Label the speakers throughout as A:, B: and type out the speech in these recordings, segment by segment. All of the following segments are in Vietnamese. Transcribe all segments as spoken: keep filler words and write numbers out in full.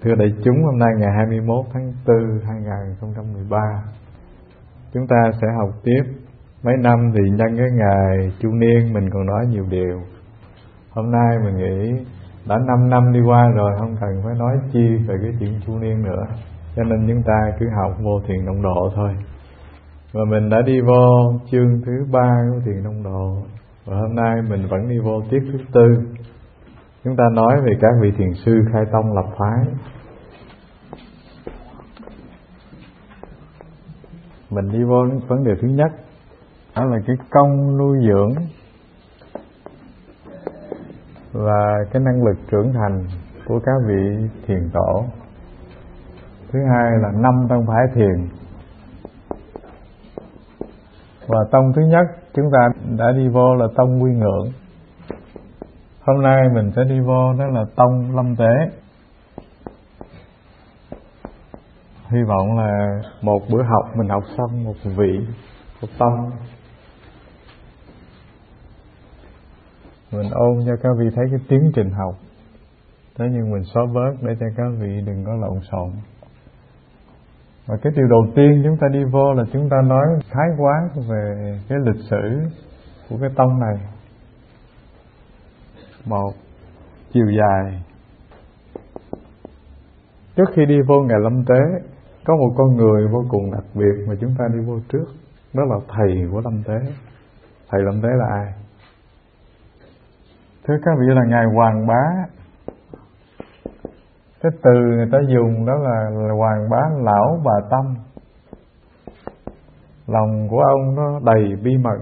A: Thưa đại chúng, hôm nay ngày hai mươi mốt tháng tư hai nghìn không trăm mười ba, chúng ta sẽ học tiếp. Mấy năm thì nhân cái ngày chu niên mình còn nói nhiều điều. Hôm nay mình nghĩ đã năm năm đi qua rồi, không cần phải nói chi về cái chuyện chu niên nữa, cho nên chúng ta cứ học vô thiền tông độ thôi. Và mình đã đi vô chương thứ ba của thiền tông độ, và hôm nay mình vẫn đi vô tiết thứ tư. Chúng ta nói về các vị thiền sư khai tông lập phái. Mình đi vô vấn đề thứ nhất, đó là cái công nuôi dưỡng và cái năng lực trưởng thành của các vị thiền tổ. Thứ hai là năm tông phái thiền. Và tông thứ nhất chúng ta đã đi vô là tông Quy Ngưỡng. Hôm nay mình sẽ đi vô đó là tông Lâm Tế. Hy vọng là một bữa học mình học xong một vị, một tông. Mình ôn cho các vị thấy cái tiến trình học. Thế nhưng mình xóa bớt để cho các vị đừng có lộn xộn. Và cái điều đầu tiên chúng ta đi vô là chúng ta nói khái quát về cái lịch sử của cái tông này. Một, chiều dài. Trước khi đi vô Ngài Lâm Tế, có một con người vô cùng đặc biệt mà chúng ta đi vô trước. Đó là thầy của Lâm Tế. Thầy Lâm Tế là ai? Thưa các vị, là Ngài Hoàng Bá. Cái từ người ta dùng đó là, là Hoàng Bá Lão Bà Tâm. Lòng của ông nó đầy bí mật.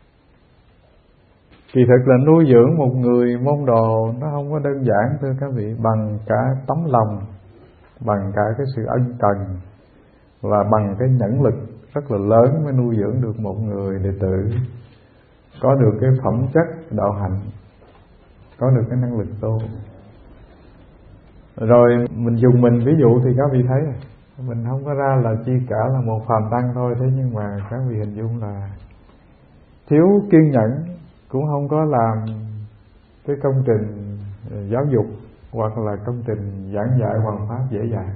A: Kỳ thực là nuôi dưỡng một người môn đồ nó không có đơn giản thưa các vị, bằng cả tấm lòng, bằng cả cái sự ân cần và bằng cái nhẫn lực rất là lớn mới nuôi dưỡng được một người đệ tử có được cái phẩm chất đạo hạnh, có được cái năng lực tu. Rồi mình dùng mình ví dụ thì các vị thấy mình không có ra là chi cả là một phàm tăng thôi, thế nhưng mà các vị hình dung là thiếu kiên nhẫn cũng không có làm cái công trình giáo dục hoặc là công trình giảng dạy hoàn pháp dễ dàng.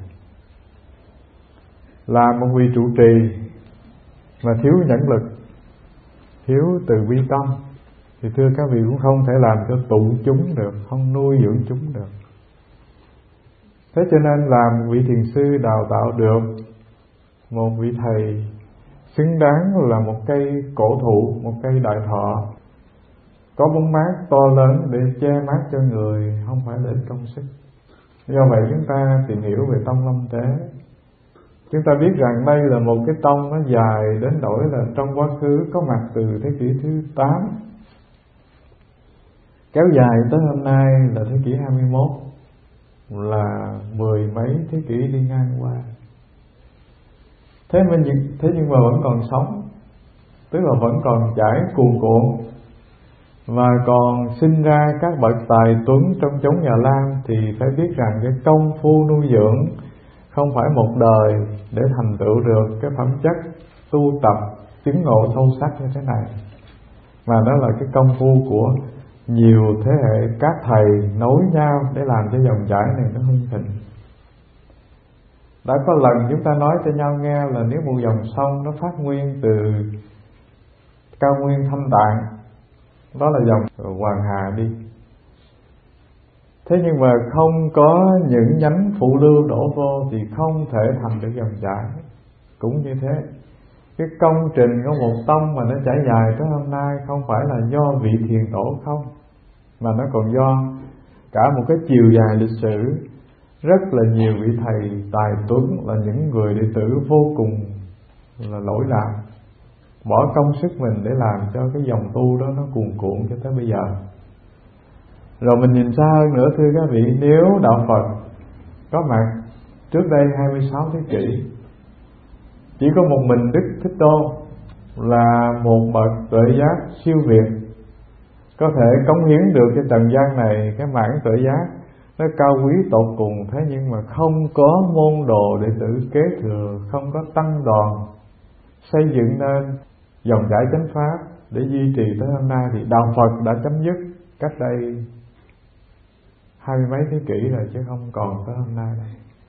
A: Là một vị trụ trì mà thiếu nhẫn lực, thiếu từ bi tâm thì thưa các vị cũng không thể làm cho tụ chúng được, không nuôi dưỡng chúng được. Thế cho nên là một vị thiền sư đào tạo được một vị thầy xứng đáng là một cây cổ thụ, một cây đại thọ, có bóng mát to lớn để che mát cho người, không phải để công sức. Do vậy chúng ta tìm hiểu về tông Lâm Tế. Chúng ta biết rằng đây là một cái tông nó dài đến nỗi là trong quá khứ có mặt từ thế kỷ thứ tám, kéo dài tới hôm nay là thế kỷ hai mươi mốt, là mười mấy thế kỷ đi ngang qua. Thế nhưng, thế nhưng mà vẫn còn sống, tức là vẫn còn chảy cuồn cuộn và còn sinh ra các bậc tài tuấn trong chốn nhà Lam, thì phải biết rằng cái công phu nuôi dưỡng không phải một đời để thành tựu được cái phẩm chất tu tập chứng ngộ sâu sắc như thế này, mà đó là cái công phu của nhiều thế hệ các thầy nối nhau để làm cho dòng chảy này nó hưng thịnh. Đã có lần chúng ta nói cho nhau nghe là nếu một dòng sông nó phát nguyên từ cao nguyên Thâm Tạng, đó là dòng Hoàng Hà đi. Thế nhưng mà không có những nhánh phụ lưu đổ vô thì không thể thành được dòng chảy. Cũng như thế, cái công trình của một tông mà nó trải dài tới hôm nay không phải là do vị thiền tổ không, mà nó còn do cả một cái chiều dài lịch sử. Rất là nhiều vị thầy tài tuấn là những người đệ tử vô cùng là lỗi lạc, bỏ công sức mình để làm cho cái dòng tu đó nó cuồn cuộn cho tới bây giờ. Rồi mình nhìn xa hơn nữa thưa các vị, nếu đạo Phật có mặt trước đây hai mươi sáu thế kỷ, chỉ có một mình Đức Thích Tôn là một bậc tuệ giác siêu việt, có thể cống hiến được cho trần gian này cái mảng tuệ giác nó cao quý tột cùng. Thế nhưng mà không có môn đồ đệ tử kế thừa, không có tăng đoàn xây dựng nên dòng chảy chánh pháp để duy trì tới hôm nay, thì đạo Phật đã chấm dứt cách đây hai mươi mấy thế kỷ rồi, chứ không còn tới hôm nay đây.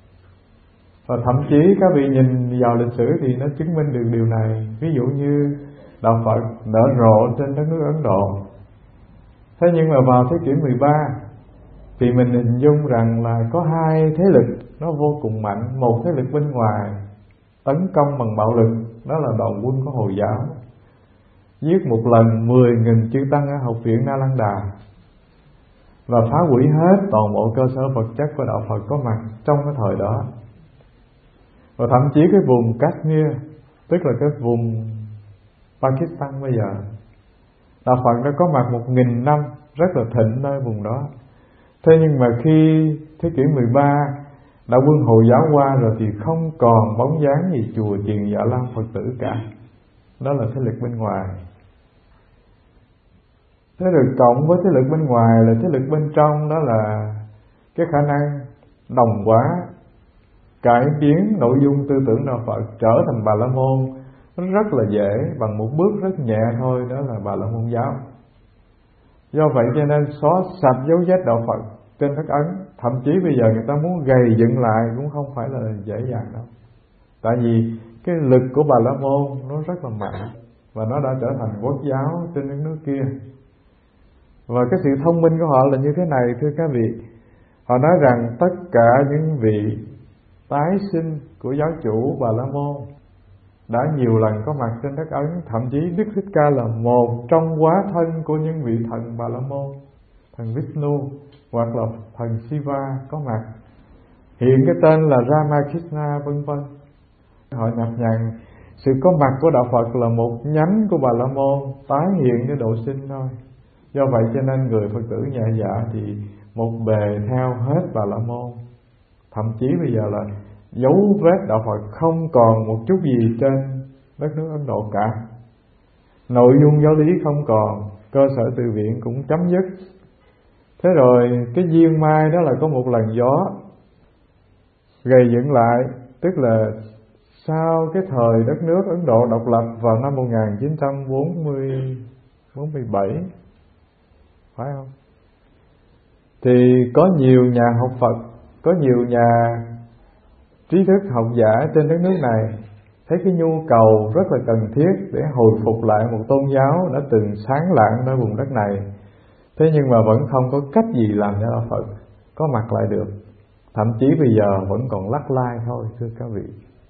A: Và thậm chí các vị nhìn vào lịch sử thì nó chứng minh được điều này. Ví dụ như đạo Phật nở rộ trên đất nước Ấn Độ. Thế nhưng mà vào thế kỷ mười ba thì mình hình dung rằng là có hai thế lực nó vô cùng mạnh. Một thế lực bên ngoài tấn công bằng bạo lực, đó là đoàn quân của Hồi giáo, giết một lần mười nghìn chư tăng ở học viện Nalanda và phá hủy hết toàn bộ cơ sở vật chất của đạo Phật có mặt trong cái thời đó. Và thậm chí cái vùng Kashmir, tức là cái vùng Pakistan bây giờ, đạo Phật đã có mặt một nghìn năm rất là thịnh nơi vùng đó. Thế nhưng mà khi thế kỷ mười ba đạo quân Hồi giáo qua rồi thì không còn bóng dáng gì chùa chiền Dạ Lam Phật tử cả. Đó là thế lực bên ngoài. Thế lực cộng với thế lực bên ngoài là thế lực bên trong, đó là cái khả năng đồng hóa, cải biến nội dung tư tưởng đạo Phật trở thành Bà La Môn. Nó rất là dễ, bằng một bước rất nhẹ thôi, đó là Bà La Môn giáo. Do vậy cho nên xóa sạch dấu vết đạo Phật trên đất Ấn, thậm chí bây giờ người ta muốn gầy dựng lại cũng không phải là dễ dàng đâu. Tại vì cái lực của Bà La Môn nó rất là mạnh, và nó đã trở thành quốc giáo trên những nước kia. Và cái sự thông minh của họ là như thế này, thưa các vị. Họ nói rằng tất cả những vị tái sinh của giáo chủ Bà La Môn đã nhiều lần có mặt trên đất Ấn. Thậm chí Đức Thích Ca là một trong hóa thân của những vị thần Bà La Môn, thần Vishnu hoặc là thần Shiva có mặt, hiện cái tên là Ramakrishna vân vân. Họ nhập nhận sự có mặt của đạo Phật là một nhánh của Bà La Môn tái hiện cái độ sinh thôi. Do vậy cho nên người Phật tử nhẹ dạ thì một bề theo hết Bà La Môn. Thậm chí bây giờ là dấu vết đạo Phật không còn một chút gì trên đất nước Ấn Độ cả. Nội dung giáo lý không còn, cơ sở từ viện cũng chấm dứt. Thế rồi cái duyên mai đó là có một lần gió gầy dựng lại, tức là sau cái thời đất nước Ấn Độ độc lập vào năm một nghìn chín trăm bốn mươi bảy, phải không? Thì có nhiều nhà học Phật, có nhiều nhà trí thức học giả trên đất nước này thấy cái nhu cầu rất là cần thiết để hồi phục lại một tôn giáo đã từng sáng lạng nơi vùng đất này. Thế nhưng mà vẫn không có cách gì làm cho đạo Phật có mặt lại được. Thậm chí bây giờ vẫn còn lắc lai thôi, thưa các vị.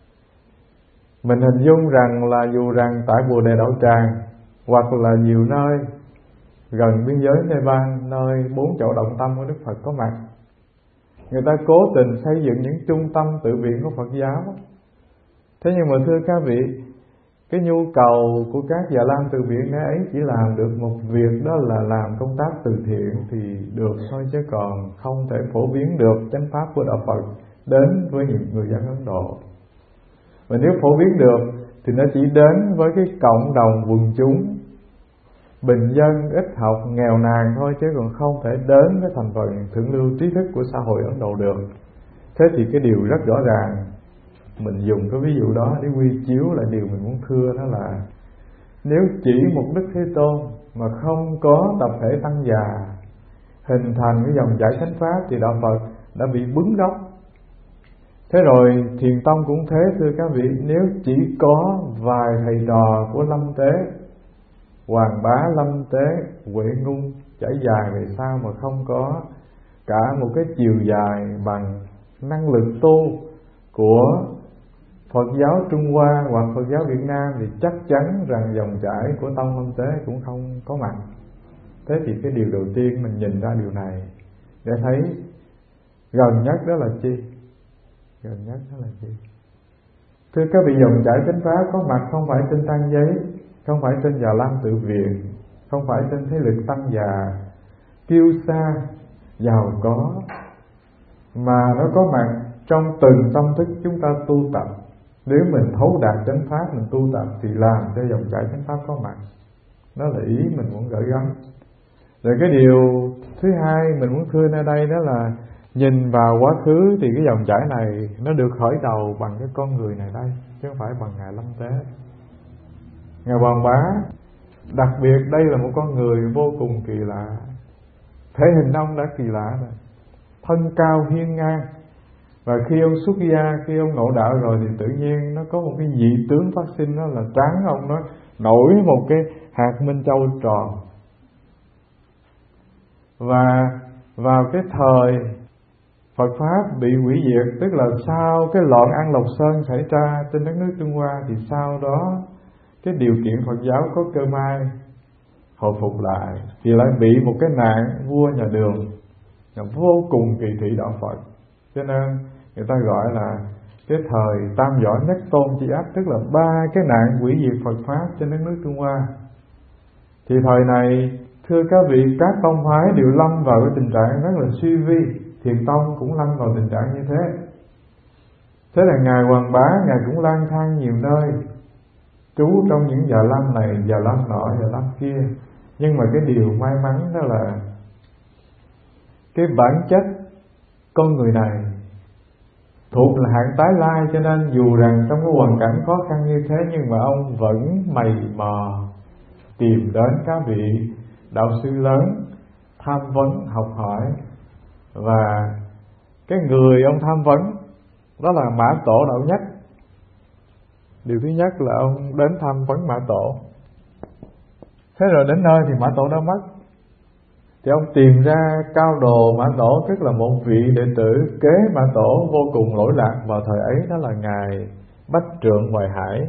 A: Mình hình dung rằng là dù rằng tại Bồ Đề Đạo Tràng hoặc là nhiều nơi gần biên giới Nepal, nơi bốn chỗ động tâm của Đức Phật có mặt, người ta cố tình xây dựng những trung tâm tự viện của Phật giáo. Thế nhưng mà thưa các vị, cái nhu cầu của các Dạ Lam từ viện ấy chỉ làm được một việc, đó là làm công tác từ thiện thì được thôi, chứ còn không thể phổ biến được chánh pháp của đạo Phật đến với những người dân Ấn Độ. Và nếu phổ biến được thì nó chỉ đến với cái cộng đồng quần chúng bình dân ít học nghèo nàn thôi, chứ còn không thể đến với thành phần thượng lưu trí thức của xã hội Ấn Độ được. Thế thì cái điều rất rõ ràng, mình dùng cái ví dụ đó để quy chiếu lại điều mình muốn thưa, đó là nếu chỉ một Đức Thế Tôn mà không có tập thể tăng già hình thành cái dòng chảy chánh pháp thì đạo Phật đã bị bứng gốc. Thế rồi Thiền Tông cũng thế, thưa các vị. Nếu chỉ có vài thầy trò của Lâm Tế, Hoàng Bá, Lâm Tế, Huệ Ngung trải dài về sau mà không có cả một cái chiều dài bằng năng lực tu của Phật giáo Trung Hoa hoặc Phật giáo Việt Nam thì chắc chắn rằng dòng chảy của Tông Lâm Tế cũng không có mặt. Thế thì cái điều đầu tiên mình nhìn ra điều này để thấy gần nhất đó là chi? Gần nhất đó là chi? Thưa các vị, dòng chảy chánh pháp có mặt không phải trên tăng giấy, không phải trên Già Lam tự viện, không phải trên thế lực tăng già kiêu sa giàu có, mà nó có mặt trong từng tâm thức chúng ta tu tập. Nếu mình thấu đạt chánh pháp, mình tu tập thì làm cho dòng chảy chánh pháp có mặt. Đó là ý mình muốn gửi gắm. Rồi cái điều thứ hai mình muốn thưa nơi đây đó là nhìn vào quá khứ thì cái dòng chảy này nó được khởi đầu bằng cái con người này đây, chứ không phải bằng Ngài Lâm Tế. Ngài Hoàng Bá đặc biệt đây là một con người vô cùng kỳ lạ. Thể hình ông đã kỳ lạ rồi, thân cao hiên ngang, Và khi ông xuất gia, khi ông ngộ đạo rồi thì tự nhiên nó có một cái dị tướng phát sinh, đó là trán ông nó nổi một cái hạt minh châu tròn. Và vào cái thời Phật Pháp bị hủy diệt, tức là sau cái loạn An Lộc Sơn xảy ra trên đất nước Trung Hoa, thì sau đó cái điều kiện Phật giáo có cơ may hồi phục lại, thì lại bị một cái nạn vua nhà Đường vô cùng kỳ thị đạo Phật. Cho nên người ta gọi là cái thời tam võ nhất tôn chi ách, tức là ba cái nạn hủy diệt Phật Pháp trên đất nước Trung Hoa. Thì thời này thưa các vị, các tông phái đều lâm vào cái tình trạng rất là suy vi. Thiền tông cũng lâm vào tình trạng như thế. Thế là Ngài Hoàng Bá, Ngài cũng lang thang nhiều nơi, trú trong những già lam này, già lam nọ, già lam kia. Nhưng mà cái điều may mắn đó là cái bản chất con người này thuộc là hạng tái lai, cho nên dù rằng trong cái hoàn cảnh khó khăn như thế, nhưng mà ông vẫn mày mò tìm đến các vị đạo sư lớn, tham vấn học hỏi. Và cái người ông tham vấn đó là Mã Tổ Đạo Nhất. Điều thứ nhất là ông đến tham vấn Mã Tổ. Thế rồi đến nơi thì Mã Tổ đã mất, thì ông tìm ra Cao Đồ Mã Tổ, tức là một vị đệ tử kế Mã Tổ vô cùng lỗi lạc vào thời ấy, đó là Ngài Bách Trượng Hoài Hải.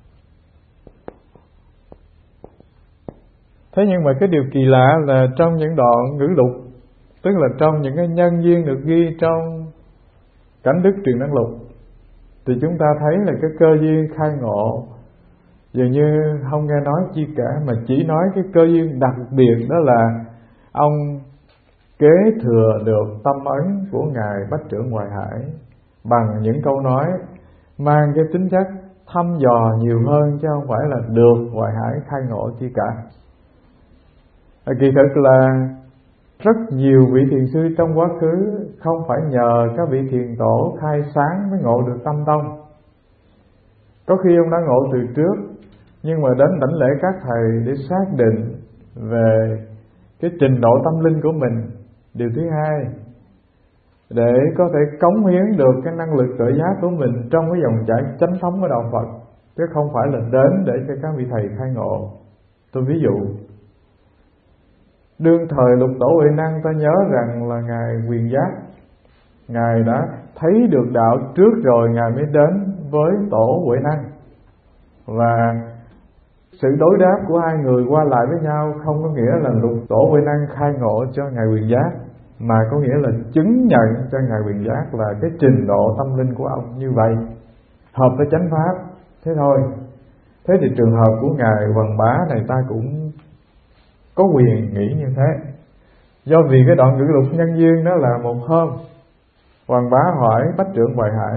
A: Thế nhưng mà cái điều kỳ lạ là trong những đoạn ngữ lục, tức là trong những cái nhân duyên được ghi trong Cảnh Đức Truyền Năng Lục, thì chúng ta thấy là cái cơ duyên khai ngộ dường như không nghe nói chi cả, mà chỉ nói cái cơ duyên đặc biệt, đó là ông kế thừa được tâm ấn của Ngài Bách Trượng Hoài Hải bằng những câu nói mang cái tính chất thăm dò nhiều hơn, chứ không phải là được Hoài Hải khai ngộ chi cả. Kỳ thực là rất nhiều vị thiền sư trong quá khứ không phải nhờ các vị thiền tổ khai sáng mới ngộ được tâm tông. Có khi ông đã ngộ từ trước, nhưng mà đến đảnh lễ các thầy để xác định về cái trình độ tâm linh của mình. Điều thứ hai, để có thể cống hiến được cái năng lực tự giác của mình trong cái dòng chảy chánh thống của đạo Phật, chứ không phải là đến để cho các vị thầy khai ngộ. Tôi ví dụ, đương thời Lục Tổ Huệ Năng, ta nhớ rằng là Ngài Quyền Giác, Ngài đã thấy được đạo trước rồi Ngài mới đến với Tổ Huệ Năng. Và sự đối đáp của hai người qua lại với nhau không có nghĩa là Lục Tổ Huệ Năng khai ngộ cho Ngài Quyền Giác, mà có nghĩa là chứng nhận cho Ngài Quyền Giác là cái trình độ tâm linh của ông như vậy, hợp với chánh pháp. Thế thôi. Thế thì trường hợp của Ngài Hoàng Bá này ta cũng có quyền nghĩ như thế. Do vì cái đoạn ngữ lục nhân duyên đó là một hôm Hoàng Bá hỏi Bách Trượng Hoài Hải,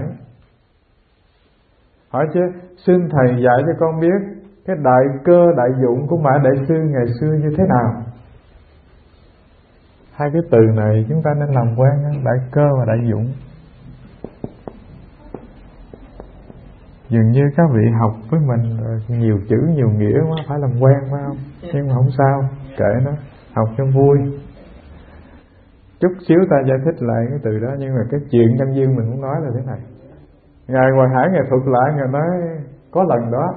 A: hỏi chứ xin thầy dạy cho con biết cái đại cơ đại dụng của Mã Đại Sư ngày xưa như thế nào. Hai cái từ này chúng ta nên làm quen, đại cơ và đại dụng. Dường như các vị học với mình nhiều chữ nhiều nghĩa quá, phải làm quen phải không? Nhưng mà không sao, kệ nó, học cho vui. Chút xíu ta giải thích lại cái từ đó, nhưng mà cái chuyện nhân duyên mình muốn nói là thế này. Ngài Hoài Hải Ngài thuật lại, Ngài nói có lần đó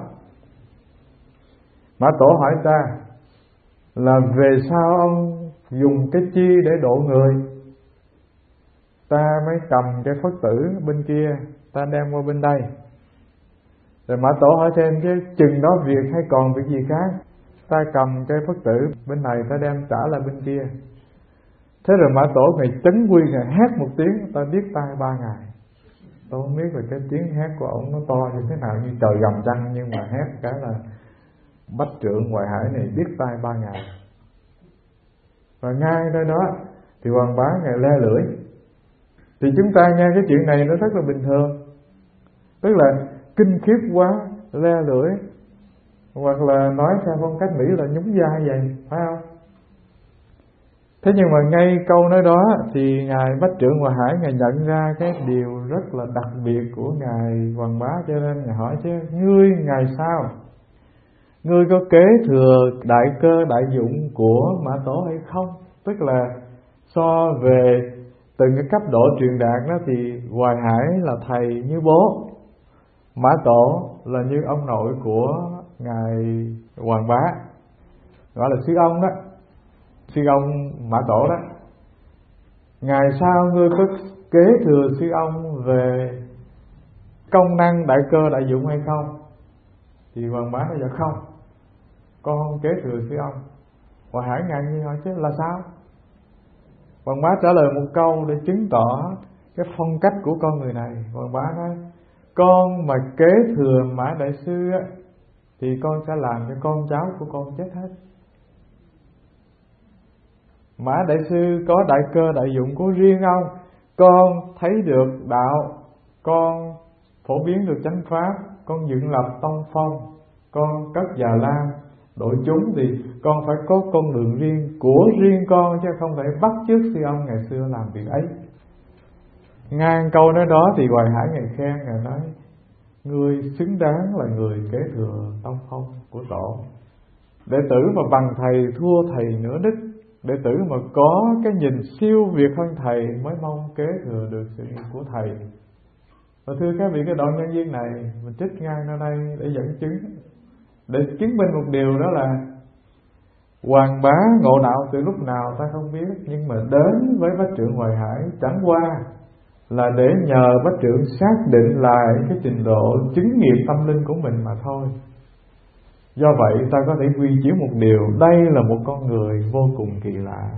A: Mã Tổ hỏi ta là về sao ông dùng cái chi để độ người. Ta mới cầm cái Phất tử bên kia, ta đem qua bên đây. Rồi Mã Tổ hỏi thêm chứ chừng đó việc hay còn việc gì khác. Ta cầm cái Phất tử bên này, ta đem trả lại bên kia. Thế rồi Mã Tổ Ngài chấn quy, Ngài hét một tiếng, ta biết tai ba ngày. Tôi không biết là cái tiếng hét của ông nó to như thế nào, như trời gầm trăng, nhưng mà hét cái là Bách Trượng Hoài Hải này biết tai ba ngày. Và ngay nơi đó thì Hoàng Bá Ngài le lưỡi. Thì chúng ta nghe cái chuyện này nó rất là bình thường, tức là kinh khiếp quá, le lưỡi, hoặc là nói theo phong cách Mỹ là nhún vai vậy, phải không? Thế nhưng mà ngay câu nói đó thì Ngài Bách Trượng Hoài Hải Ngài nhận ra cái điều rất là đặc biệt của Ngài Hoàng Bá, cho nên Ngài hỏi chứ ngươi Ngài sao? Ngươi có kế thừa đại cơ đại dụng của Mã Tổ hay không? Tức là so về từng cái cấp độ truyền đạt đó thì Hoài Hải là thầy như bố, Mã Tổ là như ông nội của ngài Hoàng Bá, gọi là sư ông đó, sư ông Mã Tổ đó. Ngày sau ngươi có kế thừa sư ông về công năng đại cơ đại dụng hay không? Thì Hoàng Bá nói dạ không, con không kế thừa sư ông. Hoài Hải ngạc nhiên hỏi chứ là sao? Hoàng Bá trả lời một câu để chứng tỏ cái phong cách của con người này. Hoàng Bá nói con mà kế thừa Mã Đại Sư á, thì con sẽ làm cho con cháu của con chết hết. Mã Đại Sư có đại cơ đại dụng của riêng ông, con thấy được đạo, con phổ biến được chánh pháp, con dựng lập tông phong, con cất già lam đội chúng, thì con phải có con đường riêng của riêng con, chứ không thể bắt chước sư ông ngày xưa làm việc ấy. Ngang câu nói đó thì Hoài Hải ngài khen, ngài nói ngươi xứng đáng là người kế thừa tông phong của tổ. Đệ tử mà bằng thầy thua thầy nửa đức, đệ tử mà có cái nhìn siêu việt hơn thầy mới mong kế thừa được sự nghiệp của thầy. Và thưa các vị, cái đoạn nhân duyên này mình trích ngang ra đây để dẫn chứng, để chứng minh một điều, đó là Hoàng Bá ngộ đạo từ lúc nào ta không biết, nhưng mà đến với Bách Trượng Hoài Hải chẳng qua là để nhờ Bách Trượng xác định lại cái trình độ chứng nghiệm tâm linh của mình mà thôi. Do vậy ta có thể quy chiếu một điều, đây là một con người vô cùng kỳ lạ.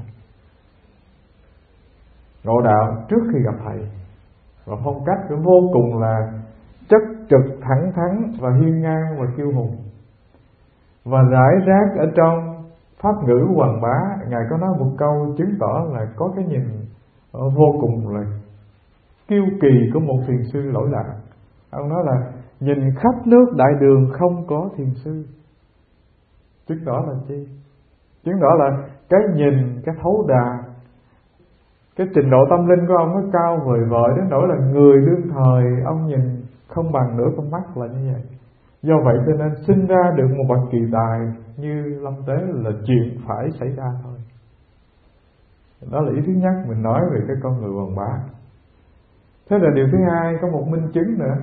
A: Ngộ đạo trước khi gặp thầy, và phong cách cũng vô cùng là chất trực, thẳng thắn và hiên ngang và kiêu hùng. Và rải rác ở trong pháp ngữ Hoàng Bá, ngài có nói một câu chứng tỏ là có cái nhìn vô cùng là kiêu kỳ của một thiền sư lỗi lạc. Ông nói là nhìn khắp nước đại đường không có thiền sư. Chứng tỏ là chi? Chứng tỏ là cái nhìn, cái thấu đà, cái trình độ tâm linh của ông nó cao vời vợi đến nỗi là người đương thời ông nhìn không bằng nửa con mắt là như vậy. Do vậy cho nên sinh ra được một bậc kỳ tài như Lâm Tế là chuyện phải xảy ra thôi. Đó là ý thứ nhất mình nói về cái con người Hoàng Bá. Thế là điều thứ hai, có một minh chứng nữa,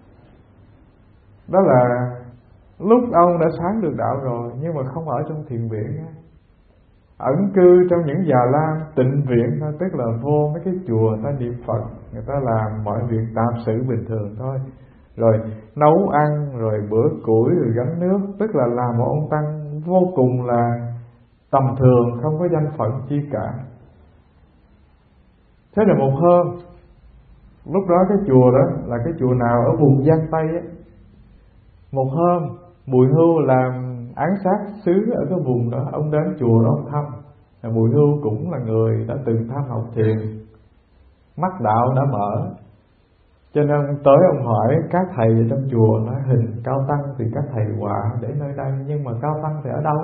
A: đó là lúc ông đã sáng được đạo rồi, nhưng mà không ở trong thiền viện, ẩn cư trong những già lam tịnh viện thôi, tức là vô mấy cái chùa ta niệm Phật, người ta làm mọi việc tạp sự bình thường thôi, rồi nấu ăn, rồi bữa củi, rồi gánh nước, tức là làm một ông tăng vô cùng là tầm thường, không có danh phận chi cả. Thế là một hôm, lúc đó cái chùa đó là cái chùa nào ở vùng Giang Tây ấy. Một hôm Bùi Hưu làm án sát sứ ở cái vùng đó, ông đến chùa đó ông thăm. Bùi Hưu cũng là người đã từng tham học thiền, mắt đạo đã mở, cho nên ông tới ông hỏi các thầy ở trong chùa, nói hình Cao Tăng thì các thầy họa để nơi đây, nhưng mà Cao Tăng thì ở đâu?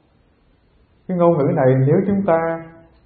A: Cái ngôn ngữ này nếu chúng ta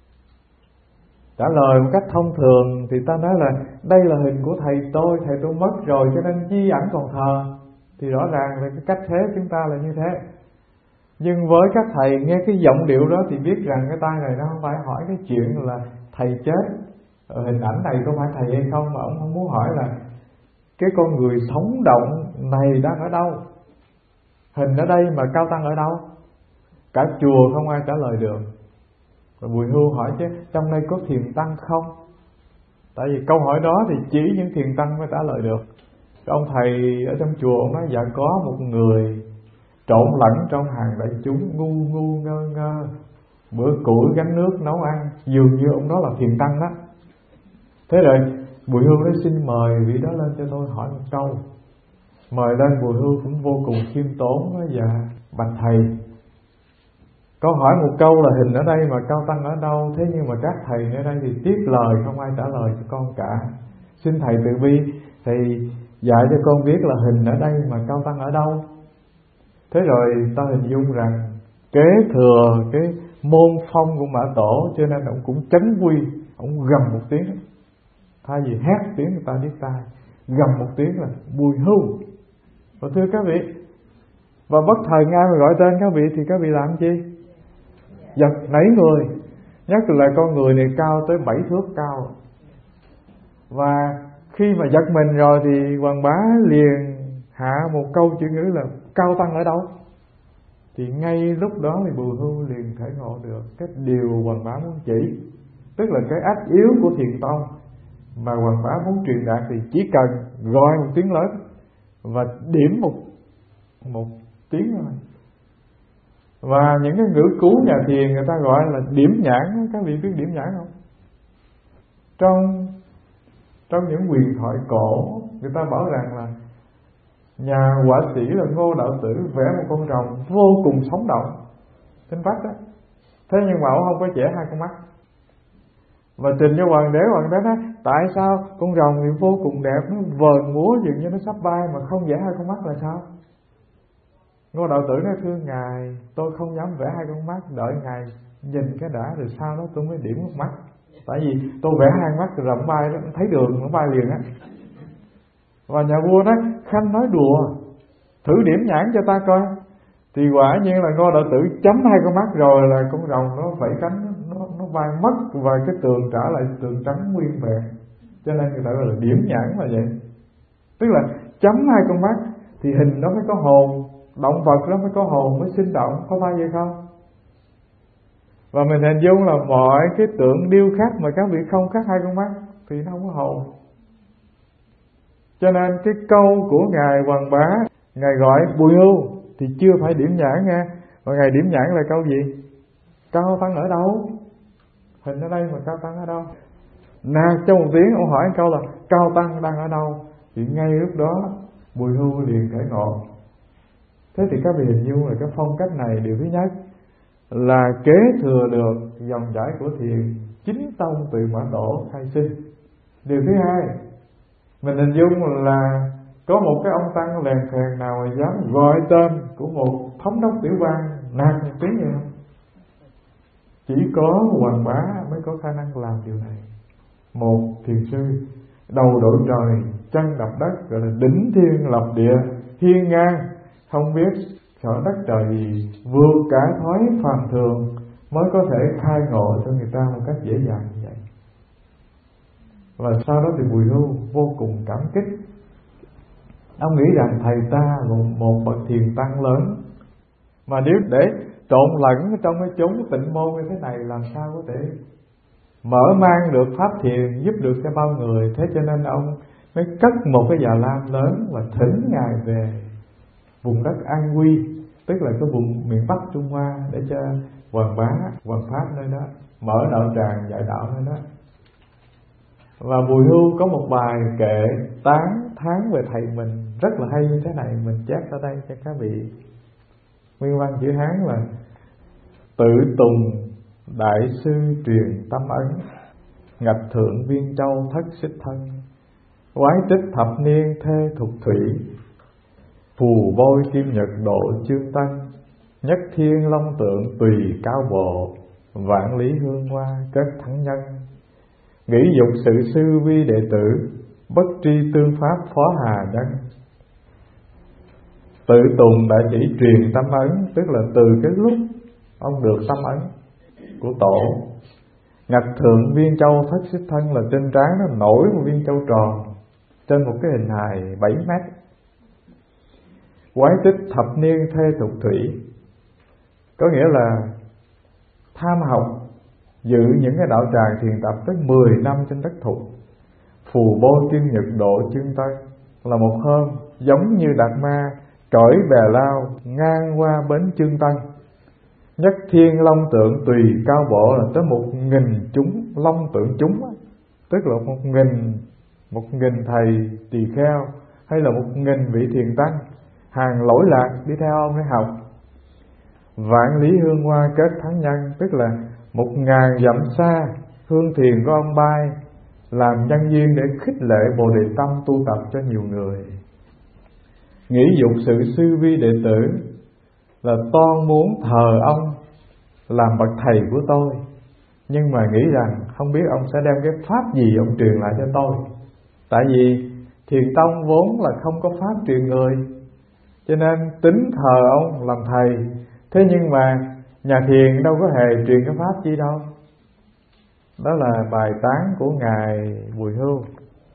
A: trả lời một cách thông thường thì ta nói là đây là hình của thầy tôi, thầy tôi mất rồi cho nên di ảnh còn thờ, thì rõ ràng là cái cách thế chúng ta là như thế. Nhưng với các thầy nghe cái giọng điệu đó thì biết rằng cái tay này nó không phải hỏi cái chuyện là thầy chết, hình ảnh này có phải thầy hay không, mà ông không muốn hỏi là cái con người sống động này đang ở đâu, hình ở đây mà Cao Tăng ở đâu. Cả chùa không ai trả lời được. Rồi Bùi Hưu hỏi chứ trong đây có thiền tăng không? Tại vì câu hỏi đó thì chỉ những thiền tăng mới trả lời được. Cái ông thầy ở trong chùa ông nói dạ có một người trộn lẫn trong hàng đại chúng, ngu ngu ngơ ngơ, bữa củi gánh nước nấu ăn, dường như ông đó là thiền tăng đó. Thế rồi Bùi Hưu nói xin mời vị đó lên cho tôi hỏi một câu. Mời lên, Bùi Hưu cũng vô cùng khiêm tốn, nói dạ bạch thầy, con hỏi một câu là hình ở đây mà Cao Tăng ở đâu, thế nhưng mà các thầy ở đây thì tiếp lời không ai trả lời cho con cả. Xin thầy từ bi, thầy dạy cho con biết là hình ở đây mà Cao Tăng ở đâu. Thế rồi ta hình dung rằng kế thừa cái môn phong của Mã Tổ, cho nên ông cũng chấn quy, ông gầm một tiếng, thay vì hét tiếng người ta biết tai, gầm một tiếng là Bùi Hưu. Và thưa các vị, và bất thời ngay mà gọi tên các vị thì các vị làm chi? Giật nảy người. Nhất là con người này cao tới bảy thước cao, Và khi mà giật mình rồi thì Hoàng Bá liền hạ một câu chữ ngữ là cao tăng ở đâu. Thì ngay lúc đó thì Bùi Hưu liền thể ngộ được cái điều Hoàng Bá muốn chỉ, tức là cái ách yếu của Thiền Tông mà Hoàng Bá muốn truyền đạt thì chỉ cần gọi một tiếng lớn và điểm một một tiếng thôi. Và những cái ngữ cú nhà thiền người ta gọi là điểm nhãn. Các vị biết điểm nhãn không? Trong trong những huyền thoại cổ, người ta bảo rằng là nhà họa sĩ là Ngô Đạo Tử vẽ một con rồng vô cùng sống động trên vách đó. Thế nhưng mà ông không có vẽ hai con mắt. Và trình cho hoàng đế, hoàng đế nói tại sao con rồng thì vô cùng đẹp, nó vờn múa dường như nó sắp bay mà không vẽ hai con mắt là sao? Ngô Đạo Tử nói thưa ngài, tôi không dám vẽ hai con mắt, đợi ngài nhìn cái đã rồi sau đó tôi mới điểm một mắt. Tại vì tôi vẽ hai mắt rồi rồng bay đó, thấy đường nó bay liền á. Và nhà vua nói khanh nói đùa, thử điểm nhãn cho ta coi. Thì quả nhiên là Ngô Đạo Tử chấm hai con mắt rồi là con rồng nó vẫy cánh, nó nó bay mất và cái tường trả lại tường trắng nguyên vẹn. Cho nên người ta gọi là điểm nhãn là vậy. Tức là chấm hai con mắt thì hình nó mới có hồn, động vật nó mới có hồn, mới sinh động, có phải vậy không? Và mình hình dung là mọi cái tượng điêu khắc mà các vị không khắc hai con mắt thì nó không có hồn. Cho nên cái câu của ngài Hoàng Bá, ngài gọi Bùi Hưu thì chưa phải điểm nhãn nha. Và ngài điểm nhãn là câu gì? Cao tăng ở đâu? Hình ở đây mà cao tăng ở đâu? Nè, trong một tiếng ông hỏi câu là cao tăng đang ở đâu? Thì ngay lúc đó Bùi Hưu liền thể ngộ. Thế thì các vị hình dung là cái phong cách này, điều thứ nhất là kế thừa được dòng dõi của thiền chính tông từ Mã Tổ khai sinh. Điều thứ hai, mình hình dung là có một cái ông tăng lèn phèn nào mà dám gọi tên của một thống đốc tiểu bang nạt một tiếng vậy không? Chỉ có Hoàng Bá mới có khả năng làm điều này. Một thiền sư đầu đội trời, chân đập đất, gọi là đỉnh thiên lập địa, hiên ngang, không biết sợ đất trời gì, vượt cả thói phàm thường mới có thể khai ngộ cho người ta một cách dễ dàng như vậy. Và sau đó thì Bùi Hưu vô cùng cảm kích. Ông nghĩ rằng thầy ta là một bậc thiền tăng lớn, mà nếu để trộn lẫn trong cái chốn tịnh môn như thế này làm sao có thể mở mang được pháp thiền giúp được cho bao người. Thế cho nên ông mới cất một cái già lam lớn và thỉnh ngài về vùng đất An Quy, tức là cái vùng miền Bắc Trung Hoa, để cho Hoàng Bá, Hoàng Pháp nơi đó mở đạo tràng dạy đạo nơi đó. Và Bùi Hưu có một bài kệ tán thán về thầy mình rất là hay như thế này, mình chép ở đây cho các vị. Nguyên văn chữ Hán là tự tùng đại sư truyền tâm ấn, ngạch thượng viên châu thất xích thân, quái tích thập niên thê thục thủy, phù bôi kim nhật độ chương tân, nhất thiên long tượng tùy cao bộ, vạn lý hương hoa kết thắng nhân, nghĩ dục sự sư vi đệ tử, bất tri tương pháp phó hà nhân. Tự tùng đã chỉ truyền tâm ấn, tức là từ cái lúc ông được tâm ấn của tổ. Ngạch thượng viên châu thất xích thân là trên trán nó nổi một viên châu tròn trên một cái hình hài bảy mét. Quái tích thập niên thê thục thủy, có nghĩa là tham học dự những cái đạo tràng thiền tập tới mười năm trên đất thục. Phù bô kim nhật độ chương tân là một hôm giống như Đạt Ma trỗi bè lao ngang qua bến chương tân. Nhất thiên long tượng tùy cao bộ là tới một nghìn chúng long tượng chúng, tức là một nghìn một nghìn thầy tỳ kheo hay là một nghìn vị thiền tăng hàng lỗi lạc đi theo ông để học. Vạn lý hương hoa kết thắng nhân, tức là một ngàn dặm xa hương thiền của ông bay làm nhân duyên để khích lệ bồ đề tâm tu tập cho nhiều người. Nghĩ dục sự sư vi đệ tử là toan muốn thờ ông làm bậc thầy của tôi, nhưng mà nghĩ rằng không biết ông sẽ đem cái pháp gì ông truyền lại cho tôi. Tại vì thiền tông vốn là không có pháp truyền người, cho nên tính thờ ông làm thầy. Thế nhưng mà nhà thiền đâu có hề truyền cái pháp gì đâu. Đó là bài tán của ngài Bùi Hưu.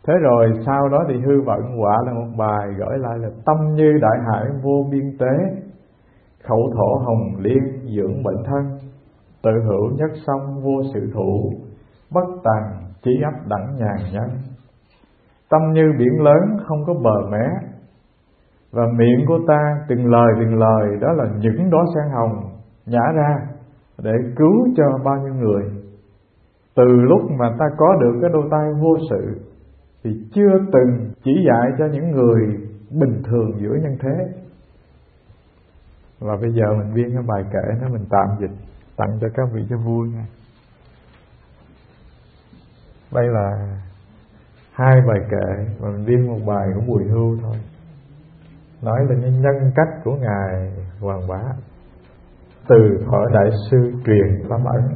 A: Thế rồi sau đó thì hư vận họa là một bài gửi lại là: tâm như đại hải vô biên tế, khẩu thổ hồng liên dưỡng bệnh thân, tự hữu nhất song vô sự thủ, bất tàn trí ấp đẳng nhàn nhân. Tâm như biển lớn không có bờ mé, và miệng của ta từng lời từng lời đó là những đóa sen hồng nhả ra để cứu cho bao nhiêu người. Từ lúc mà ta có được cái đôi tay vô sự thì chưa từng chỉ dạy cho những người bình thường giữa nhân thế. Và bây giờ mình biên cái bài kệ đó, mình tạm dịch tặng cho các vị cho vui nha. Đây là hai bài kệ và mình biên một bài của Bùi Hưu thôi, nói là những nhân cách của ngài Hoàng Bá. Từ thuở đại sư truyền tâm ấn,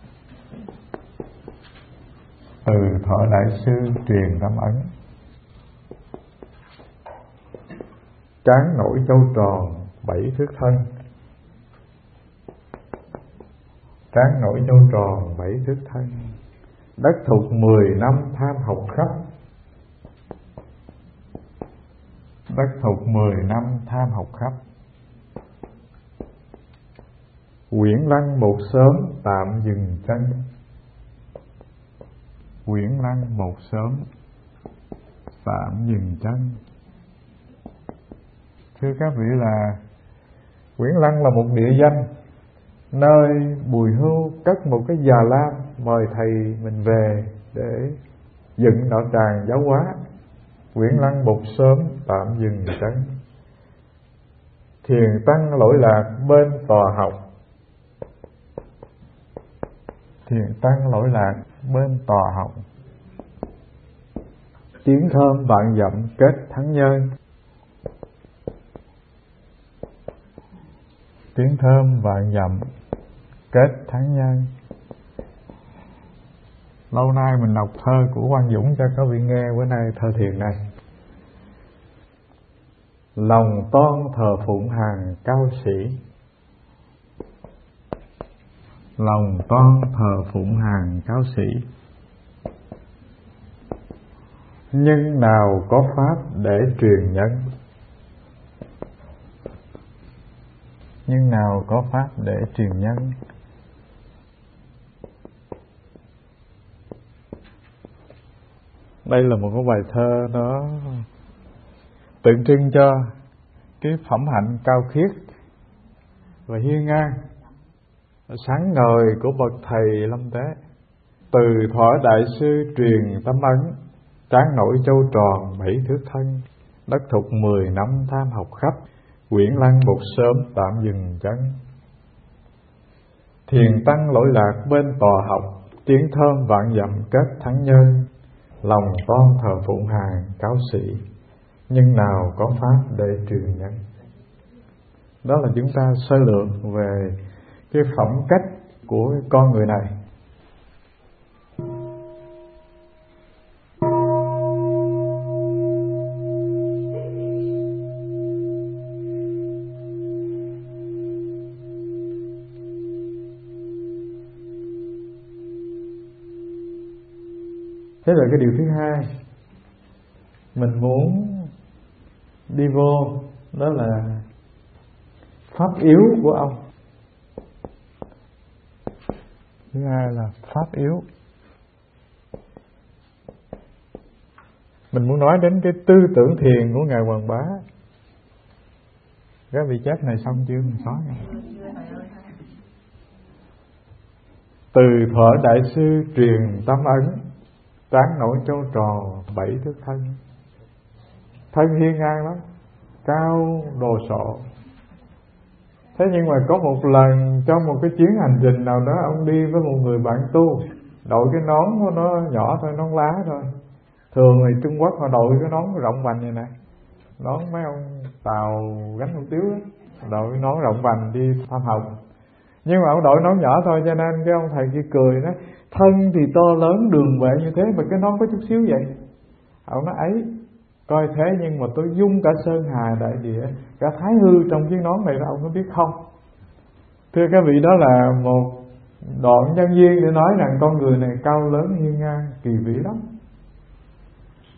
A: từ thuở đại sư truyền tâm ấn, trán nổi châu tròn bảy thước thân, trán nổi châu tròn bảy thước thân, đất thục mười năm tham học khắp, đất thục mười năm tham học khắp. Quyển lăng một sớm tạm dừng chân, quyển lăng một sớm tạm dừng chân. Thưa các vị, là Quyển Lăng là một địa danh nơi Bùi Hưu cất một cái già lam mời thầy mình về để dựng đạo tràng giáo hóa. Quyển Lăng một sớm tạm dừng chân, thiền tăng lỗi lạc bên tòa học, thiền tăng lỗi lạc bên tòa học. Tiếng thơm vạn dặm kết thắng nhân, tiếng thơm vạn dặm kết thắng nhân. Lâu nay mình đọc thơ của Quang Dũng cho các vị nghe, bữa nay thơ thiền này. Lòng toan thờ phụng hàng cao sĩ, lòng toan thờ phụng hàng cao sĩ, nhưng nào có pháp để truyền nhân, nhưng nào có pháp để truyền nhân. Đây là một cái bài thơ nó tượng trưng cho cái phẩm hạnh cao khiết và hiên ngang, sáng ngời của bậc thầy lâm tế. Từ thuở đại sư truyền tâm ấn, trán nổi châu tròn bảy thước thân, đất thục mười năm tham học khắp, quyển lăng một sớm tạm dừng chân. Thiền tăng lỗi lạc bên tòa học, tiếng thơm vạn dặm kết thắng nhân. Lòng toan thờ phụng hàng cáo sĩ, nhưng nào có pháp để truyền nhân. Đó là chúng ta sơ lược về cái phẩm cách của con người này. Thế là cái điều thứ hai mình muốn đi vô, đó là pháp yếu của ông. Thứ hai là pháp yếu. Mình muốn nói đến cái tư tưởng thiền của Ngài Hoàng Bá. Các vị chép này xong chưa? Mình xóa nha. Từ thuở đại sư truyền tâm ấn, trán nổi châu tròn bảy thước thân. Thân hiên ngang lắm, cao đồ sộ. Thế nhưng mà có một lần trong một cái chuyến hành trình nào đó, ông đi với một người bạn tu, đội cái nón của nó nhỏ thôi, nón lá thôi. Thường thì Trung Quốc họ đội cái nón rộng vành như này, nón mấy ông Tàu gánh hủ tiếu đó, đội cái nón rộng vành đi tham học. Nhưng mà ông đội nón nhỏ thôi, cho nên cái ông thầy kia cười nói: thân thì to lớn đường vệ như thế mà cái nón có chút xíu vậy. Ông nói: ấy, coi thế nhưng mà tôi dung cả sơn hà đại địa, cả thái hư trong chiếc nón này đó, ông có biết không? Thưa các vị, đó là một đoạn nhân duyên để nói rằng con người này cao lớn hiên ngang kỳ vĩ lắm.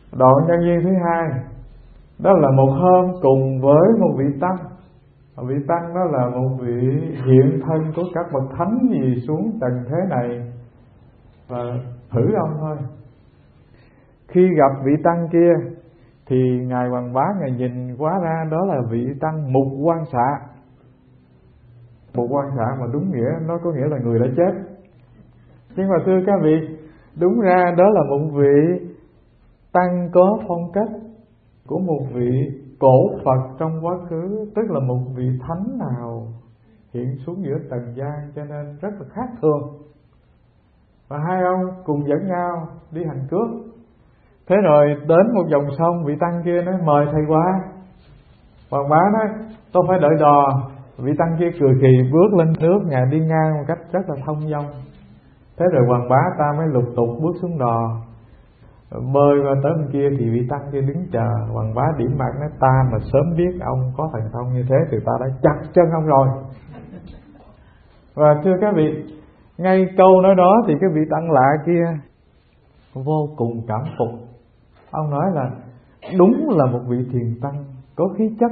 A: Đoạn nhân duyên thứ hai, đó là một hôm cùng với một vị tăng. Vị tăng đó là một vị hiện thân của các bậc thánh gì xuống trần thế này, và thử ông thôi. Khi gặp vị tăng kia thì Ngài Hoàng Bá Ngài nhìn quá ra đó là vị tăng Mục Quan Xạ. Mục Quan Xạ mà đúng nghĩa nó có nghĩa là người đã chết. Nhưng mà thưa các vị, đúng ra đó là một vị tăng có phong cách của một vị cổ Phật trong quá khứ, tức là một vị thánh nào hiện xuống giữa trần gian, cho nên rất là khác thường. Và hai ông cùng dẫn nhau đi hành cước. Thế rồi đến một dòng sông, vị tăng kia nói mời thầy qua. Hoàng Bá nói tôi phải đợi đò. Vị tăng kia cười khì bước lên nước, Ngài đi ngang một cách rất là thông dong. Thế rồi Hoàng Bá ta mới lục tục bước xuống đò, bơi qua tới bên kia thì vị tăng kia đứng chờ. Hoàng Bá điểm mặt nói ta mà sớm biết ông có thần thông như thế thì ta đã chặt chân ông rồi. Và thưa các vị, ngay câu nói đó thì cái vị tăng lạ kia vô cùng cảm phục. Ông nói là đúng là một vị thiền tăng có khí chất,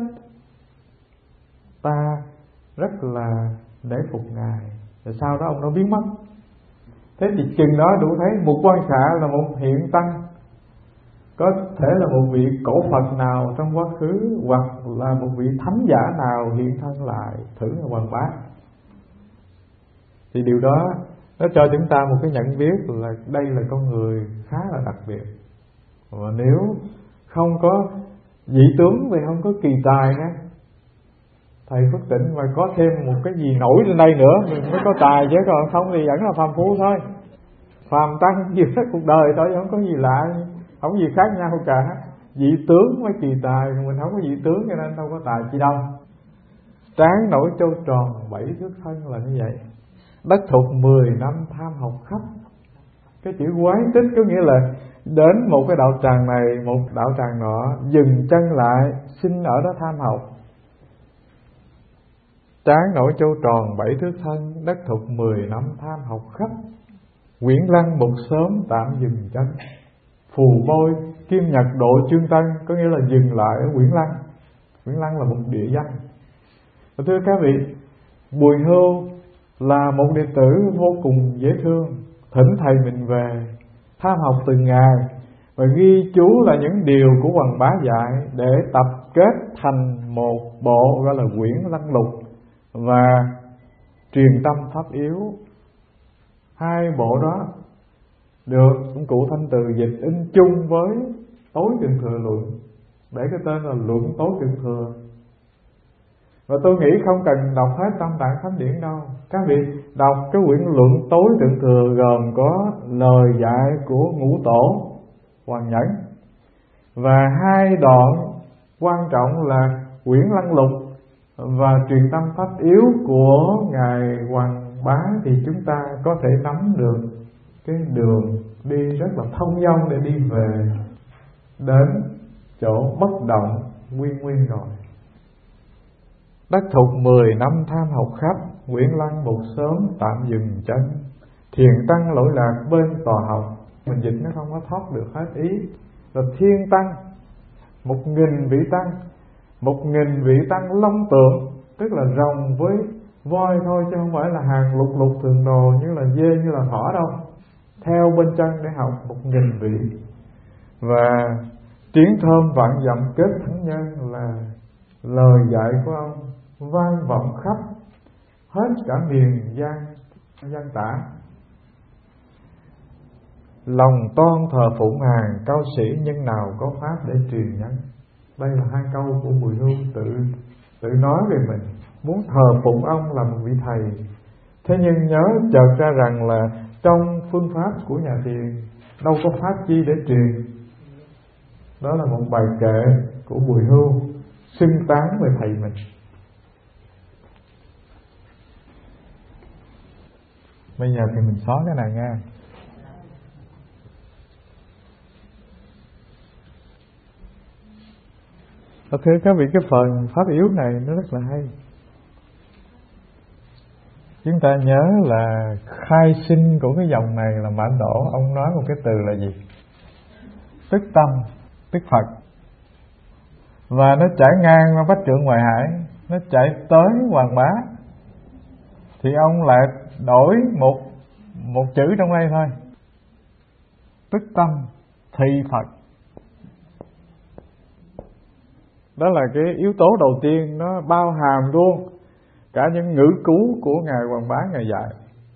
A: ta rất là để phục Ngài. Rồi sau đó ông nó biến mất. Thế thì chừng đó đủ thấy Mục Quan Xạ là một hiện tăng, có thể là một vị cổ Phật nào trong quá khứ, hoặc là một vị thánh giả nào hiện thân lại thử là Hoàng Bá. Thì điều đó nó cho chúng ta một cái nhận biết là đây là con người khá là đặc biệt. Và nếu không có dị tướng thì không có kỳ tài nữa. Thầy Phước Tịnh mà có thêm một cái gì nổi lên đây nữa mình mới có tài, chứ còn không thì vẫn là phàm phu thôi, phàm tăng giữa cuộc đời thôi, không có gì lạ, không gì khác nhau cả. Dị tướng mới kỳ tài, mình không có dị tướng cho nên đâu có tài chi đâu. Trán nổi châu tròn bảy thước thân là như vậy. Đất thục mười năm tham học khắp. Cái chữ quái tích có nghĩa là đến một cái đạo tràng này, một đạo tràng nọ, dừng chân lại xin ở đó tham học. Trán nổi châu tròn bảy thước thân, đất thục mười năm tham học khắp. Quyển Lăng một sớm tạm dừng chân. Phù Bôi Kim Nhật độ chương tân, có nghĩa là dừng lại ở Quyển Lăng. Quyển Lăng là một địa danh. Và thưa các vị, Bùi Hưu là một đệ tử vô cùng dễ thương, thỉnh thầy mình về tham học từng ngày và ghi chú là những điều của Hoàng Bá dạy để tập kết thành một bộ gọi là Quyển Lăng Lục và Truyền Tâm Pháp Yếu. Hai bộ đó được cũng cụ Thanh Từ dịch in chung với Tối Thượng Thừa Luận, để cái tên là Luận Tối Thượng Thừa. Và tôi nghĩ không cần đọc hết Tam Tạng Thánh Điển đâu. Các vị đọc cái quyển Luận Tối Thượng Thừa gồm có lời dạy của Ngũ Tổ Hoàng Nhẫn, và hai đoạn quan trọng là Quyển Lăng Lục và Truyền Tâm Pháp Yếu của Ngài Hoàng Bá, thì chúng ta có thể nắm được cái đường đi rất là thông dong để đi về đến chỗ bất động nguyên nguyên rồi. Đất thục mười năm tham học khắp, Quyển Lăng một sớm tạm dừng chân. Thiền tăng lỗi lạc bên tòa học. Mình dịch nó không có thoát được hết ý. Rồi thiên tăng, một nghìn vị tăng, một nghìn vị tăng long tượng, tức là rồng với voi thôi, chứ không phải là hàng lục lục thường đồ như là dê như là thỏ đâu. Theo bên chân để học một nghìn vị. Và tiếng thơm vạn dặm kết thánh nhân là lời dạy của ông vang vọng khắp hết cả miền gian gian tả. Lòng toan thờ phụng hàng cao sĩ, nhân nào có pháp để truyền nhân. Đây là hai câu của Bùi Hưu tự tự nói về mình, muốn thờ phụng ông là một vị thầy. Thế nhưng nhớ chợt ra rằng là trong phương pháp của nhà thiền đâu có pháp chi để truyền. Đó là một bài kệ của Bùi Hưu xưng tán về thầy mình. Bây giờ thì mình xóa cái này nha. Và thưa các vị, cái phần pháp yếu này nó rất là hay. Chúng ta nhớ là khai sinh của cái dòng này là Mãn Đổ. Ông nói một cái từ là gì? Tức tâm. Đức Phật. Và nó chảy ngang qua bách trượng ngoại hải, nó chạy tới Hoàng Bá, thì ông lại đổi một một chữ trong đây thôi, tức tâm thị Phật. Đó là cái yếu tố đầu tiên, nó bao hàm luôn cả những ngữ cú của Ngài Hoàng Bá Ngài dạy.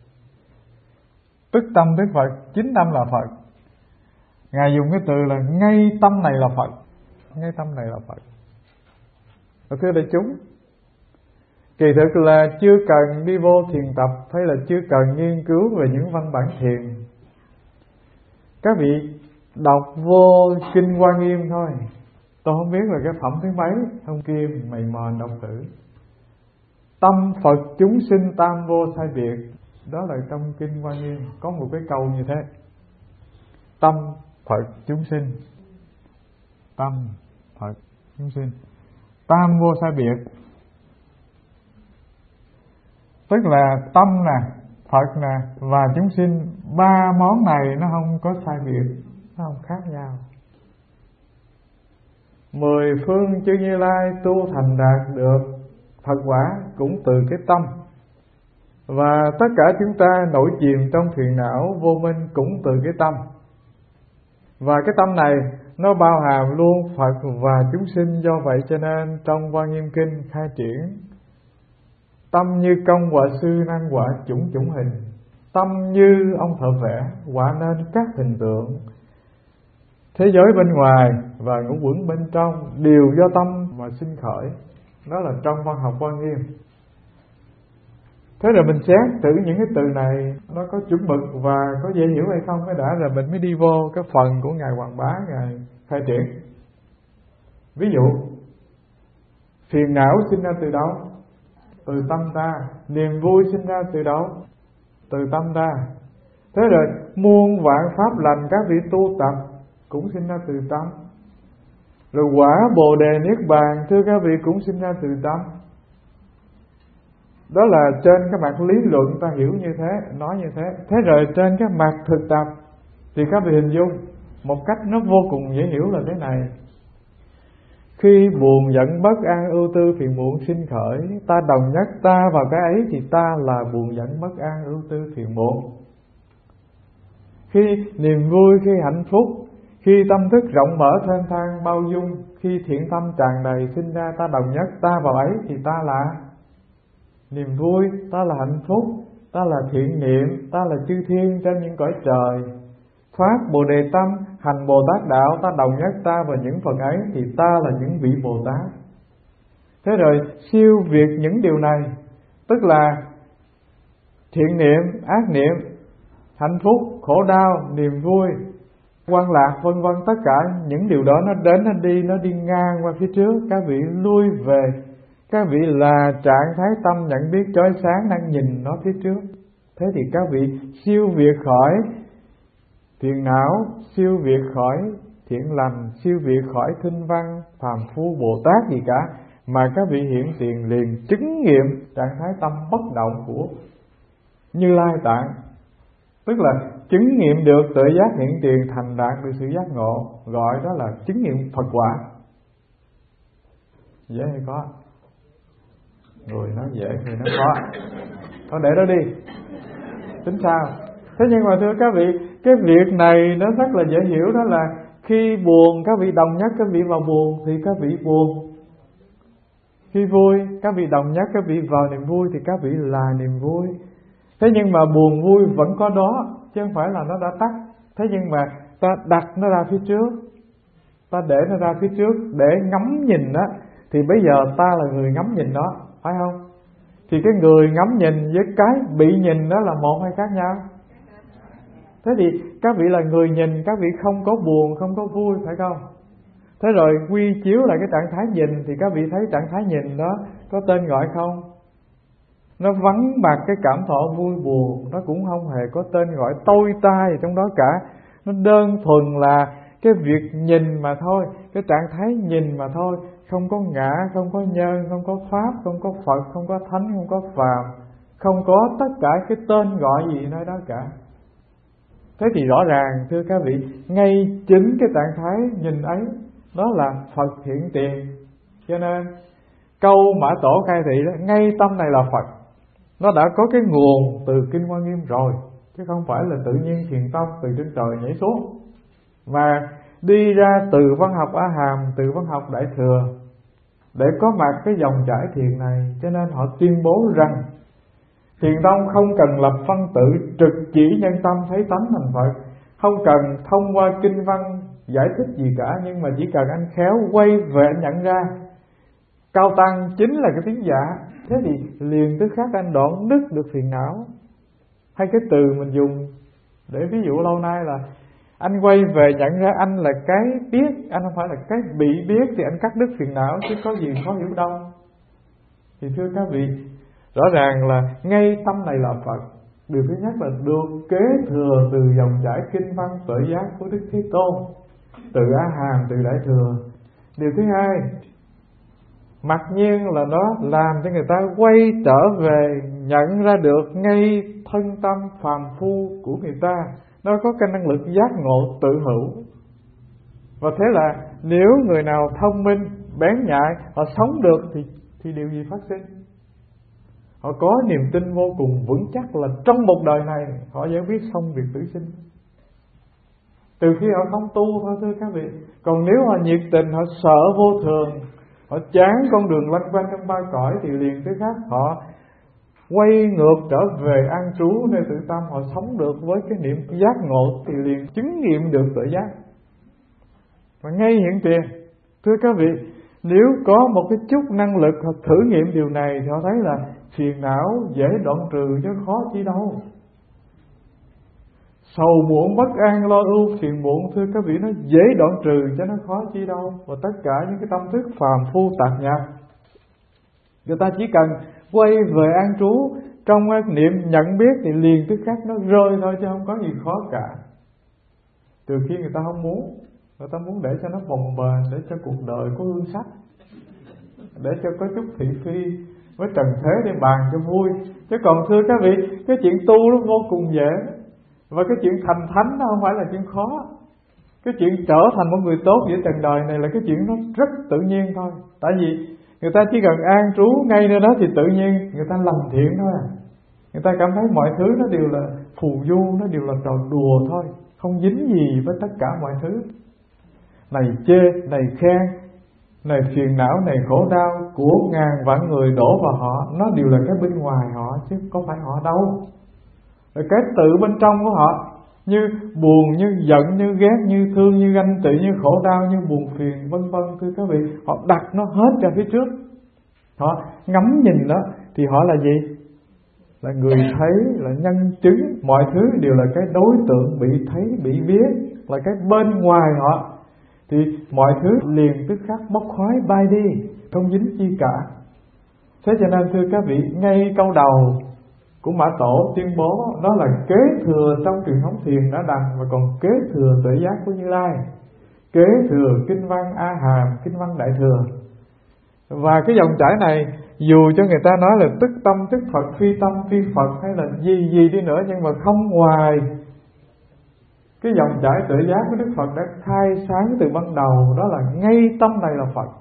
A: Tức tâm tức Phật, chính tâm là Phật. Ngài dùng cái từ là ngay tâm này là Phật, ngay tâm này là Phật. Và thưa đại chúng, kỳ thực là chưa cần đi vô thiền tập hay là chưa cần nghiên cứu về những văn bản thiền. Các vị đọc vô Kinh Hoa Nghiêm thôi. Tôi không biết là cái phẩm thứ mấy, ông Kim mày mò đọc thử. Tâm Phật chúng sinh tam vô sai biệt. Đó là trong Kinh Hoa Nghiêm có một cái câu như thế. Tâm Phật chúng sinh, tâm Phật chúng sinh tam vô sai biệt. Tức là tâm nè, Phật nè và chúng sinh, ba món này nó không có sai biệt, nó không khác nhau. Mười phương chư Như Lai tu thành đạt được Phật quả cũng từ cái tâm. Và tất cả chúng ta nổi chìm trong phiền não vô minh cũng từ cái tâm. Và cái tâm này nó bao hàm luôn Phật và chúng sinh. Do vậy cho nên trong Hoa Nghiêm Kinh khai triển: tâm như công họa sư năng họa chủng chủng hình. Tâm như ông thợ vẽ họa nên các hình tượng. Thế giới bên ngoài và ngũ uẩn bên trong đều do tâm mà sinh khởi. Đó là trong văn học Hoa Nghiêm. Thế rồi mình xét thử những cái từ này nó có chuẩn mực và có dễ hiểu hay không, cái đã rồi mình mới đi vô cái phần của Ngài Hoàng Bá Ngài khai triển. Ví dụ, phiền não sinh ra từ đâu? Từ tâm ta. Niềm vui sinh ra từ đâu? Từ tâm ta. Thế rồi muôn vạn pháp lành các vị tu tập cũng sinh ra từ tâm. Rồi quả Bồ Đề Niết Bàn thưa các vị cũng sinh ra từ tâm. Đó là trên cái mặt lý luận ta hiểu như thế, nói như thế. Thế rồi trên cái mặt thực tập thì các vị hình dung một cách nó vô cùng dễ hiểu là thế này. Khi buồn giận bất an ưu tư phiền muộn sinh khởi, ta đồng nhất ta vào cái ấy thì ta là buồn giận bất an ưu tư phiền muộn. Khi niềm vui, khi hạnh phúc, khi tâm thức rộng mở thênh thang bao dung, khi thiện tâm tràn đầy sinh ra, ta đồng nhất ta vào ấy thì ta là niềm vui, ta là hạnh phúc, ta là thiện niệm, ta là chư thiên trên những cõi trời. Phát Bồ Đề tâm, hành Bồ Tát đạo, ta đồng nhất ta vào những phần ấy thì ta là những vị Bồ Tát. Thế rồi siêu việt những điều này, tức là thiện niệm, ác niệm, hạnh phúc, khổ đau, niềm vui, quan lạc, vân vân, tất cả những điều đó nó đến nó đi, nó đi ngang qua phía trước, các vị lui về. Các vị là trạng thái tâm nhận biết chói sáng đang nhìn nó phía trước. Thế thì các vị siêu việt khỏi phiền não, siêu việt khỏi thiện lành, siêu việt khỏi thinh văn, phàm phu, Bồ Tát gì cả, mà các vị hiện tiền liền chứng nghiệm trạng thái tâm bất động của Như Lai Tạng. Tức là chứng nghiệm được tự giác hiện tiền, thành đạt được sự giác ngộ, gọi đó là chứng nghiệm Phật quả. Dễ hay khó? Người nói dễ, người nói khó. Thôi để đó đi, tính sao? Thế nhưng mà thưa các vị, cái việc này nó rất là dễ hiểu. Đó là khi buồn các vị đồng nhất các vị vào buồn thì các vị buồn. Khi vui các vị đồng nhất các vị vào niềm vui thì các vị là niềm vui. Thế nhưng mà buồn vui vẫn có đó, chứ không phải là nó đã tắt. Thế nhưng mà ta đặt nó ra phía trước, ta để nó ra phía trước để ngắm nhìn đó, thì bây giờ ta là người ngắm nhìn đó, phải không? Thì cái người ngắm nhìn với cái bị nhìn đó là một hay khác nhau? Thế thì các vị là người nhìn, các vị không có buồn, không có vui, phải không? Thế rồi quy chiếu lại cái trạng thái nhìn thì các vị thấy trạng thái nhìn đó có tên gọi không? Nó vắng bạc cái cảm thọ vui buồn, nó cũng không hề có tên gọi tôi ta gì trong đó cả. Nó đơn thuần là cái việc nhìn mà thôi, cái trạng thái nhìn mà thôi. Không có ngã, không có nhân, không có pháp, không có Phật, không có thánh, không có phàm, không có tất cả cái tên gọi gì nơi đó cả. Thế thì rõ ràng thưa các vị, ngay chính cái trạng thái nhìn ấy đó là Phật hiện tiền. Cho nên câu Mã Tổ khai thị đó, ngay tâm này là Phật, nó đã có cái nguồn từ Kinh Hoa Nghiêm rồi, chứ không phải là tự nhiên thiền tông từ trên trời nhảy xuống, mà đi ra từ văn học A Hàm, từ văn học Đại Thừa để có mặt cái dòng chảy thiền này. Cho nên họ tuyên bố rằng thiền tông không cần lập phân tự trực chỉ nhân tâm thấy tánh thành Phật, không cần thông qua kinh văn giải thích gì cả, nhưng mà chỉ cần anh khéo quay về anh nhận ra cao tăng chính là cái tiếng dạ, thế thì liền tức khắc anh đoạn đứt được phiền não. Hay cái từ mình dùng để ví dụ lâu nay là anh quay về nhận ra anh là cái biết, anh không phải là cái bị biết, thì anh cắt đứt phiền não, chứ có gì khó hiểu đâu. Thì thưa các vị, rõ ràng là ngay tâm này là Phật. Điều thứ nhất là được kế thừa từ dòng chảy kinh văn tuệ giác của Đức Thế Tôn, từ A Hàm, từ Đại Thừa. Điều thứ hai, mặc nhiên là nó làm cho người ta quay trở về nhận ra được ngay thân tâm phàm phu của người ta, nó có cái năng lực giác ngộ tự hữu. Và thế là nếu người nào thông minh, bén nhạy, họ sống được thì, thì điều gì phát sinh? Họ có niềm tin vô cùng vững chắc là trong một đời này họ giải quyết xong việc tử sinh. Từ khi họ không tu thôi thưa các vị. Còn nếu họ nhiệt tình, họ sợ vô thường, họ chán con đường loanh quanh trong ba cõi, thì liền tới khác họ quay ngược trở về an trú nơi tự tâm. Họ sống được với cái niệm giác ngộ thì liền chứng nghiệm được tự giác. Và ngay hiện tiền, thưa các vị, nếu có một cái chút năng lực hoặc thử nghiệm điều này thì họ thấy là phiền não dễ đoạn trừ chứ khó chi đâu. Sầu muộn bất an lo âu phiền muộn thưa các vị, nó dễ đoạn trừ chứ nó khó chi đâu. Và tất cả những cái tâm thức phàm phu tạp nhạp, người ta chỉ cần quay về an trú trong cái niệm nhận biết thì liền tức khắc nó rơi thôi, chứ không có gì khó cả. Từ khi người ta không muốn, người ta muốn để cho nó bồng bềnh, để cho cuộc đời có hương sắc, để cho có chút thị phi với trần thế để bàn cho vui. Chứ còn thưa các vị, cái chuyện tu nó vô cùng dễ, và cái chuyện thành thánh nó không phải là chuyện khó. Cái chuyện trở thành một người tốt giữa trần đời này là cái chuyện nó rất tự nhiên thôi. Tại vì người ta chỉ cần an trú ngay nơi đó thì tự nhiên người ta làm thiện thôi à. Người ta cảm thấy mọi thứ nó đều là phù du, nó đều là trò đùa thôi, không dính gì với tất cả mọi thứ. Này chê, này khen, này phiền não, này khổ đau của ngàn vạn người đổ vào họ, nó đều là cái bên ngoài họ chứ có phải họ đâu. Rồi cái tự bên trong của họ, như buồn, như giận, như ghét, như thương, như ganh tị, như khổ đau, như buồn phiền, vân vân thưa các vị, họ đặt nó hết ra phía trước. Họ ngắm nhìn đó thì họ là gì? Là người thấy, là nhân chứng. Mọi thứ đều là cái đối tượng bị thấy, bị biết, là cái bên ngoài họ. Thì mọi thứ liền tức khắc bốc khói bay đi, không dính chi cả. Thế cho nên thưa các vị, ngay câu đầu của Mã Tổ tuyên bố đó là kế thừa trong truyền thống thiền đã đành, và còn kế thừa tuệ giác của Như Lai, kế thừa kinh văn A Hàm, kinh văn Đại Thừa. Và cái dòng chảy này dù cho người ta nói là tức tâm tức Phật, phi tâm phi Phật hay là gì gì đi nữa, nhưng mà không ngoài cái dòng chảy tuệ giác của Đức Phật đã khai sáng từ ban đầu, đó là ngay tâm này là Phật.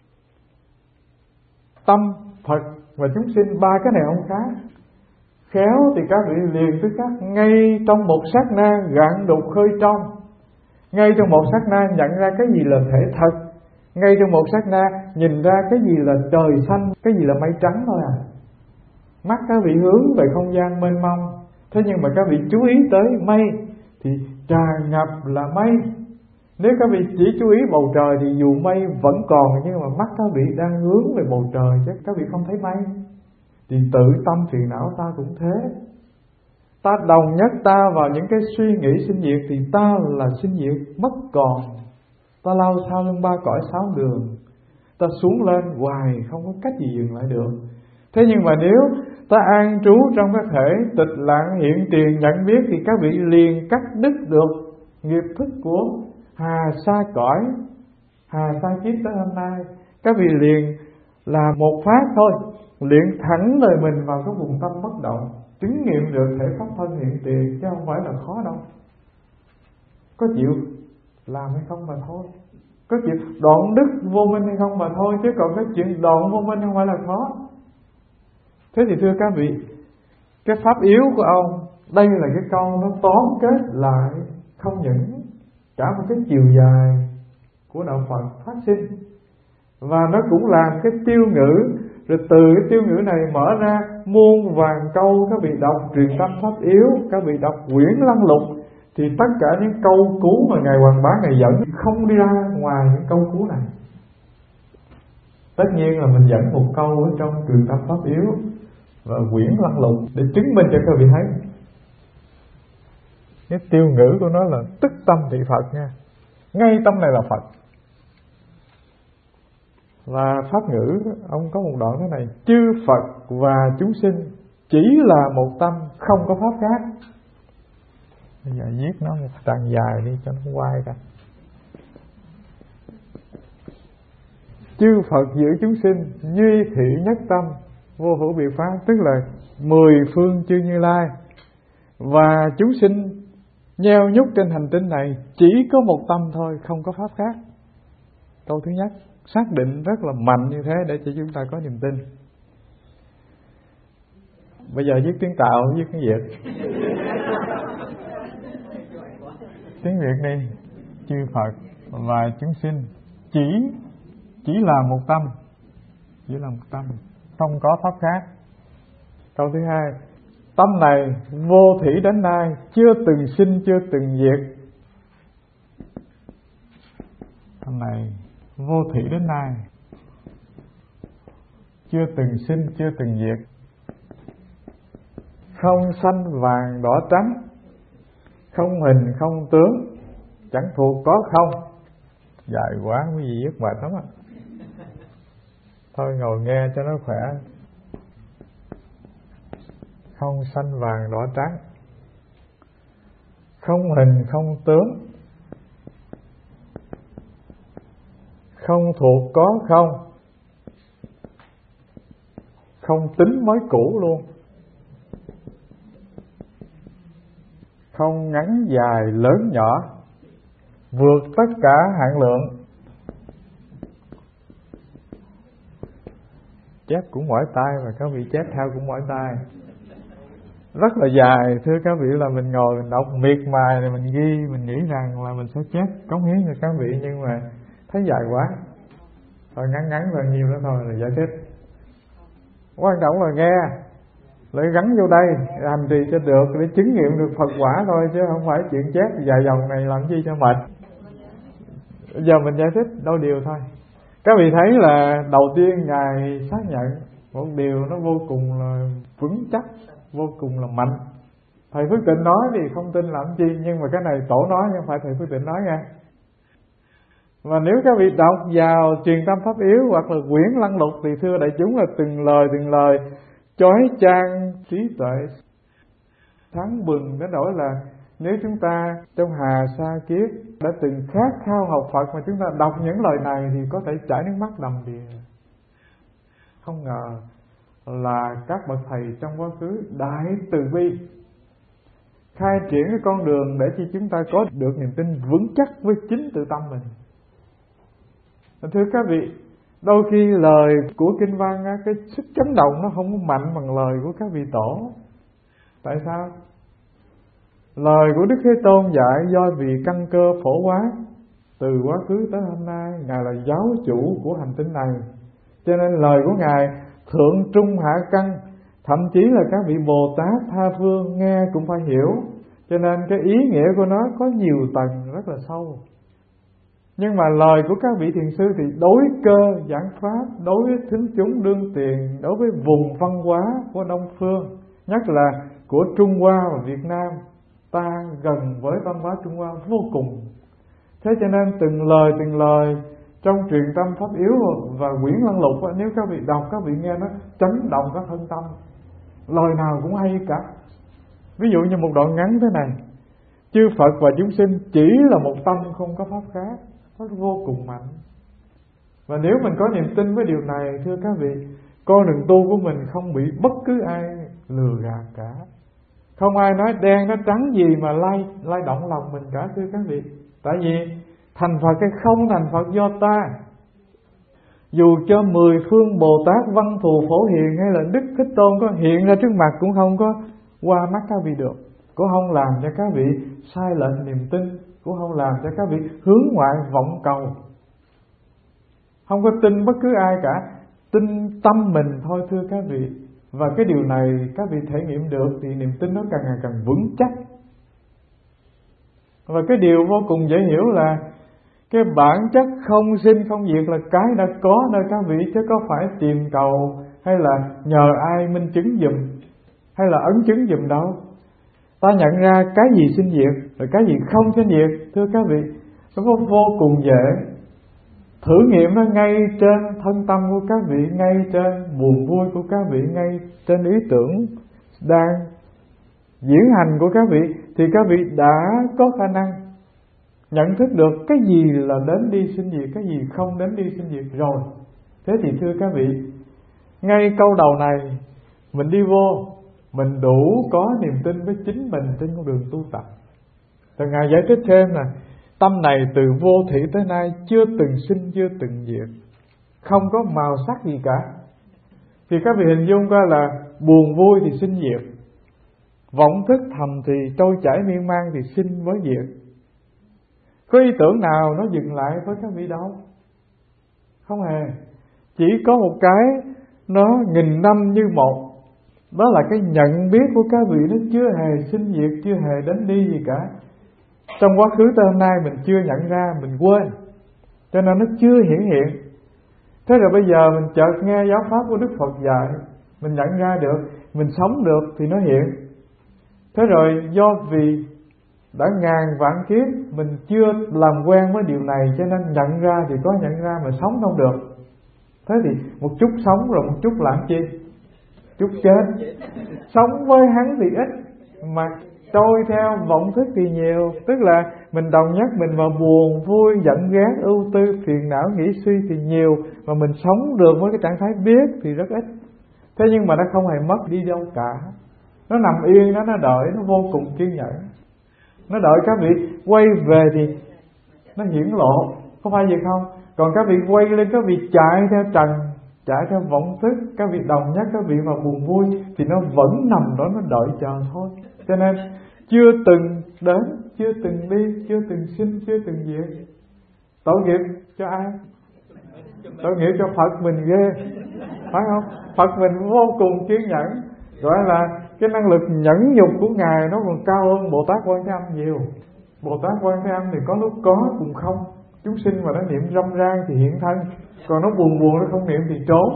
A: Tâm, Phật và chúng sinh, ba cái này không khác. Khéo thì các vị liền tức khắc ngay trong một sát na gạn đục khơi trong, ngay trong một sát na nhận ra cái gì là thể thật, ngay trong một sát na nhìn ra cái gì là trời xanh, cái gì là mây trắng thôi à. Mắt các vị hướng về không gian mênh mông, thế nhưng mà các vị chú ý tới mây thì tràn ngập là mây. Nếu các vị chỉ chú ý bầu trời thì dù mây vẫn còn, nhưng mà mắt các vị đang hướng về bầu trời chứ các vị không thấy mây. Thì tự tâm phiền não ta cũng thế. Ta đồng nhất ta vào những cái suy nghĩ sinh diệt thì ta là sinh diệt mất còn. Ta lao sao lưng ba cõi sáu đường, ta xuống lên hoài không có cách gì dừng lại được. Thế nhưng mà nếu ta an trú trong cái thể tịch lặng hiện tiền nhận biết thì các vị liền cắt đứt được nghiệp thức của hà sa cõi, hà sa kiếp tới hôm nay. Các vị liền là một phát thôi, liền thẳng lời mình vào cái vùng tâm bất động, chứng nghiệm được thể pháp thân hiện tiền, chứ không phải là khó đâu. Có chịu làm hay không mà thôi. Có chuyện đoạn đức vô minh hay không mà thôi, chứ còn cái chuyện đoạn vô minh không phải là khó. Thế thì thưa các vị, cái pháp yếu của ông, đây là cái câu nó tóm kết lại không những cả một cái chiều dài của đạo Phật phát sinh, và nó cũng làm cái tiêu ngữ, rồi từ cái tiêu ngữ này mở ra muôn vàn câu. Các vị đọc Truyền Tâm Pháp Yếu, các vị đọc Quyển Lăng Lục, thì tất cả những câu cú mà Ngài Hoàng Bá Ngài dẫn không đi ra ngoài những câu cú này. Tất nhiên là mình dẫn một câu ở trong Truyền Tâm Pháp Yếu và Quyển Lăng Lục để chứng minh cho các vị thấy cái tiêu ngữ của nó là tức tâm thị Phật nha, ngay tâm này là Phật. Và pháp ngữ ông có một đoạn thế này: chư Phật và chúng sinh chỉ là một tâm, không có pháp khác. Bây giờ viết nó một trang dài đi cho nó quay ra. Chư Phật giữ chúng sinh duy thị nhất tâm, vô hữu biệt pháp, tức là mười phương chư Như Lai. Và chúng sinh nheo nhúc trên hành tinh này chỉ có một tâm thôi, không có pháp khác. Câu thứ nhất xác định rất là mạnh như thế để cho chúng ta có niềm tin. Bây giờ viết tiếng Tàu, viết tiếng Việt. Tiếng Việt đi. Chư Phật và chúng sinh chỉ chỉ là một tâm, chỉ là một tâm, không có pháp khác. Câu thứ hai, tâm này vô thủy đến nay, chưa từng sinh, chưa từng diệt. Tâm này vô thủy đến nay, chưa từng sinh, chưa từng diệt. Không xanh vàng đỏ trắng, không hình không tướng, chẳng thuộc có không. Dài quá quý vị rất mệt lắm ạ. Thôi ngồi nghe cho nó khỏe. Không xanh vàng đỏ trắng, không hình không tướng, không thuộc có không, không tính mới cũ luôn, không ngắn dài lớn nhỏ, vượt tất cả hạn lượng. Chép cũng mỏi tay, và các vị chép theo cũng mỏi tay. Rất là dài, thưa các vị, là mình ngồi mình đọc miệt mài rồi mình ghi, mình nghĩ rằng là mình sẽ chép cống hiến cho các vị, nhưng mà thấy dài quá, thôi ngắn ngắn bao nhiêu đó thôi là giải thích. Quan trọng là nghe, lại gắn vô đây hành trì cho được, để chứng nghiệm được Phật quả thôi, chứ không phải chuyện chép dài dòng này làm gì cho mệt. Bây giờ mình giải thích đôi điều thôi. Các vị thấy là đầu tiên Ngài xác nhận một điều nó vô cùng là vững chắc, vô cùng là mạnh. Thầy Phước Tịnh nói thì không tin làm chi, nhưng mà cái này Tổ nói, nhưng không phải Thầy Phước Tịnh nói nha. Và nếu các vị đọc vào Truyền Tâm Pháp Yếu hoặc là Quyển Lăng Lục thì thưa đại chúng là từng lời từng lời chói chang trí tuệ, sáng bừng đến nỗi là nếu chúng ta trong hà sa kiếp đã từng khát khao học Phật, mà chúng ta đọc những lời này thì có thể chảy nước mắt đầm đìa. Không ngờ là các bậc thầy trong quá khứ đại từ bi khai triển cái con đường để cho chúng ta có được niềm tin vững chắc với chính tự tâm mình. Thưa các vị, đôi khi lời của kinh văn á, cái sức chấn động nó không mạnh bằng lời của các vị tổ. Tại sao? Lời của Đức Thế Tôn dạy do vì căn cơ phổ quát, từ quá khứ tới hôm nay Ngài là giáo chủ của hành tinh này, cho nên lời của Ngài thượng trung hạ căn, thậm chí là các vị Bồ Tát tha phương nghe cũng phải hiểu, cho nên cái ý nghĩa của nó có nhiều tầng rất là sâu. Nhưng mà lời của các vị thiền sư thì đối cơ giảng pháp, đối với thính chúng đương tiền, đối với vùng văn hóa của Đông Phương, nhất là của Trung Hoa và Việt Nam, ta gần với văn hóa Trung Hoa vô cùng. Thế cho nên từng lời từng lời trong Truyền Tâm Pháp Yếu và Quyển Lăng Lục, nếu các vị đọc, các vị nghe nó chấn động các thân tâm, lời nào cũng hay cả. Ví dụ như một đoạn ngắn thế này: chư Phật và chúng sinh chỉ là một tâm, không có pháp khác. Nó vô cùng mạnh. Và nếu mình có niềm tin với điều này, thưa các vị, con đường tu của mình không bị bất cứ ai lừa gạt cả. Không ai nói đen nó trắng gì mà lay lay động lòng mình cả, thưa các vị. Tại vì Thành Phật hay không thành Phật do ta. Dù cho mười phương Bồ Tát, Văn Thù, Phổ Hiền hay là Đức Thích Tôn có hiện ra trước mặt cũng không có qua mắt các vị được, cũng không làm cho các vị sai lệch niềm tin, cũng không làm cho các vị hướng ngoại vọng cầu. Không có tin bất cứ ai cả, tin tâm mình thôi thưa các vị. Và cái điều này các vị thể nghiệm được thì niềm tin nó càng ngày càng vững chắc. Và cái điều vô cùng dễ hiểu là cái bản chất không sinh không diệt là cái đã có nơi các vị, chứ có phải tìm cầu hay là nhờ ai minh chứng giùm hay là ấn chứng giùm đâu. Ta nhận ra cái gì sinh diệt rồi cái gì không sinh diệt, thưa các vị, nó vô, vô cùng dễ. Thử nghiệm nó ngay trên thân tâm của các vị, ngay trên buồn vui của các vị, ngay trên ý tưởng đang diễn hành của các vị, thì các vị đã có khả năng nhận thức được cái gì là đến đi sinh diệt, cái gì không đến đi sinh diệt rồi. Thế thì thưa các vị, ngay câu đầu này mình đi vô, mình đủ có niềm tin với chính mình trên con đường tu tập. Rồi Ngài giải thích thêm là tâm này từ vô thủy tới nay chưa từng sinh, chưa từng diệt, không có màu sắc gì cả. Thì các vị hình dung coi là buồn vui thì sinh diệt, vọng thức thầm thì trôi chảy miên man thì sinh với diệt. Có ý tưởng nào nó dừng lại với các vị đâu, không hề. Chỉ có một cái nó nghìn năm như một, đó là cái nhận biết của các vị nó chưa hề sinh diệt, chưa hề đến đi gì cả. Trong quá khứ tới hôm nay mình chưa nhận ra, mình quên, cho nên nó chưa hiển hiện. Thế rồi bây giờ mình chợt nghe giáo pháp của Đức Phật dạy, mình nhận ra được, mình sống được thì nó hiện. Thế rồi do vì đã ngàn vạn kiếp mình chưa làm quen với điều này, cho nên nhận ra thì có nhận ra mà sống không được. Thế thì một chút sống rồi một chút làm chi? Chút chết. Sống với hắn thì ít, mà trôi theo vọng thức thì nhiều. Tức là mình đồng nhất mình vào buồn, vui, giận, ghét, ưu tư, phiền não, nghĩ suy thì nhiều, mà mình sống được với cái trạng thái biết thì rất ít. Thế nhưng mà nó không hề mất đi đâu cả. Nó nằm yên đó, nó đợi, nó vô cùng kiên nhẫn. Nó đợi các vị quay về thì nó hiển lộ, có phải vậy không? Còn các vị quay lên, các vị chạy theo trần, chạy theo vọng thức, các vị đồng nhất các vị vào buồn vui, thì nó vẫn nằm đó, nó đợi chờ thôi. Cho nên chưa từng đến, chưa từng đi, chưa từng sinh, chưa từng diệt. Tội nghiệp cho ai? Tội nghiệp cho Phật mình ghê, phải không? Phật mình vô cùng kiên nhẫn, gọi là cái năng lực nhẫn nhục của Ngài nó còn cao hơn Bồ Tát Quan Thế Âm nhiều. Bồ Tát Quan Thế Âm thì có lúc có cùng không, chúng sinh mà nó niệm râm ran thì hiện thân, còn nó buồn buồn nó không niệm thì trốn,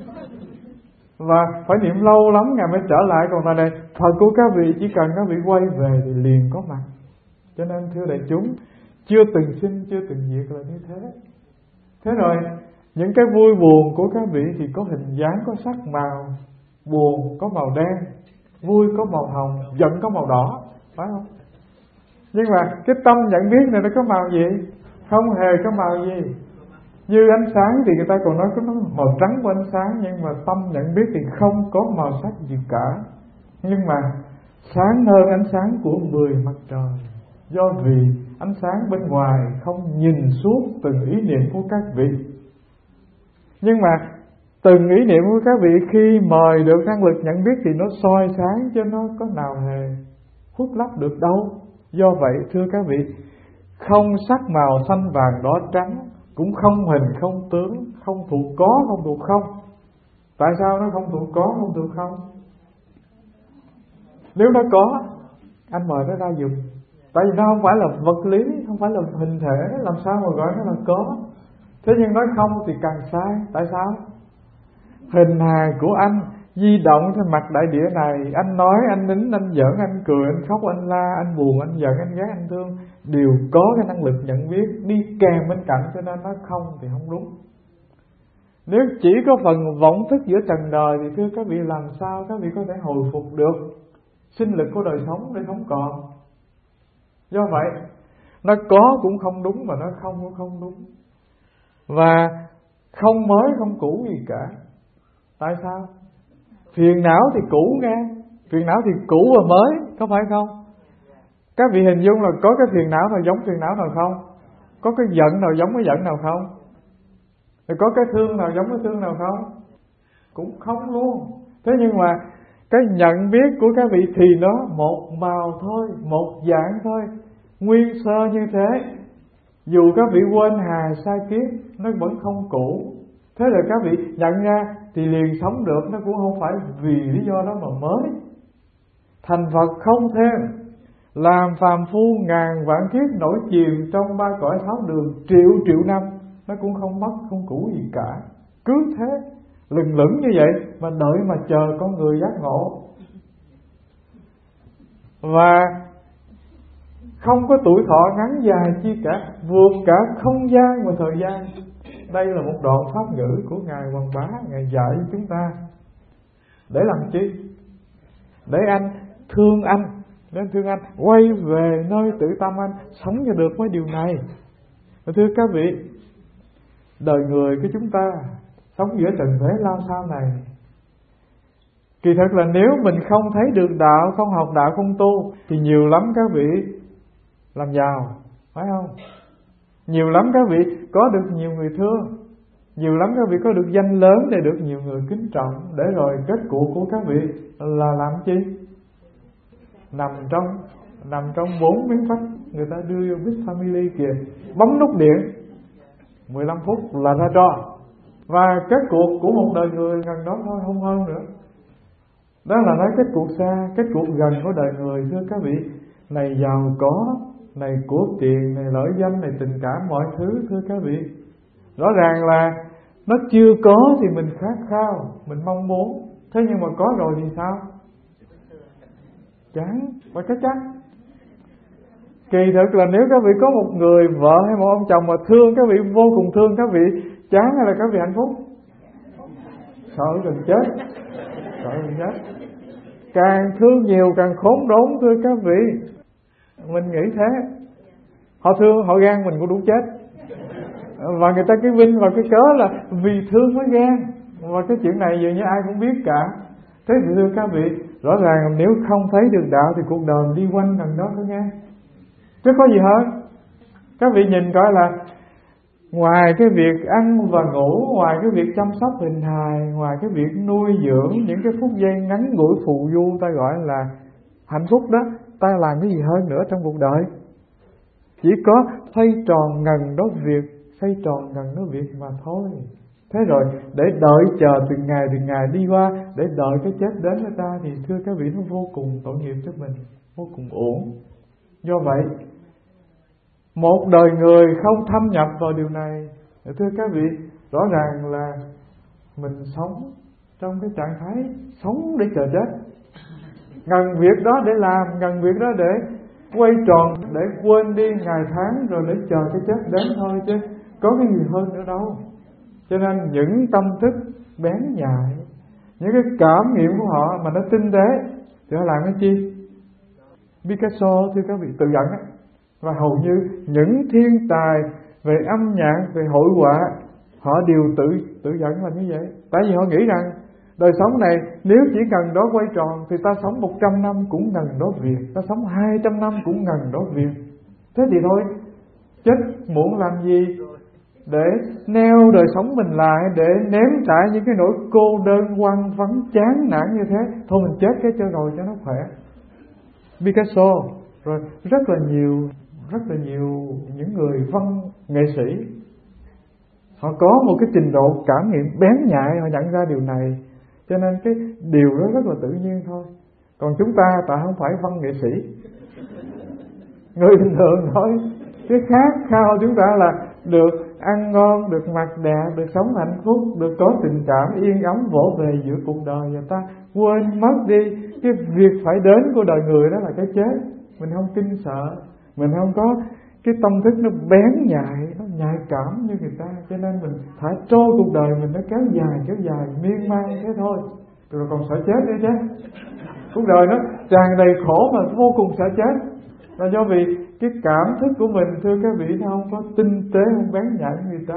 A: và phải niệm lâu lắm Ngài mới trở lại. Còn tại đây Phật của các vị chỉ cần các vị quay về thì liền có mặt. Cho nên thưa đại chúng, chưa từng sinh, chưa từng diệt là như thế. Thế rồi những cái vui buồn của các vị thì có hình dáng, có sắc màu. Buồn có màu đen, vui có màu hồng, giận có màu đỏ, phải không? Nhưng mà cái tâm nhận biết này nó có màu gì? Không hề có màu gì. Như ánh sáng thì người ta còn nói có màu trắng của ánh sáng, nhưng mà tâm nhận biết thì không có màu sắc gì cả. Nhưng mà sáng hơn ánh sáng của mười mặt trời, do vì ánh sáng bên ngoài không nhìn suốt từng ý niệm của các vị. Nhưng mà từng ý niệm của các vị khi mời được năng lực nhận biết thì nó soi sáng, chứ nó có nào hề hút lấp được đâu. Do vậy thưa các vị, không sắc màu xanh vàng đỏ trắng, cũng không hình không tướng, không thuộc có không thuộc không. Tại sao nó không thuộc có không thuộc không? Nếu nó có, anh mời nó ra dùng. Tại vì nó không phải là vật lý, không phải là hình thể, làm sao mà gọi nó là có. Thế nhưng nói không thì càng sai. Tại sao? Hình hài của anh di động trên mặt đại địa này, anh nói, anh nín, anh giỡn, anh cười, anh khóc, anh la, anh buồn, anh giận, anh ghét, anh thương, đều có cái năng lực nhận biết đi kèm bên cạnh, cho nên nói không thì không đúng. Nếu chỉ có phần vọng thức giữa trần đời thì thưa các vị, làm sao các vị có thể hồi phục được sinh lực của đời sống để sống còn. Do vậy nó có cũng không đúng, mà nó không cũng không đúng. Và không mới không cũ gì cả. Tại sao? Phiền não thì cũ nghe, phiền não thì cũ và mới, có phải không? Các vị hình dung là có cái phiền não nào giống phiền não nào không? Có cái giận nào giống cái giận nào không? Rồi có cái thương nào giống cái thương nào không? Cũng không luôn. Thế nhưng mà cái nhận biết của các vị thì nó một màu thôi, một dạng thôi, nguyên sơ như thế. Dù các vị quên hà sai kiếp, nó vẫn không cũ. Thế rồi các vị nhận ra thì liền sống được. Nó cũng không phải vì lý do đó mà mới. Thành Phật không thêm, làm phàm phu ngàn vạn kiếp nổi chìm trong ba cõi tháo đường triệu triệu năm, nó cũng không mất không cũ gì cả. Cứ thế lừng lững như vậy mà đợi mà chờ con người giác ngộ. Và không có tuổi thọ ngắn dài chi cả, vượt cả không gian và thời gian. Đây là một đoạn pháp ngữ của Ngài Hoàng Bá, Ngài dạy chúng ta. Để làm chi? Để anh thương anh, để anh thương anh quay về nơi tự tâm anh, sống cho được mấy điều này. Thưa các vị, đời người của chúng ta sống giữa trần thế lao sao này, kỳ thật là nếu mình không thấy được đạo, không học đạo, không tu, thì nhiều lắm các vị làm giàu, phải không? Nhiều lắm các vị có được nhiều người thương, nhiều lắm các vị có được danh lớn để được nhiều người kính trọng, để rồi kết cuộc của các vị là làm chi? Nằm trong nằm trong bốn miếng phách người ta đưa vô Big Family kìa, bấm nút điện mười lăm phút là ra cho. Và kết cuộc của một đời người gần đó thôi, không hơn nữa. Đó là nói kết cuộc xa, kết cuộc gần của đời người. Thưa các vị, này giàu có, này của tiền, này lợi danh, này tình cảm, mọi thứ. Thưa các vị, rõ ràng là nó chưa có thì mình khát khao, mình mong muốn. Thế nhưng mà có rồi thì sao? Chán, và chắc chắn. Kỳ thực là nếu các vị có một người vợ hay một ông chồng mà thương các vị, vô cùng thương các vị, chán hay là các vị hạnh phúc? Sợ gần chết, sợ gần chết. Càng thương nhiều càng khốn đốn. Thưa các vị, mình nghĩ thế. Họ thương, họ ghen mình cũng đủ chết. Và người ta cái vinh vào cái cớ là vì thương mới ghen. Và cái chuyện này dường như ai cũng biết cả. Thế thì thưa các vị, rõ ràng nếu không thấy được đạo thì cuộc đời đi quanh gần đó thôi nghe, chứ có gì hơn. Các vị nhìn coi là ngoài cái việc ăn và ngủ, ngoài cái việc chăm sóc hình hài, ngoài cái việc nuôi dưỡng những cái phút giây ngắn ngủi phù du ta gọi là hạnh phúc đó, ta làm cái gì hơn nữa trong cuộc đời? Chỉ có xoay tròn ngần đó việc, xoay tròn ngần đó việc mà thôi. Thế rồi để đợi chờ từng ngày từng ngày đi qua, để đợi cái chết đến với ta, thì thưa các vị nó vô cùng tội nghiệp cho mình, vô cùng uổng. Do vậy, một đời người không thâm nhập vào điều này, thưa các vị, rõ ràng là mình sống trong cái trạng thái sống để chờ chết. Ngần việc đó để làm, ngần việc đó để quay tròn, để quên đi ngày tháng, rồi để chờ cái chết đến thôi, chứ có cái gì hơn nữa đâu. Cho nên những tâm thức bén nhạy, những cái cảm nghiệm của họ mà nó tinh tế, thì họ làm cái chi? Picasso, thưa các vị, tự dẫn á. Và hầu như những thiên tài về âm nhạc, về hội họa, họ đều tự tự dẫn là như vậy. Tại vì họ nghĩ rằng đời sống này nếu chỉ cần đó quay tròn thì ta sống một trăm năm cũng ngần đó việc, ta sống hai trăm năm cũng ngần đó việc. Thế thì thôi, chết muộn làm gì để neo đời sống mình lại, để ném trải những cái nỗi cô đơn quăng vắng chán nản như thế. Thôi mình chết cái cho rồi cho nó khỏe. Picasso, rồi rất là nhiều rất là nhiều những người văn nghệ sĩ, họ có một cái trình độ cảm nghiệm bén nhạy, họ nhận ra điều này, cho nên cái điều đó rất là tự nhiên thôi. Còn chúng ta tại không phải văn nghệ sĩ, người bình thường thôi. Cái khát khao chúng ta là được ăn ngon, được mặc đẹp, được sống hạnh phúc, được có tình cảm yên ấm vỗ về giữa cuộc đời. Và ta quên mất đi cái việc phải đến của đời người, đó là cái chết. Mình không kinh sợ, mình không có cái tâm thức nó bén nhạy, nó nhạy cảm như người ta. Cho nên mình thả trôi cuộc đời mình, nó kéo dài, kéo dài, miên man thế thôi. Rồi còn sợ chết nữa chứ. Cuộc đời nó tràn đầy khổ mà vô cùng sợ chết. Là do vì cái cảm thức của mình, thưa các vị, nó không có tinh tế, không bén nhạy như người ta.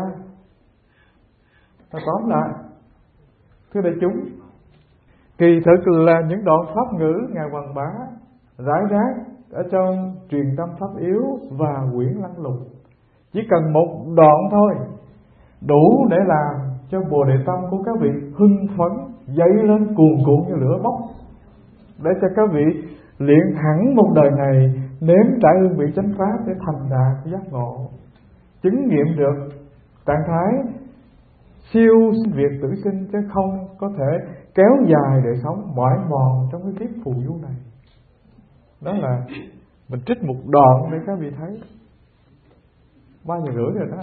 A: Và tóm lại, thưa đại chúng, kỳ thực là những đoạn pháp ngữ Ngài Hoàng Bá rải rác ở trong Truyền Tâm Pháp Yếu và Quyển Lăng Lục, Chỉ cần một đoạn thôi đủ để làm cho Bồ Đề tâm của các vị hưng phấn, dấy lên cuồn cuộn như lửa bốc, để cho các vị luyện hẳn một đời này nếm trải hương vị chánh pháp để thành đạt giác ngộ, chứng nghiệm được trạng thái siêu việt tử sinh, chứ không có thể kéo dài đời sống mỏi mòn trong cái kiếp phù du này. Đó là mình trích một đoạn để các vị thấy. Ba giờ rưỡi rồi đó.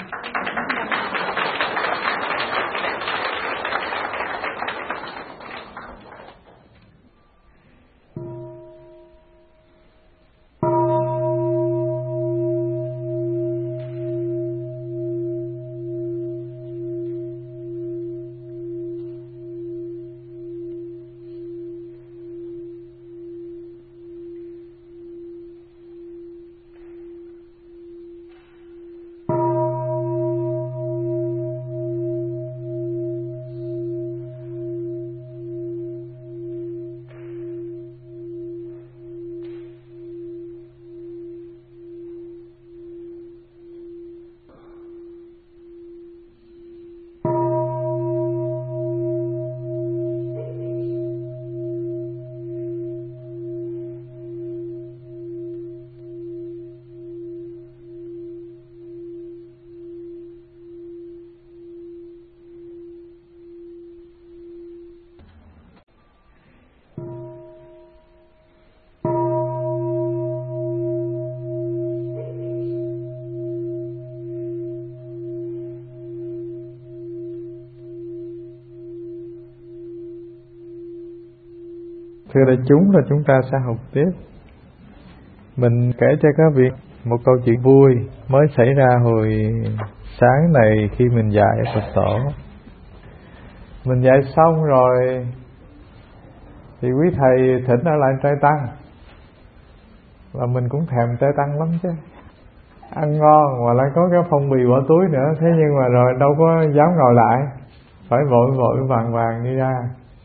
A: Thưa đại chúng, là chúng ta sẽ học tiếp. Mình kể cho các vị một câu chuyện vui mới xảy ra hồi sáng này khi mình dạy ở Phật tổ. Mình dạy xong rồi thì quý thầy thỉnh ở lại trai tăng, và mình cũng thèm trai tăng lắm chứ. Ăn ngon mà lại có cái phong bì bỏ túi nữa. Thế nhưng mà rồi đâu có dám ngồi lại, phải vội vội vàng vàng đi ra.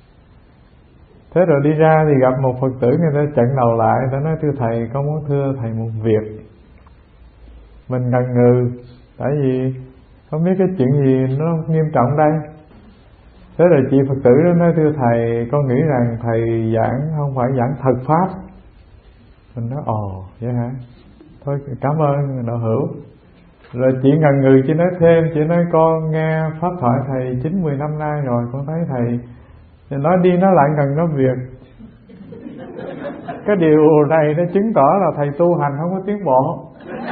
A: Thế rồi đi ra thì gặp một Phật tử, người ta chặn đầu lại, người ta nói: thưa thầy, con muốn thưa thầy một việc. Mình ngần ngừ, tại vì không biết cái chuyện gì nó nghiêm trọng đây. Thế rồi chị Phật tử đó nói: thưa thầy, con nghĩ rằng thầy giảng không phải giảng thật pháp. Mình nói: ồ vậy hả? Thôi cảm ơn đạo hữu. Rồi chị ngần ngừ, chị nói thêm, chị nói: con nghe pháp thoại thầy chín mười năm nay rồi, con thấy thầy thì nói đi nói lại gần nói việc. Cái điều này nó chứng tỏ là thầy tu hành không có tiến bộ.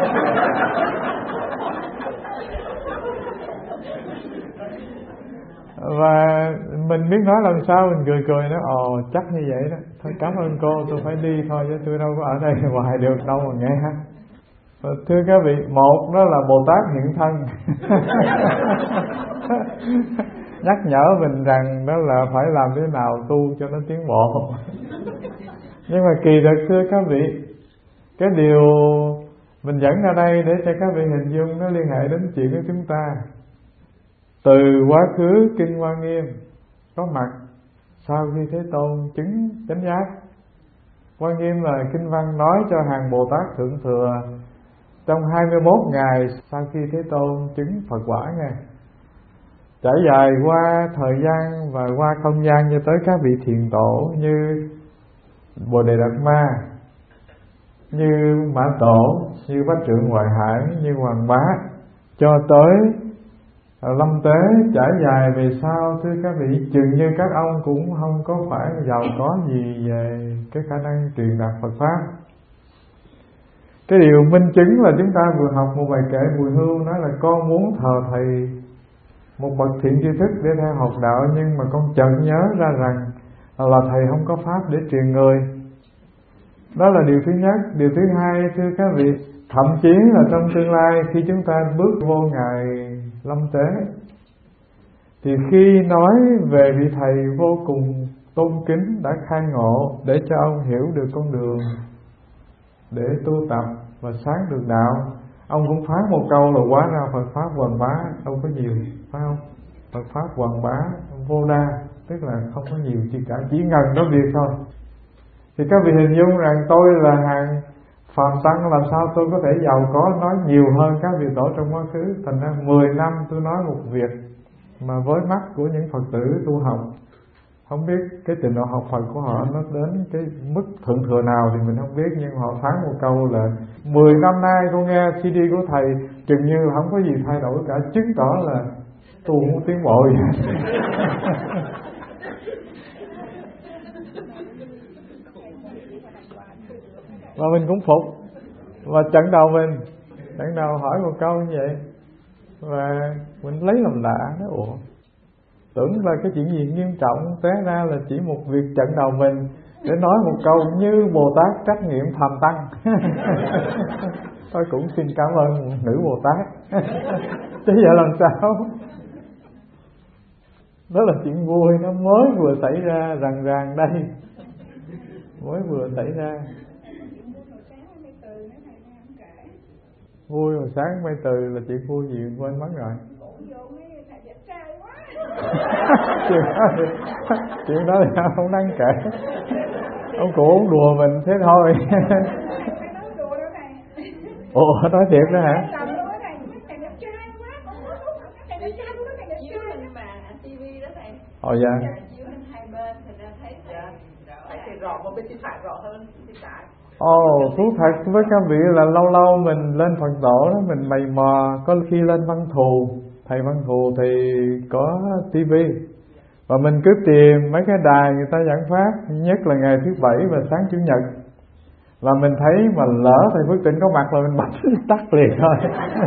A: Và mình biết nói làm sao, mình cười cười nói: ồ chắc như vậy đó, thôi cảm ơn cô, tôi phải đi thôi chứ tôi đâu có ở đây hoài được đâu mà nghe ha. Thưa các vị, một đó là Bồ Tát hiện thân nhắc nhở mình rằng đó là phải làm thế nào tu cho nó tiến bộ. Nhưng mà kỳ thực thưa các vị, cái điều mình dẫn ra đây để cho các vị hình dung nó liên hệ đến chuyện của chúng ta. Từ quá khứ Kinh Hoa Nghiêm có mặt sau khi Thế Tôn chứng chánh giác. Hoa Nghiêm là kinh văn nói cho hàng Bồ Tát Thượng Thừa trong hai mươi mốt ngày sau khi Thế Tôn chứng Phật quả nghe, trải dài qua thời gian và qua không gian cho tới các vị thiền tổ như Bồ Đề Đạt Ma, như Mã Tổ, như Bát Trượng Hoài Hải, như Hoàng Bá, cho tới Lâm Tế, trải dài về sau. Thưa các vị, chừng như các ông cũng không có phải giàu có gì về cái khả năng truyền đạt Phật pháp. Cái điều minh chứng là chúng ta vừa học một bài kệ Mùi Hương, nói là con muốn thờ thầy một bậc thiện tri thức để theo học đạo, nhưng mà con chợt nhớ ra rằng là thầy không có pháp để truyền người. Đó là điều thứ nhất. Điều thứ hai, thưa các vị, thậm chí là trong tương lai khi chúng ta bước vô ngày lâm tế, thì khi nói về vị thầy vô cùng tôn kính đã khai ngộ để cho ông hiểu được con đường để tu tập và sáng được đạo, ông cũng phán một câu là: hóa ra Phật pháp hoằng bá đâu có nhiều, phải không? Phật pháp hoằng bá vô đa, tức là không có nhiều chi cả, chỉ ngần đó việc thôi. Thì các vị hình dung rằng tôi là hàng phàm tăng làm sao tôi có thể giàu có nói nhiều hơn các vị tổ trong quá khứ. Thành ra mười năm tôi nói một việc mà với mắt của những Phật tử tu học, không biết cái trình độ học Phật của họ nó đến cái mức thượng thừa nào thì mình không biết, nhưng họ phán một câu là mười năm nay con nghe xê đê của thầy chừng như không có gì thay đổi cả, chứng tỏ là tu không tiến bộ gì. Và mình cũng phục, và chặn đầu mình chặn đầu hỏi một câu như vậy, và mình lấy làm lạ, nói ủa, tưởng là cái chuyện gì nghiêm trọng, té ra là chỉ một việc chặn đầu mình để nói một câu như Bồ Tát trách nhiệm thầm tăng. Tôi cũng xin cảm ơn nữ Bồ Tát. Chứ giờ làm sao? Đó là chuyện vui, nó mới vừa xảy ra ràng ràng đây, mới vừa xảy ra. Vui hồi sáng mây từ là chuyện vui gì quên mất rồi. chuyện, đó thì, chuyện đó thì không đáng kể. Ông cụ uống đùa mình thế thôi. Ủa nói thiệt đó hả? Ồ dạ. Ồ, thú thật với các vị là lâu lâu mình lên Phật tổ đó, mình mày mò, có khi lên Văn Thù, thầy Văn Thù thì có tivi, và mình cứ tìm mấy cái đài người ta giảng pháp, nhất là ngày thứ bảy và sáng chủ nhật, và mình thấy mà lỡ thầy Phước Tịnh có mặt là mình bật tắt liền thôi.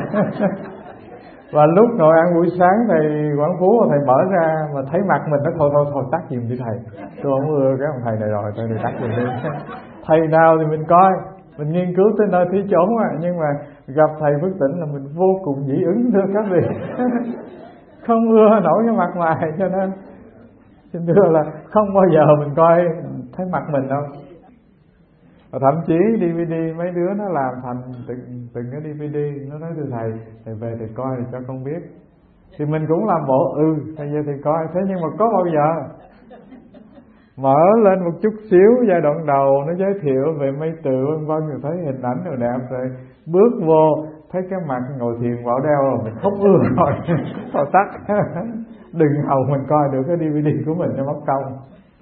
A: Và lúc ngồi ăn buổi sáng thầy Quảng Phú thầy mở ra mà thấy mặt mình, nó thôi thôi thôi tắt giùm đi thầy, tôi không ưa cái ông thầy này rồi, tôi thì tắt giùm đi. Thầy nào thì mình coi, mình nghiên cứu tới nơi thí chốn à, nhưng mà gặp thầy Phước Tịnh là mình vô cùng dị ứng thưa các vị. Không ưa nổi cái mặt mày, cho nên xin thưa là không bao giờ mình coi thấy mặt mình đâu. Và thậm chí đê vê đê mấy đứa nó làm thành từng, từng cái đê vê đê, nó nói thưa thầy, thầy về thầy coi thì cho con biết. Thì mình cũng làm bộ ừ thầy về thầy coi, thế nhưng mà có bao giờ mở lên một chút xíu giai đoạn đầu nó giới thiệu về mây từ vân vân, rồi thấy hình ảnh rồi đẹp, rồi bước vô thấy cái mặt ngồi thiền quạo đeo rồi mình không ưa rồi. Thôi tắt. Đừng hầu mình coi được cái đê vê đê của mình cho mất công.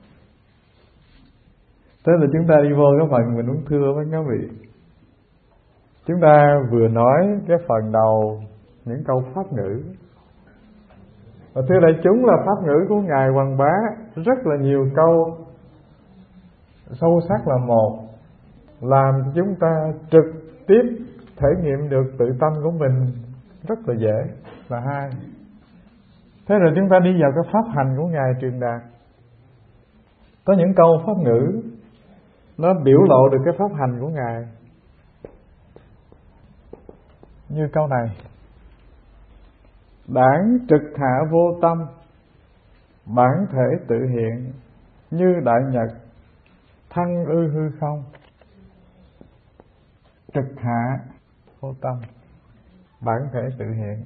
A: Thế là chúng ta đi vô cái phần mình muốn thưa với các vị. Chúng ta vừa nói cái phần đầu những câu pháp ngữ, và thưa đại chúng là pháp ngữ của Ngài Hoàng Bá rất là nhiều câu sâu sắc là một, làm cho chúng ta trực tiếp thể nghiệm được tự tâm của mình rất là dễ là hai. Thế rồi chúng ta đi vào cái pháp hành của Ngài truyền đạt. Có những câu pháp ngữ nó biểu lộ được cái pháp hành của Ngài. Như câu này: đảng trực hạ vô tâm, bản thể tự hiện, như đại nhật, thăng ư hư không. Trực hạ vô tâm, bản thể tự hiện.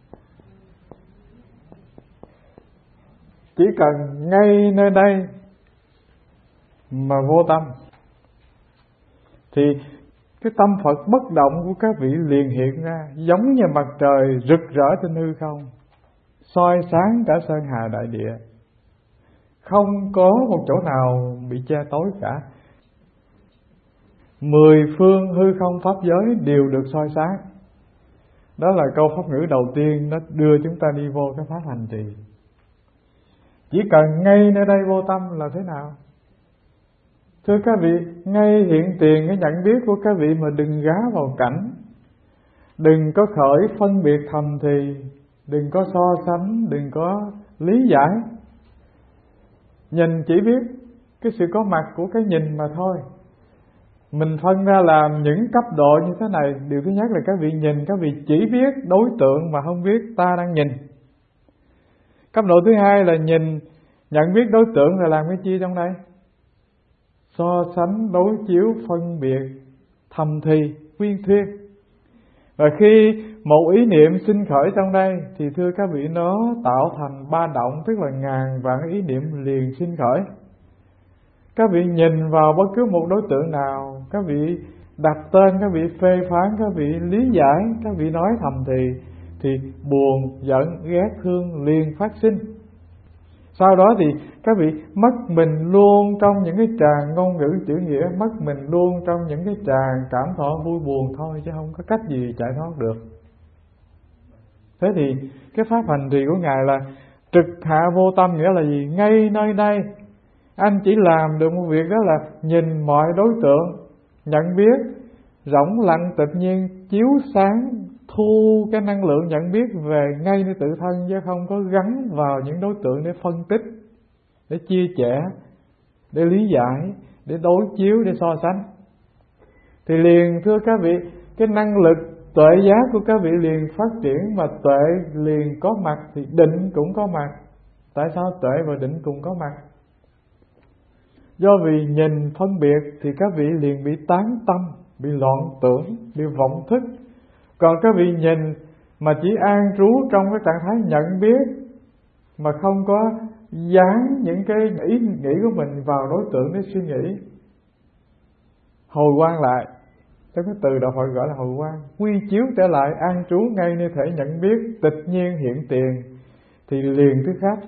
A: Chỉ cần ngay nơi đây mà vô tâm thì cái tâm Phật bất động của các vị liền hiện ra, giống như mặt trời rực rỡ trên hư không, soi sáng cả sơn hà đại địa, không có một chỗ nào bị che tối cả. Mười phương hư không pháp giới đều được soi sáng. Đó là câu pháp ngữ đầu tiên, nó đưa chúng ta đi vô cái pháp hành trì. Chỉ cần ngay nơi đây vô tâm là thế nào? Thưa các vị, ngay hiện tiền cái nhận biết của các vị mà đừng gá vào cảnh, đừng có khởi phân biệt thầm thì, đừng có so sánh, đừng có lý giải. Nhìn chỉ biết cái sự có mặt của cái nhìn mà thôi. Mình phân ra làm những cấp độ như thế này. Điều thứ nhất là các vị nhìn, các vị chỉ biết đối tượng mà không biết ta đang nhìn. Cấp độ thứ hai là nhìn, nhận biết đối tượng là làm cái chi trong đây? So sánh, đối chiếu, phân biệt, thầm thì, quyên thuyên. Và khi một ý niệm sinh khởi trong đây thì thưa các vị, nó tạo thành ba động, tức là ngàn vạn ý niệm liền sinh khởi. Các vị nhìn vào bất cứ một đối tượng nào, các vị đặt tên, các vị phê phán, các vị lý giải, các vị nói thầm thì thì buồn, giận, ghét, thương liền phát sinh. Sau đó thì các vị mất mình luôn trong những cái tràng ngôn ngữ chữ nghĩa, mất mình luôn trong những cái tràng cảm thọ vui buồn thôi, chứ không có cách gì chạy thoát được. Thế thì cái pháp hành trì của Ngài là trực hạ vô tâm, nghĩa là gì? Ngay nơi đây anh chỉ làm được một việc, đó là nhìn mọi đối tượng, nhận biết, rỗng lặng tự nhiên, chiếu sáng, thu cái năng lượng nhận biết về ngay nơi tự thân, chứ không có gắn vào những đối tượng để phân tích, để chia sẻ, để lý giải, để đối chiếu, để so sánh. Thì liền thưa các vị, cái năng lực tuệ giác của các vị liền phát triển, mà tuệ liền có mặt thì định cũng có mặt. Tại sao tuệ và định cùng có mặt? Do vì nhìn phân biệt thì các vị liền bị tán tâm, bị loạn tưởng, bị vọng thức. Còn các vị nhìn mà chỉ an trú trong cái trạng thái nhận biết, mà không có dán những cái ý nghĩ của mình vào đối tượng để suy nghĩ, hồi quang lại. Cái từ đạo Phật gọi là hồi quang, quy chiếu trở lại, an trú ngay nơi thể nhận biết, tịch nhiên hiện tiền, thì liền thứ khác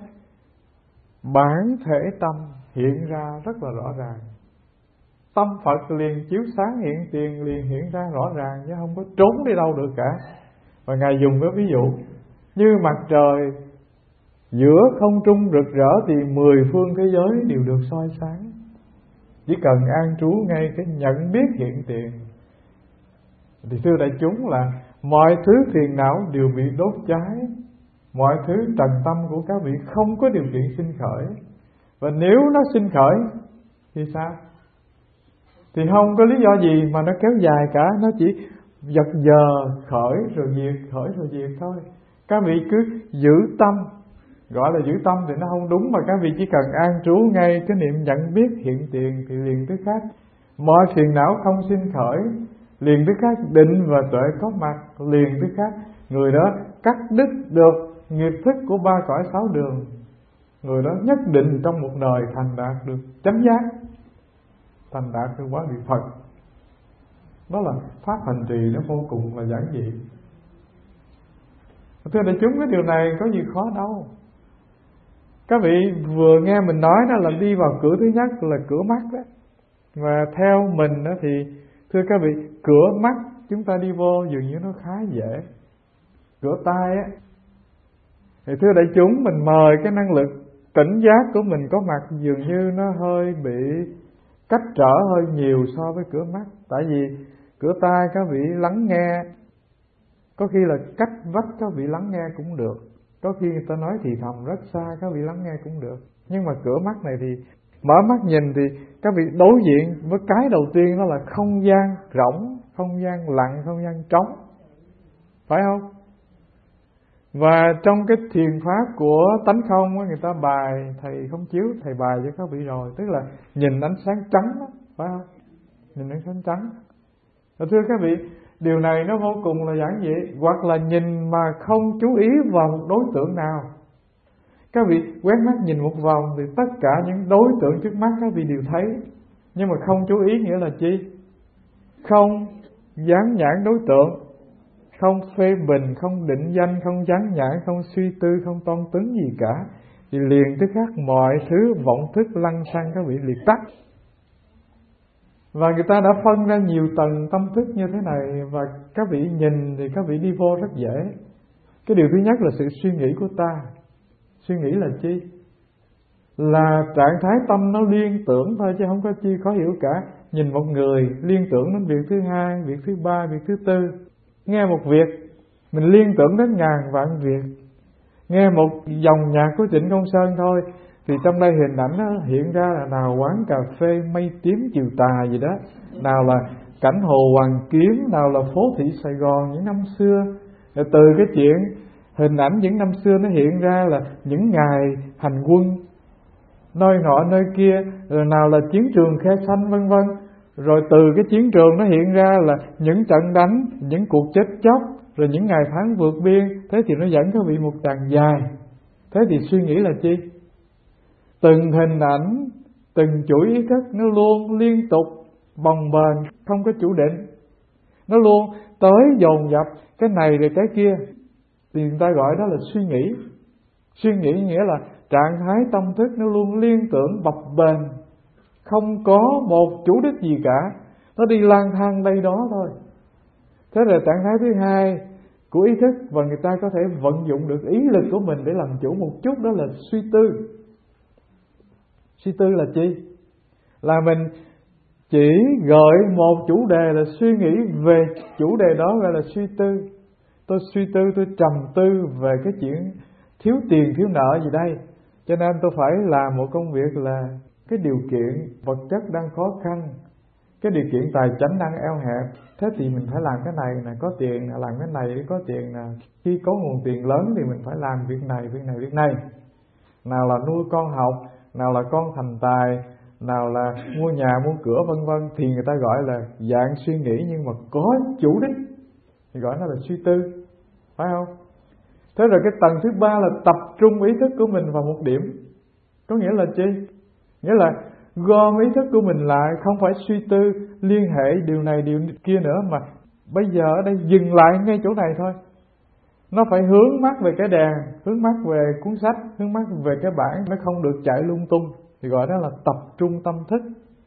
A: bản thể tâm hiện ra rất là rõ ràng. Tâm Phật liền chiếu sáng hiện tiền, liền hiện ra rõ ràng, chứ không có trốn đi đâu được cả. Và Ngài dùng cái ví dụ như mặt trời giữa không trung rực rỡ thì mười phương thế giới đều được soi sáng. Chỉ cần an trú ngay cái nhận biết hiện tiền. Thì thưa đại chúng là mọi thứ phiền não đều bị đốt cháy, mọi thứ trần tâm của các vị không có điều kiện sinh khởi. Và nếu nó sinh khởi thì sao? Thì không có lý do gì mà nó kéo dài cả, nó chỉ giật giờ khởi rồi diệt, khởi rồi diệt thôi. Các vị cứ giữ tâm, gọi là giữ tâm thì nó không đúng, mà các vị chỉ cần an trú ngay cái niệm nhận biết hiện tiền thì liền tức khác mọi phiền não không sinh khởi, liền tức khác định và tuệ có mặt, liền tức khác người đó cắt đứt được nghiệp thức của ba cõi sáu đường. Người đó nhất định trong một đời thành đạt được chánh giác, thành đạt được quả vị Phật. Đó là pháp hành trì, nó vô cùng là giản dị. Thưa đại chúng, cái điều này có gì khó đâu. Các vị vừa nghe mình nói đó là đi vào cửa thứ nhất là cửa mắt đó. Và theo mình đó thì thưa các vị, cửa mắt chúng ta đi vô dường như nó khá dễ. Cửa tai á, thì thưa đại chúng, mình mời cái năng lực tỉnh giác của mình có mặt dường như nó hơi bị cách trở hơi nhiều so với cửa mắt. Tại vì cửa tai các vị lắng nghe, có khi là cách vách các vị lắng nghe cũng được, có khi người ta nói thì thầm rất xa các vị lắng nghe cũng được. Nhưng mà cửa mắt này thì mở mắt nhìn thì các vị đối diện với cái đầu tiên đó là không gian rỗng, không gian lặng, không gian trống, phải không? Và trong cái thiền pháp của tánh không, người ta bài, thầy không chiếu, thầy bài cho các vị rồi, tức là nhìn ánh sáng trắng đó, phải không? Nhìn ánh sáng trắng. Và thưa các vị, điều này nó vô cùng là giản dị. Hoặc là nhìn mà không chú ý vào một đối tượng nào. Các vị quét mắt nhìn một vòng thì tất cả những đối tượng trước mắt các vị đều thấy. Nhưng mà không chú ý nghĩa là chi? Không dán nhãn đối tượng, không phê bình, không định danh, không dán nhãn, không suy tư, không toan tính gì cả. Thì liền tức khác mọi thứ vọng thức lăng xăng các vị liệt tắt. Và người ta đã phân ra nhiều tầng tâm thức như thế này, và các vị nhìn thì các vị đi vô rất dễ. Cái điều thứ nhất là sự suy nghĩ của ta. Suy nghĩ là chi? Là trạng thái tâm nó liên tưởng thôi, chứ không có chi khó hiểu cả. Nhìn một người liên tưởng đến việc thứ hai, việc thứ ba, việc thứ tư. Nghe một việc mình liên tưởng đến ngàn vạn việc. Nghe một dòng nhạc của Trịnh Công Sơn thôi thì trong đây hình ảnh nó hiện ra là nào quán cà phê mây tím chiều tà gì đó, nào là cảnh hồ Hoàn Kiếm, nào là phố thị Sài Gòn những năm xưa. Rồi từ cái chuyện hình ảnh những năm xưa nó hiện ra là những ngày hành quân nơi nọ nơi kia, rồi nào là chiến trường Khe Xanh vân vân. Rồi từ cái chiến trường nó hiện ra là những trận đánh, những cuộc chết chóc, rồi những ngày tháng vượt biên. Thế thì nó dẫn các vị một tràng dài. Thế thì suy nghĩ là chi? Từng hình ảnh, từng chuỗi ý thức nó luôn liên tục bồng bềnh, không có chủ định. Nó luôn tới dồn dập cái này rồi cái kia, thì người ta gọi đó là suy nghĩ. Suy nghĩ nghĩa là trạng thái tâm thức nó luôn liên tưởng bập bềnh, không có một chủ đích gì cả, nó đi lang thang đây đó thôi. Thế là trạng thái thứ hai của ý thức, và người ta có thể vận dụng được ý lực của mình để làm chủ một chút, đó là suy tư. Suy tư là chi? Là mình chỉ gợi một chủ đề là suy nghĩ về chủ đề đó, gọi là suy tư. Tôi suy tư, tôi trầm tư về cái chuyện thiếu tiền thiếu nợ gì đây, cho nên tôi phải làm một công việc là cái điều kiện vật chất đang khó khăn, cái điều kiện tài chính đang eo hẹp, thế thì mình phải làm cái này nè, có tiền nè, làm cái này để có tiền nè. Khi có nguồn tiền lớn thì mình phải làm việc này, việc này, việc này. Nào là nuôi con học, nào là con thành tài, nào là mua nhà, mua cửa vân vân, thì người ta gọi là dạng suy nghĩ nhưng mà có chủ đích, thì gọi nó là suy tư, phải không? Thế rồi cái tầng thứ ba là tập trung ý thức của mình vào một điểm. Có nghĩa là chi? Nghĩa là gom ý thức của mình lại, không phải suy tư liên hệ điều này điều kia nữa, mà bây giờ ở đây dừng lại ngay chỗ này thôi. Nó phải hướng mắt về cái đèn, hướng mắt về cuốn sách, hướng mắt về cái bảng, nó không được chạy lung tung, thì gọi đó là tập trung tâm thức.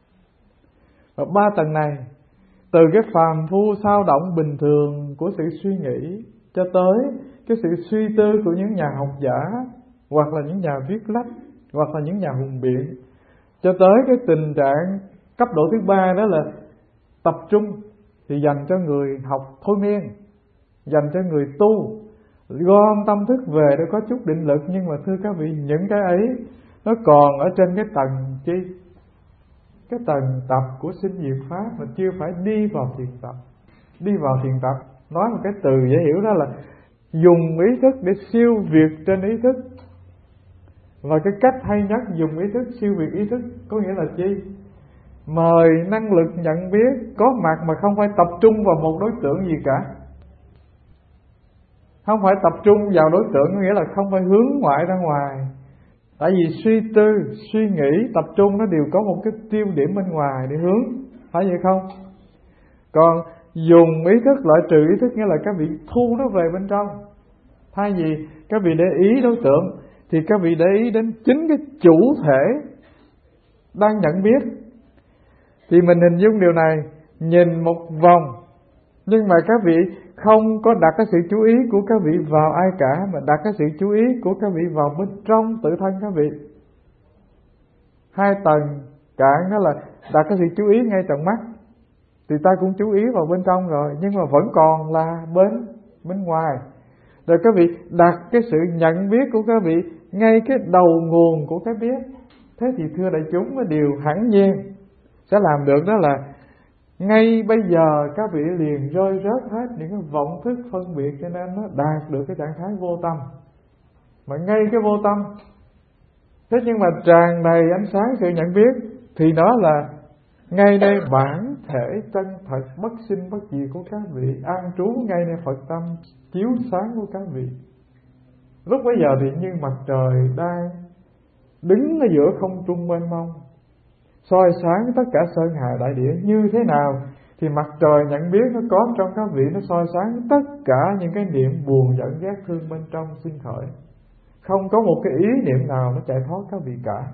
A: Và ba tầng này, từ cái phàm phu sao động bình thường của sự suy nghĩ cho tới cái sự suy tư của những nhà học giả, hoặc là những nhà viết lách, hoặc là những nhà hùng biện, cho tới cái tình trạng cấp độ thứ ba, đó là tập trung, thì dành cho người học thôi miên, dành cho người tu, gom tâm thức về để có chút định lực. Nhưng mà thưa các vị, những cái ấy nó còn ở trên cái tầng chi? Cái tầng tập của sinh diệt pháp, mà chưa phải đi vào thiền tập. Đi vào thiền tập, nói một cái từ dễ hiểu, đó là dùng ý thức để siêu việt trên ý thức. Và cái cách hay nhất dùng ý thức siêu việt ý thức có nghĩa là chi? Mời năng lực nhận biết có mặt mà không phải tập trung vào một đối tượng gì cả. Không phải tập trung vào đối tượng, có nghĩa là không phải hướng ngoại ra ngoài. Tại vì suy tư, suy nghĩ, tập trung nó đều có một cái tiêu điểm bên ngoài để hướng, phải vậy không? Còn dùng ý thức loại trừ ý thức nghĩa là các vị thu nó về bên trong. Thay vì các vị để ý đối tượng, thì các vị để ý đến chính cái chủ thể đang nhận biết. Thì mình hình dung điều này, nhìn một vòng, nhưng mà các vị không có đặt cái sự chú ý của các vị vào ai cả, mà đặt cái sự chú ý của các vị vào bên trong tự thân các vị. Hai tầng cạn đó là đặt cái sự chú ý ngay tận mắt, thì ta cũng chú ý vào bên trong rồi, nhưng mà vẫn còn là bên bên ngoài. Rồi các vị đặt cái sự nhận biết của các vị ngay cái đầu nguồn của cái biết. Thế thì thưa đại chúng, cái điều hẳn nhiên sẽ làm được đó là ngay bây giờ các vị liền rơi rớt hết những cái vọng thức phân biệt, cho nên nó đạt được cái trạng thái vô tâm. Mà ngay cái vô tâm, thế nhưng mà tràn đầy ánh sáng sự nhận biết, thì đó là ngay đây bản thể chân thật bất sinh bất diệt của các vị an trú ngay nơi Phật tâm chiếu sáng của các vị. Lúc bấy giờ thì như mặt trời đang đứng ở giữa không trung mênh mông, soi sáng tất cả sơn hà đại địa. Như thế nào thì mặt trời nhận biết nó có trong các vị, nó soi sáng tất cả những cái niệm buồn giận ghét thương bên trong sinh khởi. Không có một cái ý niệm nào nó chạy thoát các vị cả.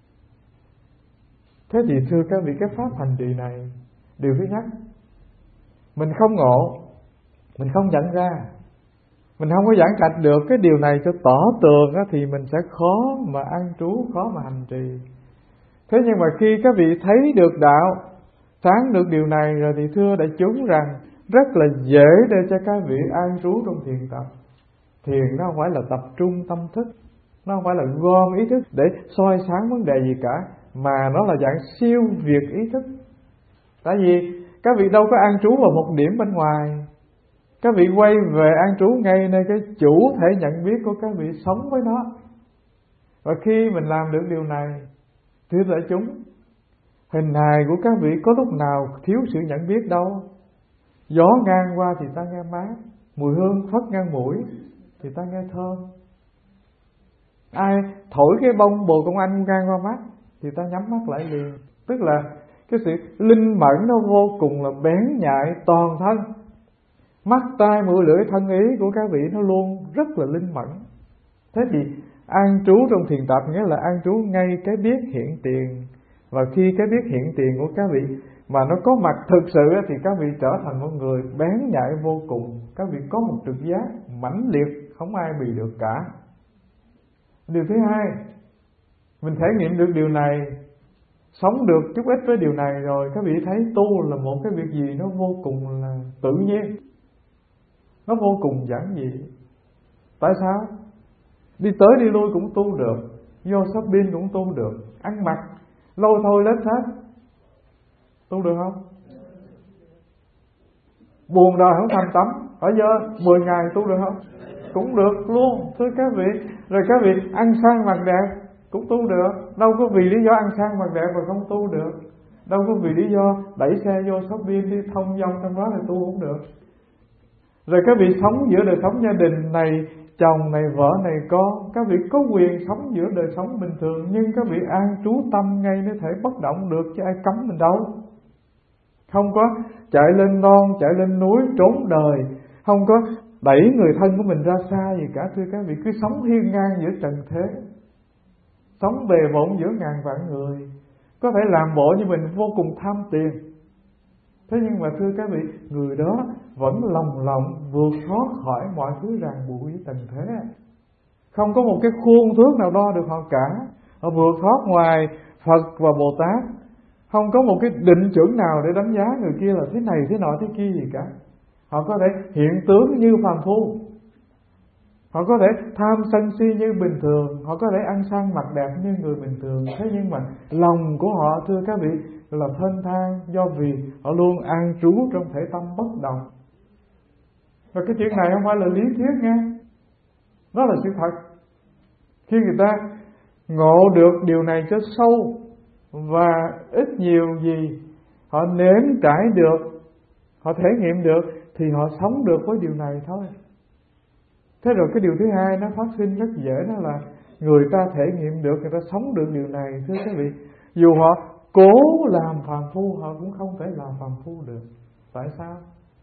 A: Thế thì thưa các vị, cái pháp hành trì này, điều thứ nhất, mình không ngộ, mình không nhận ra, mình không có giảng trạch được cái điều này cho tỏ tường á, thì mình sẽ khó mà an trú, khó mà hành trì. Thế nhưng mà khi các vị thấy được đạo, sáng được điều này rồi, thì thưa đại chúng rằng rất là dễ để cho các vị an trú trong thiền tập. Thiền nó không phải là tập trung tâm thức, nó không phải là gom ý thức để soi sáng vấn đề gì cả, mà nó là dạng siêu việt ý thức. Tại vì các vị đâu có an trú vào một điểm bên ngoài, các vị quay về an trú ngay nơi cái chủ thể nhận biết của các vị, sống với nó. Và khi mình làm được điều này, thưa đại chúng, hình hài của các vị có lúc nào thiếu sự nhận biết đâu. Gió ngang qua thì ta nghe mát, mùi hương phất ngang mũi thì ta nghe thơm. Ai thổi cái bông bồ công anh ngang qua mắt thì ta nhắm mắt lại liền. Tức là Cái sự linh mẫn nó vô cùng là bén nhạy toàn thân. Mắt tai mũi lưỡi thân ý của các vị nó luôn rất là linh mẫn. Thế thì an trú trong thiền tập nghĩa là an trú ngay cái biết hiện tiền. Và khi cái biết hiện tiền của các vị mà nó có mặt thực sự thì các vị trở thành một người bén nhạy vô cùng. Các vị có một trực giác mãnh liệt, không ai bị được cả. Điều thứ hai, mình thể nghiệm được điều này, sống được chút ít với điều này rồi, các vị thấy tu là một cái việc gì nó vô cùng là tự nhiên, nó vô cùng giản dị. Tại sao? Đi tới đi lui cũng tu được, vô shopping cũng tu được, ăn mặc lôi thôi lết hết, tu được không? Buồn đời không thành tắm, ở giờ mười ngày tu được không? Cũng được luôn, thưa các vị. Rồi các vị ăn sang mặc đẹp cũng tu được. Đâu có vì lý do ăn sang mặc đẹp mà không tu được. Đâu có vì lý do đẩy xe vô shopping đi thông dong trong đó là tu không được. Rồi các vị sống giữa đời sống gia đình này, chồng này, vợ này, con, các vị có quyền sống giữa đời sống bình thường, nhưng các vị an trú tâm ngay nó thể bất động được, chứ ai cấm mình đâu. Không có chạy lên non, chạy lên núi trốn đời, không có đẩy người thân của mình ra xa gì cả. Thưa các vị, cứ sống hiên ngang giữa trần thế, sống bề bộn giữa ngàn vạn người. Có thể làm bộ như mình vô cùng tham tiền, thế nhưng mà thưa các vị, người đó vẫn lòng lòng vượt thoát khỏi mọi thứ ràng buộc với trần thế. Không có một cái khuôn thước nào đo được họ cả. Họ vượt thoát ngoài Phật và Bồ Tát. Không có một cái định chuẩn nào để đánh giá người kia là thế này, thế nọ, thế kia gì cả. Họ có thể hiện tướng như phàm phu, họ có thể tham sân si như bình thường, họ có thể ăn sang mặc đẹp như người bình thường. Thế nhưng mà lòng của họ, thưa các vị, là thênh thang, do vì họ luôn an trú trong thể tâm bất động. Và cái chuyện này không phải là lý thuyết nha, đó là sự thật. Khi người ta ngộ được điều này cho sâu và ít nhiều gì họ nếm trải được, họ thể nghiệm được, thì họ sống được với điều này thôi. Thế rồi cái điều thứ hai nó phát sinh rất dễ, đó là người ta thể nghiệm được, người ta sống được điều này. Thưa các vị, dù họ cố làm phàm phu, họ cũng không thể làm phàm phu được. Tại sao?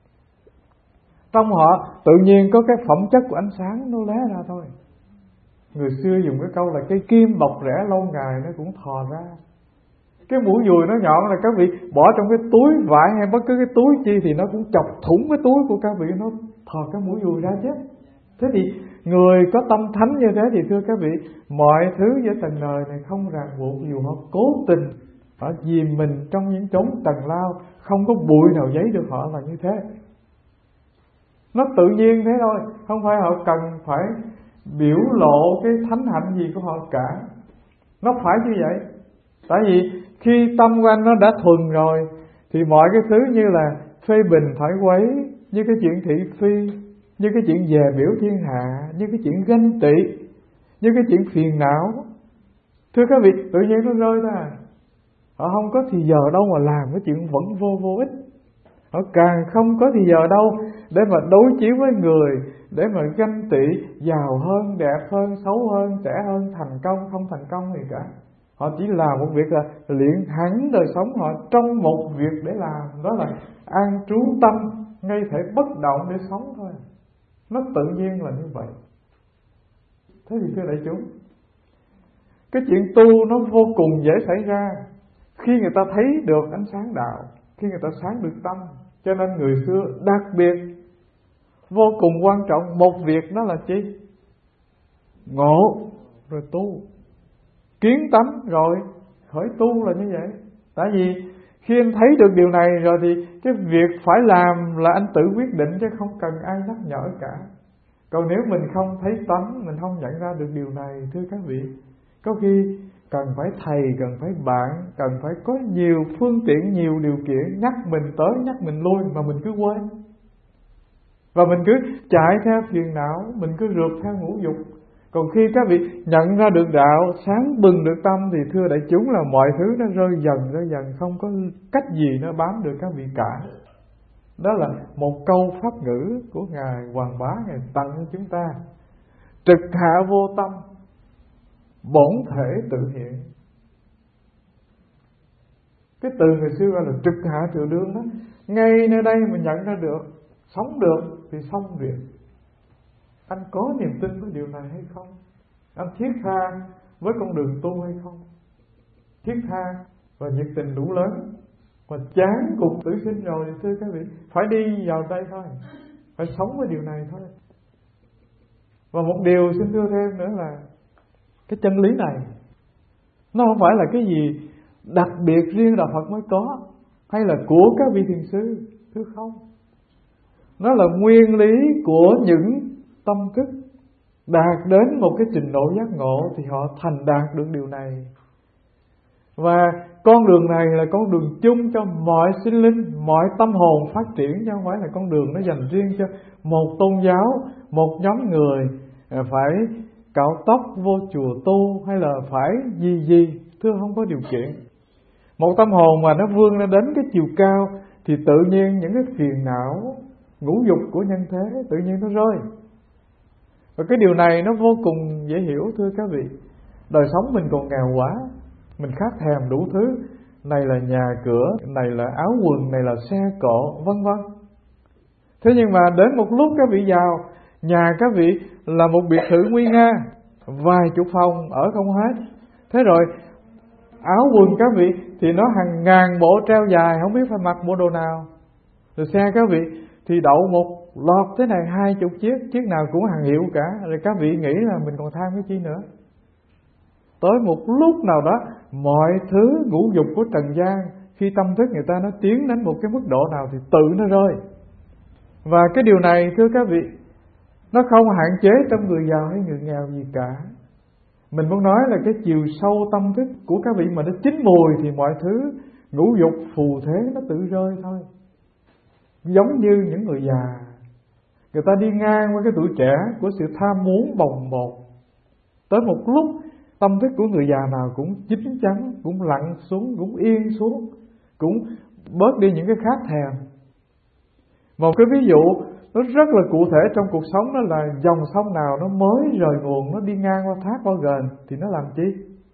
A: Trong họ tự nhiên có cái phẩm chất của ánh sáng nó lé ra thôi. Người xưa dùng cái câu là cái kim bọc rẽ lâu ngày nó cũng thò ra. Cái mũi dùi nó nhọn là các vị bỏ trong cái túi vải hay bất cứ cái túi chi thì nó cũng chọc thủng cái túi của các vị, nó thò cái mũi dùi ra chứ. Thế thì người có tâm thánh như thế thì thưa các vị, mọi thứ giữa trần đời này không ràng buộc, dù họ cố tình họ dìm mình trong những chốn tầng lao, không có bụi nào giấy được họ là như thế. Nó tự nhiên thế thôi, không phải họ cần phải biểu lộ cái thánh hạnh gì của họ cả. Nó phải như vậy. Tại vì khi tâm của anh nó đã thuần rồi thì mọi cái thứ như là phê bình phải quấy, như cái chuyện thị phi, như cái chuyện dè biểu thiên hạ, như cái chuyện ganh tị, như cái chuyện phiền não, thưa các vị, tự nhiên nó rơi ra. Họ không có thì giờ đâu mà làm cái chuyện vẫn vô vô ích. Họ càng không có thì giờ đâu để mà đối chiếu với người, để mà ganh tị giàu hơn, đẹp hơn, xấu hơn, trẻ hơn, thành công, không thành công gì cả. Họ chỉ làm một việc là luyện hẳn đời sống họ trong một việc để làm, đó là an trú tâm ngay thể bất động để sống thôi. Nó tự nhiên là như vậy. Thế thì thưa đại chúng, cái chuyện tu nó vô cùng dễ xảy ra khi người ta thấy được ánh sáng đạo, khi người ta sáng được tâm. Cho nên người xưa đặc biệt vô cùng quan trọng một việc, đó là chi? Ngộ rồi tu, kiến tánh rồi khởi tu là như vậy. Tại vì khi anh thấy được điều này rồi thì cái việc phải làm là anh tự quyết định, chứ không cần ai nhắc nhở cả. Còn nếu mình không thấy tánh, mình không nhận ra được điều này, thưa các vị, có khi cần phải thầy, cần phải bạn, cần phải có nhiều phương tiện, nhiều điều kiện nhắc mình tới, nhắc mình lui, mà mình cứ quên. Và mình cứ chạy theo phiền não, mình cứ rượt theo ngũ dục. Còn khi các vị nhận ra được đạo, sáng bừng được tâm, thì thưa đại chúng là mọi thứ nó rơi dần, rơi dần, không có cách gì nó bám được các vị cả. Đó là một câu pháp ngữ của Ngài Hoàng Bá, Ngài tặng cho chúng ta: trực hạ vô tâm, bổn thể tự hiện. Cái từ người xưa gọi là trực hạ triệu đương đó. Ngay nơi đây mình nhận ra được, sống được thì xong việc. Anh có niềm tin với điều này hay không? Anh thiết tha với con đường tu hay không? Thiết tha và nhiệt tình đủ lớn. Và chán cuộc tử sinh rồi thì thưa các vị, phải đi vào đây thôi, phải sống với điều này thôi. Và một điều xin thưa thêm nữa là cái chân lý này nó không phải là cái gì đặc biệt riêng Đạo Phật mới có, hay là của các vị thiền sư, thưa không. Nó là nguyên lý của những tâm thức đạt đến một cái trình độ giác ngộ thì họ thành đạt được điều này. Và con đường này là con đường chung cho mọi sinh linh, mọi tâm hồn phát triển, chứ không phải là con đường nó dành riêng cho một tôn giáo, một nhóm người phải cạo tóc vô chùa tu hay là phải gì gì. Thưa không có điều kiện. Một tâm hồn mà nó vươn lên đến cái chiều cao thì tự nhiên những cái phiền não ngũ dục của nhân thế tự nhiên nó rơi. Và cái điều này nó vô cùng dễ hiểu thưa các vị. Đời sống mình còn nghèo quá, mình khát thèm đủ thứ, này là nhà cửa, này là áo quần, này là xe cộ, vân vân. Thế nhưng mà đến một lúc các vị giàu, nhà các vị là một biệt thự nguy nga, vài chục phòng ở không hết. Thế rồi áo quần các vị thì nó hàng ngàn bộ treo dài, không biết phải mặc bộ đồ nào. Rồi xe các vị thì đậu một loạt thế này hai chục chiếc, chiếc nào cũng hàng hiệu cả. Rồi các vị nghĩ là mình còn tham cái chi nữa. Tới một lúc nào đó, mọi thứ ngũ dục của trần gian, khi tâm thức người ta nó tiến đến một cái mức độ nào thì tự nó rơi. Và cái điều này thưa các vị, nó không hạn chế trong người giàu hay người nghèo gì cả. Mình muốn nói là cái chiều sâu tâm thức của các vị mà nó chín mùi thì mọi thứ ngũ dục phù thế nó tự rơi thôi. Giống như những người già, người ta đi ngang qua cái tuổi trẻ của sự tham muốn bồng bột. Tới một lúc tâm thức của người già nào cũng chín chắn, cũng lặng xuống, cũng yên xuống, cũng bớt đi những cái khát thèm. Một cái ví dụ nó rất là cụ thể trong cuộc sống đó là dòng sông nào nó mới rời nguồn, nó đi ngang qua thác qua gần thì nó làm chi?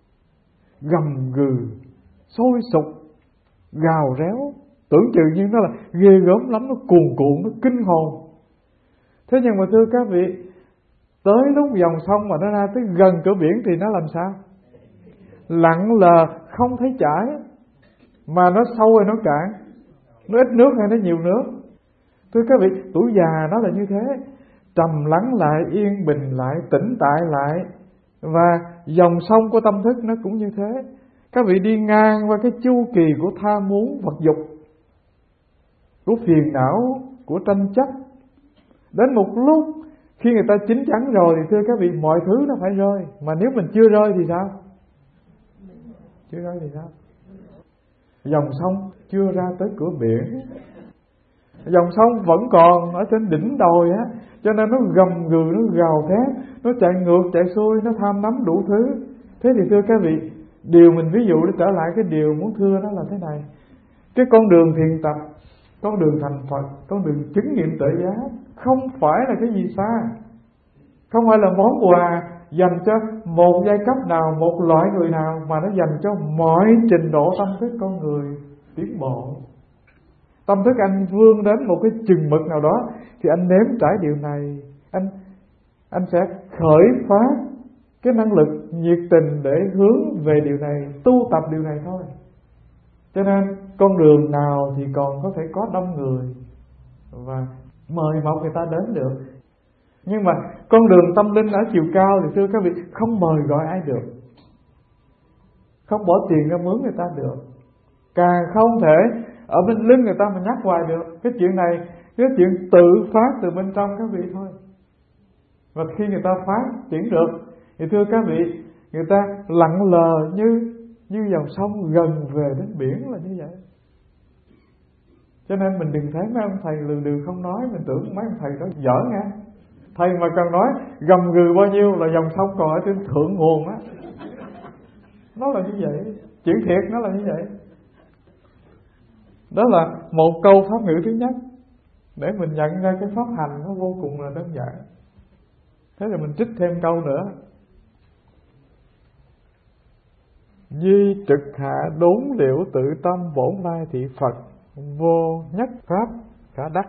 A: Gầm gừ, sôi sục, gào réo, tưởng chừng như nó là ghê gớm lắm, nó cuồn cuộn, nó kinh hồn. Thế nhưng mà thưa các vị, tới lúc dòng sông mà nó ra tới gần cửa biển thì nó làm sao? Lặng lờ, không thấy chảy, mà nó sâu hay nó cạn, nó ít nước hay nó nhiều nước. Thưa các vị, tuổi già nó là như thế, trầm lắng lại, yên bình lại, tĩnh tại lại. Và dòng sông của tâm thức nó cũng như thế. Các vị đi ngang qua cái chu kỳ của tham muốn vật dục, của phiền não, của tranh chấp. Đến một lúc khi người ta chín chắn rồi thì thưa các vị, mọi thứ nó phải rơi. Mà nếu mình chưa rơi thì sao? Chưa rơi thì sao? Dòng sông chưa ra tới cửa biển, dòng sông vẫn còn ở trên đỉnh đồi á, cho nên nó gầm gừ, nó gào thét, nó chạy ngược chạy xuôi, nó tham nắm đủ thứ. Thế thì thưa các vị, điều mình ví dụ để trở lại cái điều muốn thưa đó là thế này. Cái con đường thiền tập, con đường thành Phật, con đường chứng nghiệm tuệ giác không phải là cái gì xa, không phải là món quà dành cho một giai cấp nào, một loại người nào, mà nó dành cho mọi trình độ tâm thức con người tiến bộ. Tâm thức anh vươn đến một cái chừng mực nào đó thì anh nếm trải điều này, anh anh sẽ khởi phát cái năng lực nhiệt tình để hướng về điều này, tu tập điều này thôi. Cho nên con đường nào thì còn có thể có đông người và mời mọc người ta đến được. Nhưng mà con đường tâm linh ở chiều cao thì thưa các vị, không mời gọi ai được, không bỏ tiền ra mướn người ta được, càng không thể ở bên lưng người ta mà nhắc hoài được. Cái chuyện này, cái chuyện tự phát từ bên trong các vị thôi. Và khi người ta phát triển được thì thưa các vị, người ta lặng lờ như như dòng sông gần về đến biển là như vậy. Cho nên mình đừng thấy mấy ông thầy lừ đừ không nói, mình tưởng mấy ông thầy đó dở nghe. Thầy mà cần nói gầm gừ bao nhiêu là dòng sông còn ở trên thượng nguồn á. Nó là như vậy, chuyện thiệt nó là như vậy. Đó là một câu pháp ngữ thứ nhất để mình nhận ra cái pháp hành nó vô cùng là đơn giản. Thế rồi mình trích thêm câu nữa. Duy trực hạ đốn liễu tự tâm bổn lai thị Phật, vô nhất pháp khả đắc.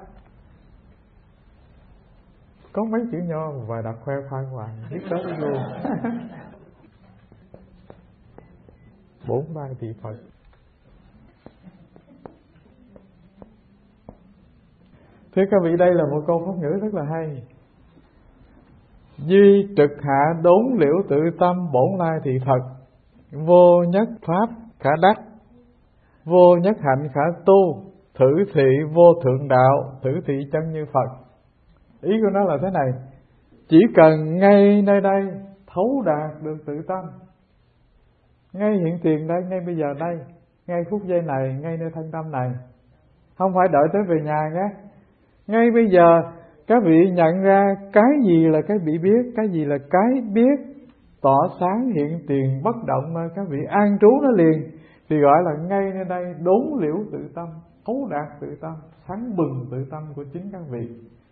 A: Có mấy chữ nho và đặt khoe khoang hoàng biết đó luôn. Bổn lai thị Phật. Thưa các vị, đây là một câu pháp ngữ rất là hay. Duy trực hạ đốn liễu tự tâm bổn lai thị Phật, vô nhất pháp khả đắc, vô nhất hạnh khả tu, thử thị vô thượng đạo, thử thị chân như Phật. Ý của nó là thế này: chỉ cần ngay nơi đây thấu đạt được tự tâm, ngay hiện tiền đây, ngay bây giờ đây, ngay phút giây này, ngay nơi thân tâm này, không phải đợi tới về nhà nhé. Ngay bây giờ các vị nhận ra cái gì là cái bị biết, cái gì là cái biết, tỏ sáng hiện tiền bất động, các vị an trú nó liền, thì gọi là ngay nơi đây đốn liễu tự tâm, thấu đạt tự tâm, sáng bừng tự tâm của chính các vị.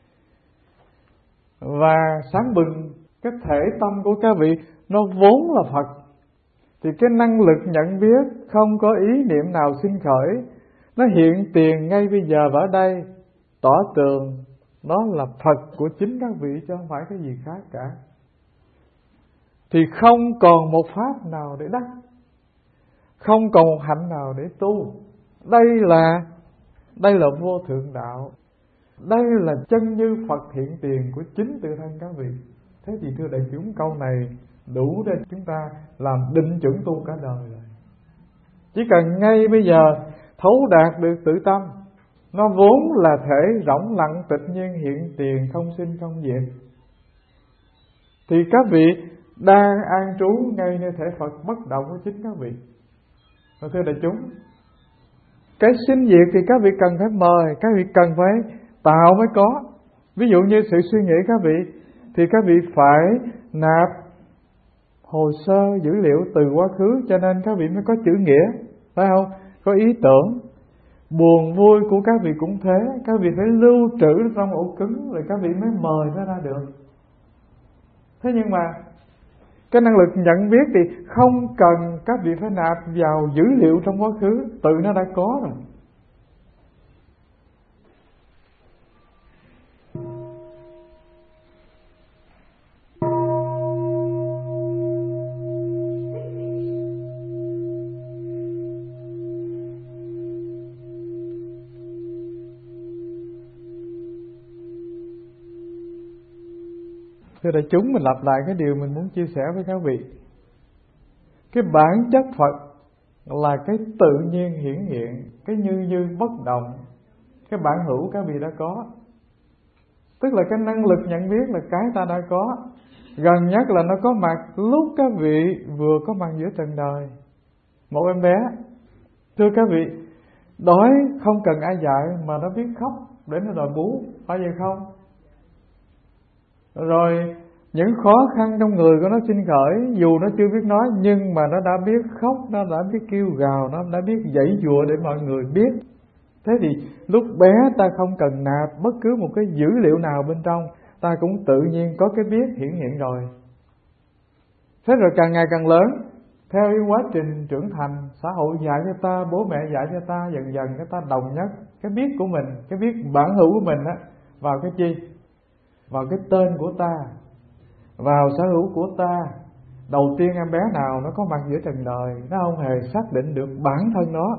A: Và sáng bừng cái thể tâm của các vị nó vốn là Phật, thì cái năng lực nhận biết không có ý niệm nào sinh khởi, nó hiện tiền ngay bây giờ và ở đây, tỏ tường nó là Phật của chính các vị chứ không phải cái gì khác cả. Thì không còn một pháp nào để đắc, không còn một hạnh nào để tu. Đây là đây là vô thượng đạo, đây là chân như Phật hiện tiền của chính tự thân các vị. Thế thì thưa đại chúng, câu này đủ để chúng ta làm định chuẩn tu cả đời rồi. Chỉ cần ngay bây giờ thấu đạt được tự tâm, nó vốn là thể rỗng lặng tịch nhiên hiện tiền, không sinh không diệt, thì các vị đang an trú ngay nơi thể Phật bất động của chính các vị. Và thưa đại chúng, cái sinh diệt thì các vị cần phải mời, các vị cần phải tạo mới có. Ví dụ như sự suy nghĩ các vị, thì các vị phải nạp hồ sơ dữ liệu từ quá khứ, cho nên các vị mới có chữ nghĩa, phải không? Có ý tưởng. Buồn vui của các vị cũng thế, các vị phải lưu trữ trong ổ cứng, rồi các vị mới mời nó ra được. Thế nhưng mà cái năng lực nhận biết thì không cần các vị phải nạp vào dữ liệu trong quá khứ, tự nó đã có rồi. Thưa đại chúng, mình lặp lại cái điều mình muốn chia sẻ với các vị. Cái bản chất Phật là cái tự nhiên hiển hiện, cái như như bất động, cái bản hữu các vị đã có. Tức là cái năng lực nhận biết là cái ta đã có. Gần nhất là nó có mặt lúc các vị vừa có mặt giữa trần đời. Một em bé, thưa các vị, đói không cần ai dạy mà nó biết khóc để nó đòi bú, phải vậy không? Rồi những khó khăn trong người của nó sinh khởi, dù nó chưa biết nói nhưng mà nó đã biết khóc, nó đã biết kêu gào, nó đã biết giãy giụa để mọi người biết. Thế thì lúc bé ta không cần nạp bất cứ một cái dữ liệu nào bên trong, ta cũng tự nhiên có cái biết hiển hiện rồi. Thế rồi càng ngày càng lớn, theo cái quá trình trưởng thành, xã hội dạy cho ta, bố mẹ dạy cho ta, dần dần cái ta đồng nhất cái biết của mình, cái biết bản hữu của mình á, vào cái chi? Vào cái tên của ta, vào sở hữu của ta. Đầu tiên em bé nào nó có mặt giữa trần đời, nó không hề xác định được bản thân nó,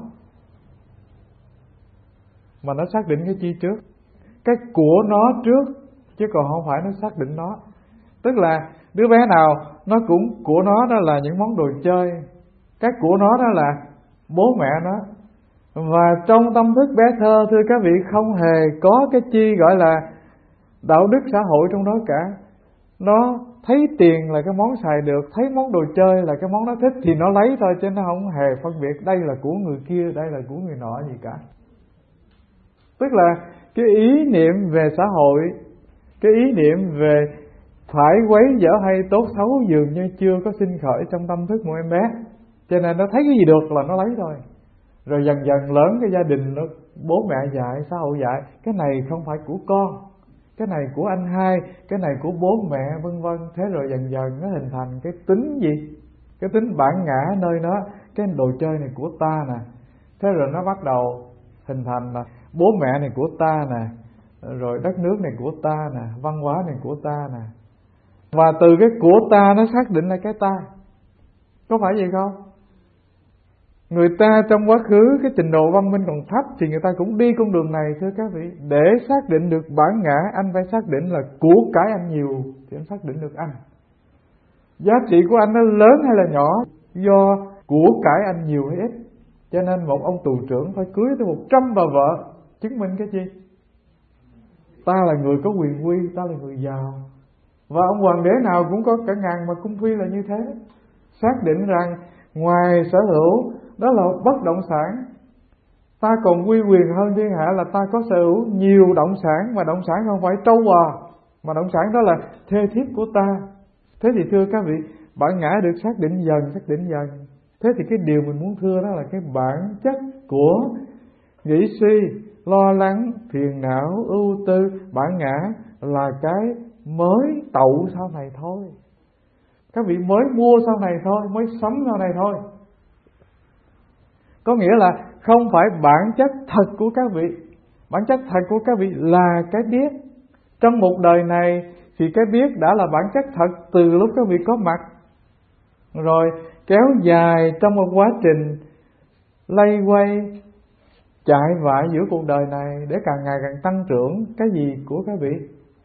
A: mà nó xác định cái chi trước? Cái của nó trước, chứ còn không phải nó xác định nó. Tức là đứa bé nào nó cũng của nó đó là những món đồ chơi, cái của nó đó là bố mẹ nó. Và trong tâm thức bé thơ, thưa các vị, không hề có cái chi gọi là đạo đức xã hội trong đó cả. Nó thấy tiền là cái món xài được, thấy món đồ chơi là cái món nó thích thì nó lấy thôi, chứ nó không hề phân biệt đây là của người kia, đây là của người nọ gì cả. Tức là cái ý niệm về xã hội, cái ý niệm về phải quấy dở hay tốt xấu dường như chưa có sinh khởi trong tâm thức một em bé. Cho nên nó thấy cái gì được là nó lấy thôi. Rồi dần dần lớn, cái gia đình nó, bố mẹ dạy, xã hội dạy, cái này không phải của con, cái này của anh hai, cái này của bố mẹ, vân vân. Thế rồi dần dần nó hình thành cái tính gì? Cái tính bản ngã nơi nó cái đồ chơi này của ta nè. Thế rồi nó bắt đầu hình thành là bố mẹ này của ta nè, rồi đất nước này của ta nè, văn hóa này của ta nè. Và từ cái của ta nó xác định là cái ta. Có phải vậy không? Người ta trong quá khứ cái trình độ văn minh còn thấp thì người ta cũng đi con đường này thưa các vị. Để xác định được bản ngã, anh phải xác định là của cải anh nhiều thì anh xác định được anh. Giá trị của anh nó lớn hay là nhỏ do của cải anh nhiều hay ít. Cho nên một ông tù trưởng phải cưới tới một trăm bà vợ, chứng minh cái gì? Ta là người có quyền uy, ta là người giàu. Và ông hoàng đế nào cũng có cả ngàn mà cung phi là như thế. Xác định rằng ngoài sở hữu đó là bất động sản, ta còn uy quyền hơn thiên hạ là ta có sở hữu nhiều động sản. Mà động sản không phải trâu bò, mà động sản đó là thê thiếp của ta. Thế thì thưa các vị, bản ngã được xác định dần, xác định dần. Thế thì cái điều mình muốn thưa đó là cái bản chất của nghĩ suy, lo lắng, phiền não, ưu tư, bản ngã là cái mới tậu sau này thôi. Các vị mới mua sau này thôi, mới sống sau này thôi. Có nghĩa là không phải bản chất thật của các vị. Bản chất thật của các vị là cái biết. Trong một đời này thì cái biết đã là bản chất thật từ lúc các vị có mặt. Rồi kéo dài trong một quá trình lay quay, chạy vại giữa cuộc đời này để càng ngày càng tăng trưởng cái gì của các vị?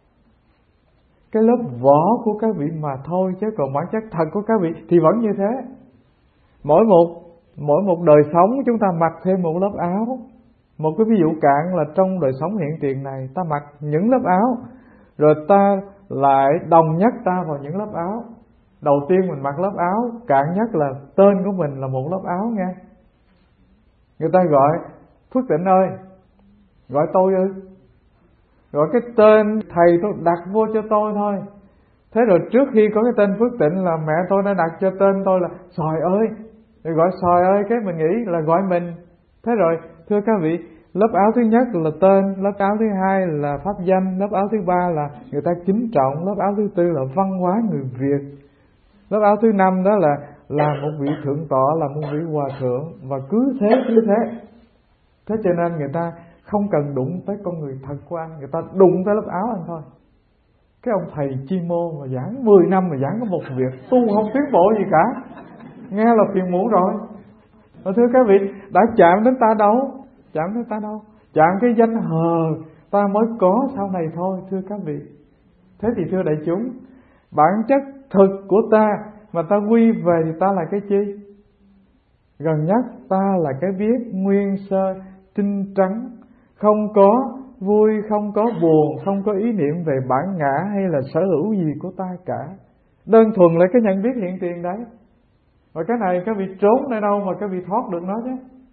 A: Cái lớp vỏ của các vị mà thôi, chứ còn bản chất thật của các vị thì vẫn như thế. Mỗi một mỗi một đời sống chúng ta mặc thêm một lớp áo. Một cái ví dụ cạn là trong đời sống hiện tiền này ta mặc những lớp áo, rồi ta lại đồng nhất ta vào những lớp áo. Đầu tiên mình mặc lớp áo, cạn nhất là tên của mình là một lớp áo nha. Người ta gọi Phước Tịnh ơi, gọi tôi ư? Gọi cái tên thầy tôi đặt vô cho tôi thôi. Thế rồi trước khi có cái tên Phước Tịnh là mẹ tôi đã đặt cho tên tôi là Sòi ơi. Rồi gọi Sòi ơi, cái mình nghĩ là gọi mình. Thế rồi thưa các vị, lớp áo thứ nhất là tên, lớp áo thứ hai là pháp danh, lớp áo thứ ba là người ta kính trọng, lớp áo thứ tư là văn hóa người Việt, lớp áo thứ năm đó là là một vị thượng tọa, là một vị hòa thượng, và cứ thế cứ thế. Thế cho nên người ta không cần đụng tới con người thật của anh, người ta đụng tới lớp áo anh thôi. Cái ông thầy chi mô mà giảng mười năm mà giảng có một việc, tu không tiến bộ gì cả, nghe là phiền muộn rồi. Và thưa các vị, đã chạm đến ta đâu? Chạm đến ta đâu? Chạm cái danh hờ ta mới có sau này thôi thưa các vị. Thế thì thưa đại chúng, bản chất thực của ta mà ta quy về thì ta là cái chi? Gần nhất ta là cái biết nguyên sơ, tinh trắng, không có vui, không có buồn, không có ý niệm về bản ngã hay là sở hữu gì của ta cả. Đơn thuần là cái nhận biết hiện tiền đấy. Và cái này các vị trốn nơi đâu mà các vị thoát được nó chứ?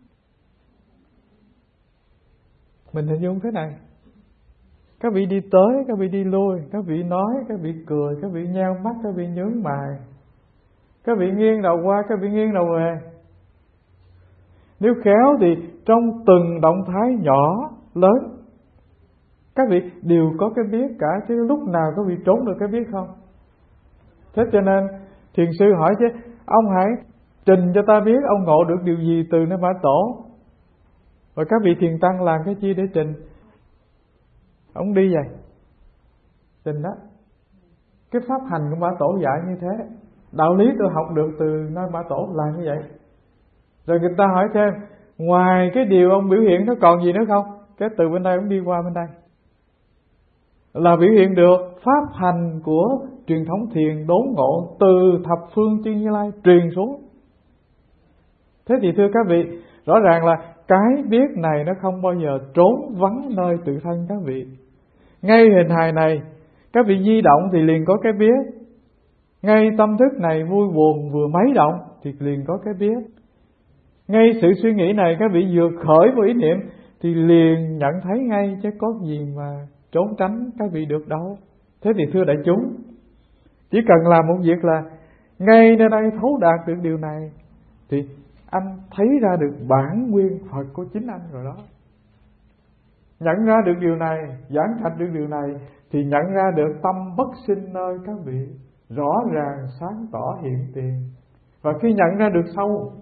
A: Mình hình dung thế này. Các vị đi tới, các vị đi lui, các vị nói, các vị cười, các vị nheo mắt, các vị nhướng mày, các vị nghiêng đầu qua, các vị nghiêng đầu về. Nếu khéo thì trong từng động thái nhỏ, lớn, các vị đều có cái biết cả, chứ lúc nào các vị trốn được cái biết không? Thế cho nên thiền sư hỏi chứ, ông hãy trình cho ta biết ông ngộ được điều gì từ nơi Mã Tổ. Và các vị thiền tăng làm cái chi để trình? Ông đi vậy, trình đó. Cái pháp hành của Mã Tổ dạy như thế. Đạo lý tôi học được từ nơi Mã Tổ là như vậy. Rồi người ta hỏi thêm, ngoài cái điều ông biểu hiện nó còn gì nữa không? Cái từ bên đây ông đi qua bên đây là biểu hiện được pháp hành của truyền thống thiền đốn ngộ từ thập phương chư Như Lai truyền xuống. Thế thì thưa các vị, rõ ràng là cái biết này nó không bao giờ trốn vắng nơi tự thân các vị. Ngay hình hài này, các vị di động thì liền có cái biết. Ngay tâm thức này vui buồn vừa mấy động thì liền có cái biết. Ngay sự suy nghĩ này các vị vừa khởi một ý niệm thì liền nhận thấy ngay, chứ có gì mà trốn tránh các vị được đâu. Thế thì thưa đại chúng, chỉ cần làm một việc là ngay nơi đây thấu đạt được điều này thì anh thấy ra được bản nguyên Phật của chính anh rồi đó. Nhận ra được điều này, giảng thành được điều này thì nhận ra được tâm bất sinh nơi các vị rõ ràng sáng tỏ hiện tiền. Và khi nhận ra được sâu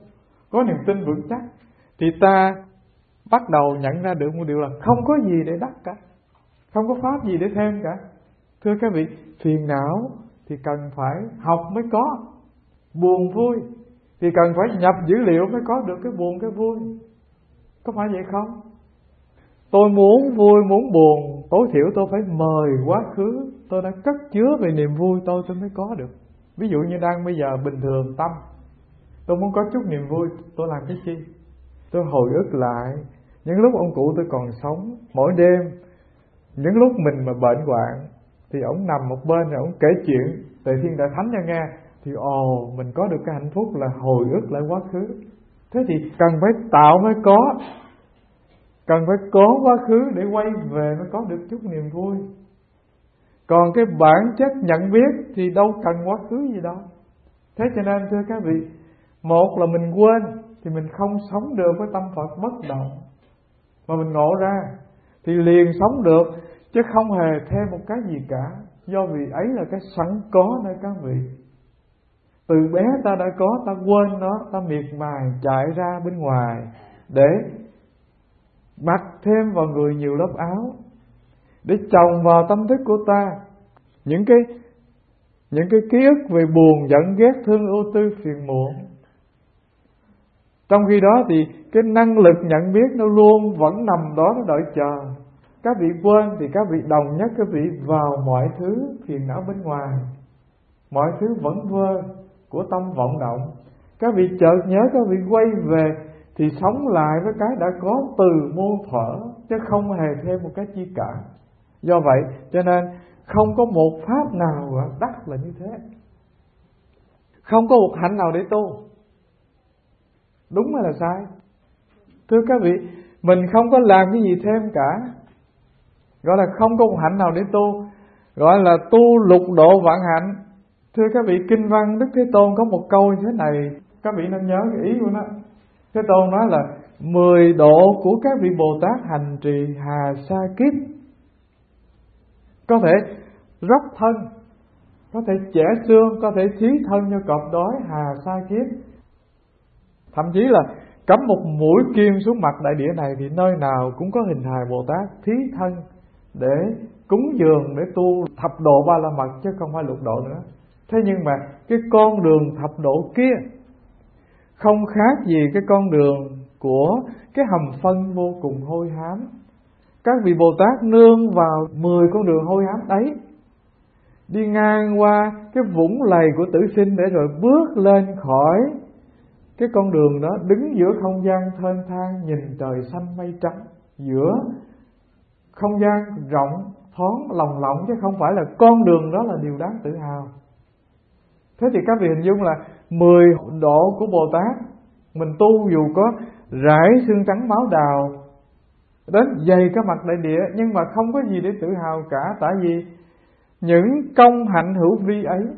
A: có niềm tin vững chắc, thì ta bắt đầu nhận ra được một điều là không có gì để đắc cả, không có pháp gì để thêm cả. Thưa các vị, phiền não thì cần phải học mới có, buồn vui thì cần phải nhập dữ liệu mới có được cái buồn cái vui. Có phải vậy không? Tôi muốn vui muốn buồn, tối thiểu tôi phải mời quá khứ tôi đã cất chứa về niềm vui tôi tôi mới có được. Ví dụ như đang bây giờ bình thường tâm, tôi muốn có chút niềm vui, tôi làm cái chi? Tôi hồi ức lại những lúc ông cụ tôi còn sống. Mỗi đêm, những lúc mình mà bệnh hoạn thì ông nằm một bên rồi ông kể chuyện Tề Thiên Đại Thánh cho nghe, thì ồ, mình có được cái hạnh phúc là hồi ức lại quá khứ. Thế thì cần phải tạo mới có, cần phải có quá khứ để quay về mới có được chút niềm vui. Còn cái bản chất nhận biết thì đâu cần quá khứ gì đâu. Thế cho nên thưa các vị, một là mình quên thì mình không sống được với tâm Phật bất động, mà mình ngộ ra thì liền sống được, chứ không hề thêm một cái gì cả. Do vì ấy là cái sẵn có nơi các vị. Từ bé ta đã có, ta quên nó, ta miệt mài chạy ra bên ngoài để mặc thêm vào người nhiều lớp áo, để chồng vào tâm thức của ta những cái những cái ký ức về buồn, giận, ghét, thương, ưu tư, phiền muộn. Trong khi đó thì cái năng lực nhận biết nó luôn vẫn nằm đó, nó đợi chờ. Các vị quên thì các vị đồng nhất các vị vào mọi thứ phiền não bên ngoài, mọi thứ vẫn vơ của tâm vọng động. Các vị chợt nhớ, các vị quay về thì sống lại với cái đã có từ muôn thuở, chứ không hề thêm một cái chi cả. Do vậy cho nên không có một pháp nào đắc là như thế, không có một hạnh nào để tu. Đúng hay là sai? Thưa các vị, mình không có làm cái gì thêm cả, gọi là không có một hạnh nào để tu, gọi là tu lục độ vạn hạnh. Thưa các vị, kinh văn Đức Thế Tôn có một câu như thế này, các vị nên nhớ cái ý của nó. Thế Tôn nói là mười độ của các vị Bồ Tát hành trì hà sa kiếp, có thể róc thân, có thể chẻ xương, có thể thí thân cho cọp đói hà sa kiếp. Thậm chí là cắm một mũi kim xuống mặt đại địa này thì nơi nào cũng có hình hài Bồ Tát thí thân để cúng dường, để tu thập độ ba la mật, chứ không phải lục độ nữa. Thế nhưng mà cái con đường thập độ kia không khác gì cái con đường của cái hầm phân vô cùng hôi hám. Các vị Bồ Tát nương vào mười con đường hôi hám đấy, đi ngang qua cái vũng lầy của tử sinh để rồi bước lên khỏi cái con đường đó, đứng giữa không gian thênh thang, nhìn trời xanh mây trắng, giữa không gian rộng thoáng lồng lộng, chứ không phải là con đường đó là điều đáng tự hào. Thế thì các vị hình dung là mười độ của Bồ Tát, mình tu dù có rải xương trắng máu đào đến dày cả mặt đại địa, nhưng mà không có gì để tự hào cả. Tại vì những công hạnh hữu vi ấy,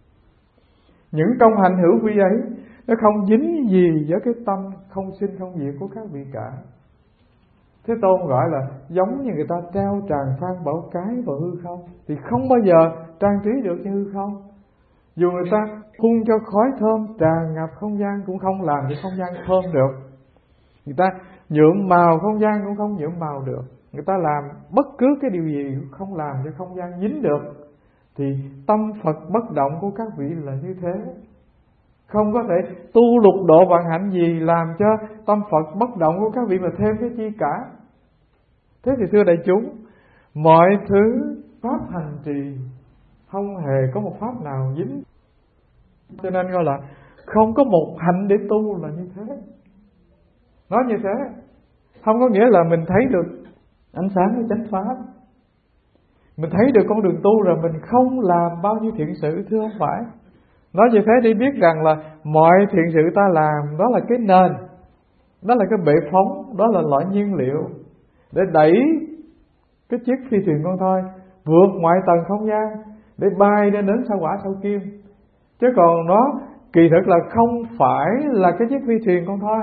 A: những công hạnh hữu vi ấy nó không dính gì với cái tâm không sinh không diệt của các vị cả. Thế Tôn gọi là giống như người ta treo tràng phan bảo cái vào hư không, thì không bao giờ trang trí được như hư không. Dù người ta phun cho khói thơm tràn ngập không gian cũng không làm cho không gian thơm được. Người ta nhuộm màu không gian cũng không nhuộm màu được. Người ta làm bất cứ cái điều gì cũng không làm cho không gian dính được. Thì tâm Phật bất động của các vị là như thế. Không có thể tu lục độ vạn hạnh gì làm cho tâm Phật bất động của các vị mà thêm cái chi cả. Thế thì thưa đại chúng, mọi thứ pháp hành trì không hề có một pháp nào dính. Cho nên gọi là không có một hạnh để tu là như thế. Nói như thế không có nghĩa là mình thấy được ánh sáng của chánh pháp, mình thấy được con đường tu rồi mình không làm bao nhiêu thiện sự. Thưa không phải. Nói như thế để biết rằng là mọi thiện sự ta làm đó là cái nền, đó là cái bệ phóng, đó là loại nhiên liệu để đẩy cái chiếc phi thuyền con thoi vượt ngoại tầng không gian để bay đến đến sao Hỏa sao Kim. Chứ còn nó kỳ thực là không phải là cái chiếc phi thuyền con thoi.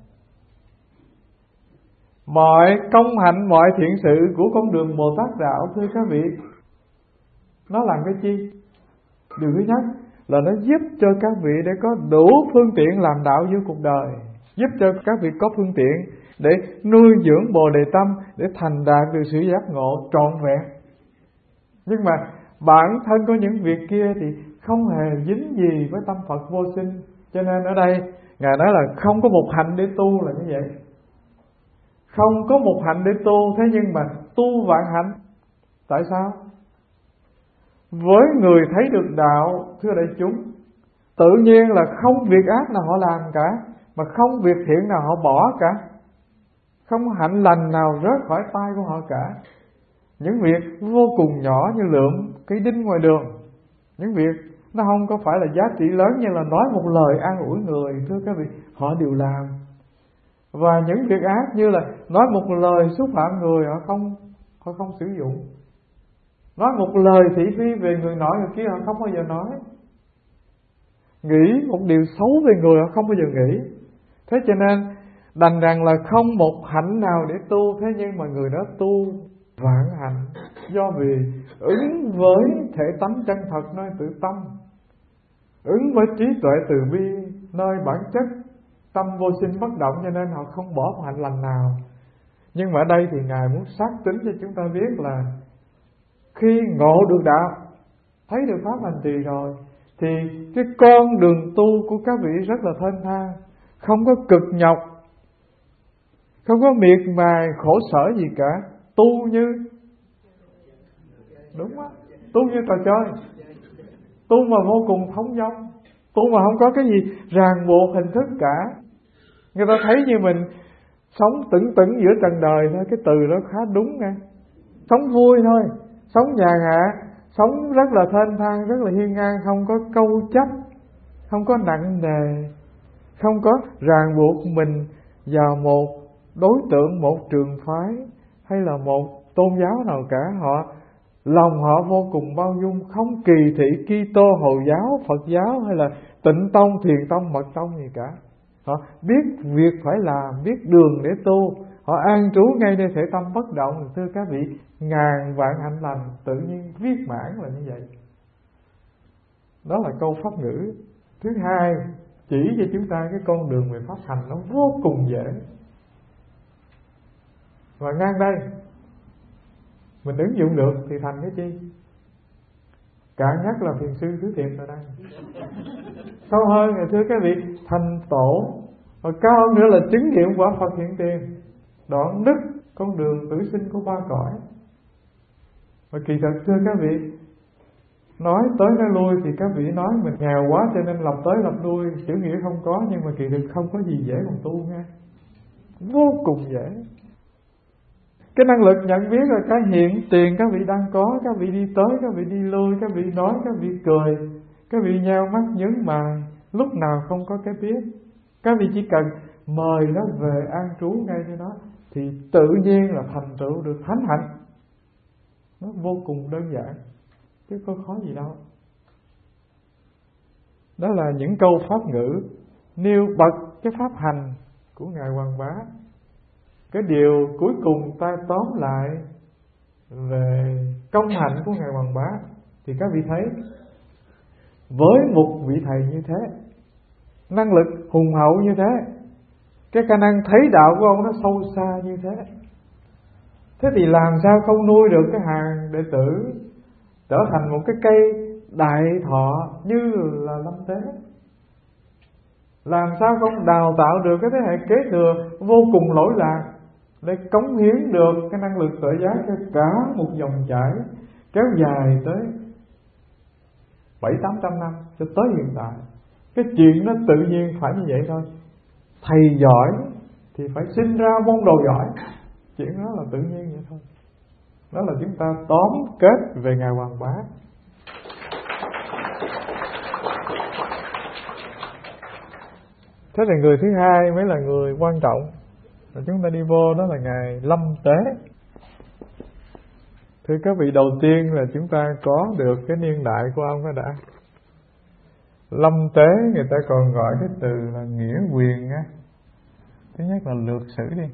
A: Mọi công hạnh, mọi thiện sự của con đường Bồ Tát đạo, thưa các vị, nó làm cái chi? Điều thứ nhất là nó giúp cho các vị để có đủ phương tiện làm đạo dưới cuộc đời. giúp cho các vị có phương tiện để nuôi dưỡng Bồ Đề tâm, để thành đạt được sự giác ngộ trọn vẹn. Nhưng mà bản thân có những việc kia thì không hề dính gì với tâm Phật vô sinh. Cho nên ở đây Ngài nói là không có một hạnh để tu là như vậy. Không có một hạnh để tu, thế nhưng mà tu vạn hạnh. Tại sao? Với người thấy được đạo, thưa đại chúng, tự nhiên là không việc ác nào họ làm cả, mà không việc thiện nào họ bỏ cả, không hạnh lành nào rớt khỏi tay của họ cả. Những việc vô cùng nhỏ như lượm cái đinh ngoài đường, những việc nó không có phải là giá trị lớn như là nói một lời an ủi người, thưa các vị, họ đều làm. Và những việc ác như là nói một lời xúc phạm người, họ không họ không sử dụng. Nói một lời thị phi về người nọ người kia, họ không bao giờ nói. Nghĩ một điều xấu về người, họ không bao giờ nghĩ. Thế cho nên đành rằng là không một hạnh nào để tu, thế nhưng mà người đó tu vạn hạnh, do vì ứng với thể tánh chân thật nơi tự tâm, ứng với trí tuệ từ bi nơi bản chất tâm vô sinh bất động, cho nên họ không bỏ một hạnh lành nào. Nhưng mà ở đây thì Ngài muốn xác tín cho chúng ta biết là khi ngộ được đạo, thấy được pháp hành trì rồi, thì cái con đường tu của các vị rất là thênh thang, không có cực nhọc, không có miệt mài khổ sở gì cả. Tu như đúng á, tu như trò chơi, tu mà vô cùng thống dong, tu mà không có cái gì ràng buộc hình thức cả. Người ta thấy như mình sống tửng tửng giữa trần đời thôi, cái từ đó khá đúng nha. Sống vui thôi, sống nhàn hạ, sống rất là thênh thang, rất là hiên ngang, không có câu chấp, không có nặng nề, không có ràng buộc mình vào một đối tượng, một trường phái hay là một tôn giáo nào cả. Họ lòng họ vô cùng bao dung, không kỳ thị Kitô, Hồi giáo, Phật giáo hay là Tịnh tông, Thiền tông, Mật tông gì cả. Họ biết việc phải làm, biết đường để tu, họ an trú ngay nơi thể tâm bất động. Thưa các vị, ngàn vạn hạnh lành tự nhiên viết mãn là như vậy. Đó là câu pháp ngữ. Thứ hai, chỉ cho chúng ta cái con đường về pháp hành nó vô cùng dễ. Và ngang đây mình ứng dụng được thì thành cái chi? Cả nhất là thiền sư thứ thiệt ở đây. Sâu hơn là thưa các vị, thành tổ. Và cao hơn nữa là chứng nghiệm quả Phật hiện tiền, đoạn đứt con đường tử sinh của ba cõi. Và kỳ thật thưa các vị, nói tới nói lui thì các vị nói mình nghèo quá cho nên lập tới lập lui, chữ nghĩa không có, nhưng mà kỳ thực không có gì dễ bằng tu nha. Vô cùng dễ. Cái năng lực nhận biết là cái hiện tiền các vị đang có, các vị đi tới, các vị đi lui, các vị nói, các vị cười, các vị nheo mắt nhướng mày, lúc nào không có cái biết. Các vị chỉ cần mời nó về an trú ngay cho nó thì tự nhiên là thành tựu được thánh hạnh. Nó vô cùng đơn giản, chứ có khó gì đâu. Đó là những câu pháp ngữ nêu bật cái pháp hành của Ngài Hoàng Bá. Cái điều cuối cùng ta tóm lại về công hạnh của Ngài Hoàng Bá thì các vị thấy, với một vị thầy như thế, năng lực hùng hậu như thế, cái khả năng thấy đạo của ông nó sâu xa như thế, thế thì làm sao không nuôi được cái hàng đệ tử trở thành một cái cây đại thọ như là Lâm Tế? Làm sao không đào tạo được cái thế hệ kế thừa vô cùng lỗi lạc để cống hiến được cái năng lực tự giác cho cả một dòng chảy kéo dài tới bảy tám trăm năm cho tới hiện tại? Cái chuyện nó tự nhiên phải như vậy thôi. Thầy giỏi thì phải sinh ra môn đồ giỏi, chuyện đó là tự nhiên vậy thôi. Đó là chúng ta tóm kết về Ngài Hoàng Bá. Thế thì người thứ hai mới là người quan trọng, và chúng ta đi vô đó là Ngài Lâm Tế. Thưa các vị, đầu tiên là chúng ta có được cái niên đại của ông đó đã. Lâm Tế người ta còn gọi cái từ là nghĩa quyền á. Thứ nhất là lược sử đi.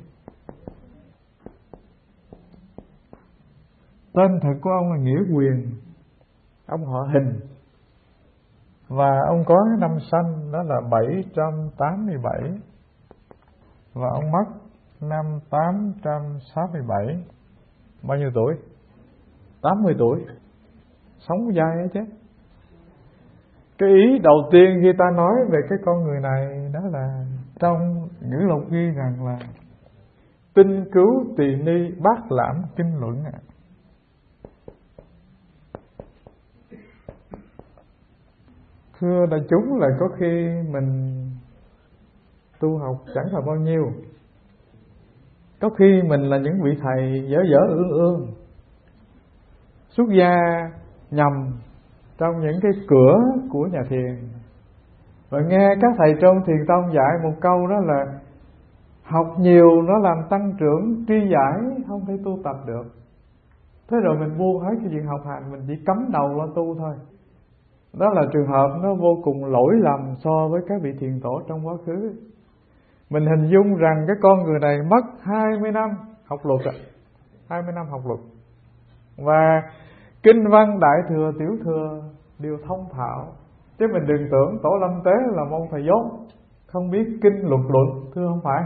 A: Tên thật của ông là Nghĩa Quyền, ông họ Hình, và ông có cái năm sanh đó là bảy trăm tám mươi bảy. và ông mất năm tám trăm sáu mươi bảy. Bao nhiêu tuổi? tám mươi tuổi. Sống dài ấy chứ. Cái ý đầu tiên khi ta nói về cái con người này đó là trong Ngữ Lục ghi rằng là tinh cứu tỳ ni bát lãm kinh luận ạ. Thưa đại chúng là có khi mình tu học chẳng là bao nhiêu, có khi mình là những vị thầy dở dở ương ương, xuất gia nhầm trong những cái cửa của nhà thiền, và nghe các thầy trong thiền tông dạy một câu đó là học nhiều nó làm tăng trưởng tri giải, không thể tu tập được. Thế rồi mình buông hết cái chuyện học hành, mình chỉ cắm đầu lo tu thôi. Đó là trường hợp nó vô cùng lỗi lầm so với các vị thiền tổ trong quá khứ. Mình hình dung rằng cái con người này mất hai mươi năm học luật ạ, hai mươi năm học luật, và kinh văn đại thừa tiểu thừa đều thông thạo. Chứ mình đừng tưởng Tổ Lâm Tế là môn thầy dốt, không biết kinh luật luận, thưa không phải.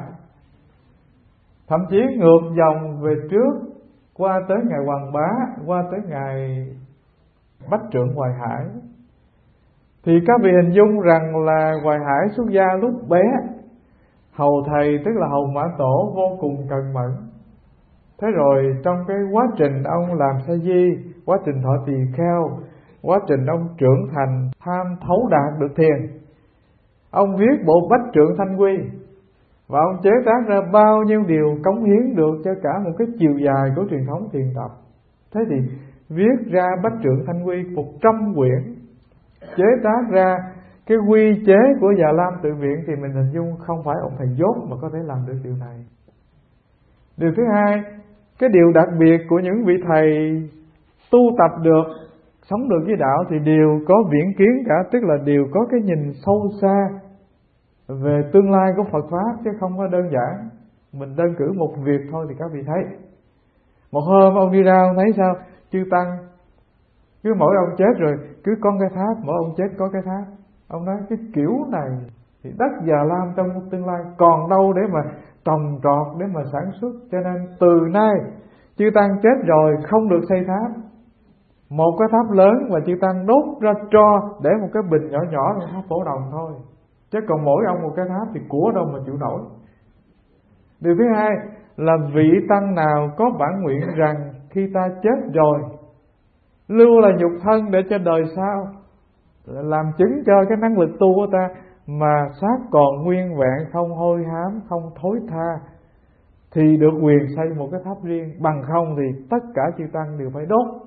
A: Thậm chí ngược dòng về trước, qua tới ngày Hoàng Bá, qua tới ngày Bách Trượng Hoài Hải, thì các vị hình dung rằng là Hoài Hải xuất gia lúc bé, hầu thầy tức là hầu Mã Tổ vô cùng cần mẫn. Thế rồi trong cái quá trình ông làm sa di, quá trình thọ tỳ kheo, quá trình ông trưởng thành tham thấu đạt được thiền, ông viết bộ Bách Trượng Thanh Quy, và ông chế tác ra bao nhiêu điều cống hiến được cho cả một cái chiều dài của truyền thống thiền tập. Thế thì viết ra Bách Trượng Thanh Quy một trăm quyển, chế tác ra cái quy chế của Già Lam Tự Viện, thì mình hình dung không phải ông thầy dốt mà có thể làm được điều này. Điều thứ hai, cái điều đặc biệt của những vị thầy tu tập được, sống được với đạo thì đều có viễn kiến cả, tức là đều có cái nhìn sâu xa về tương lai của Phật Pháp, chứ không có đơn giản mình đơn cử một việc thôi. Thì các vị thấy, một hôm ông đi ra ông thấy sao, chư tăng cứ mỗi ông chết rồi cứ có cái tháp, mỗi ông chết có cái tháp. Ông nói cái kiểu này thì đất Già Lam trong tương lai còn đâu để mà trồng trọt, để mà sản xuất. Cho nên từ nay chư tăng chết rồi không được xây tháp, một cái tháp lớn mà chư tăng đốt ra tro để một cái bình nhỏ nhỏ là tháp Phổ Đồng thôi, chứ còn mỗi ông một cái tháp thì của đâu mà chịu nổi. Điều thứ hai là vị tăng nào có bản nguyện rằng khi ta chết rồi lưu là nhục thân để cho đời sau làm chứng cho cái năng lực tu của ta, mà xác còn nguyên vẹn, không hôi hám, không thối tha, thì được quyền xây một cái tháp riêng. Bằng không thì tất cả chư tăng đều phải đốt.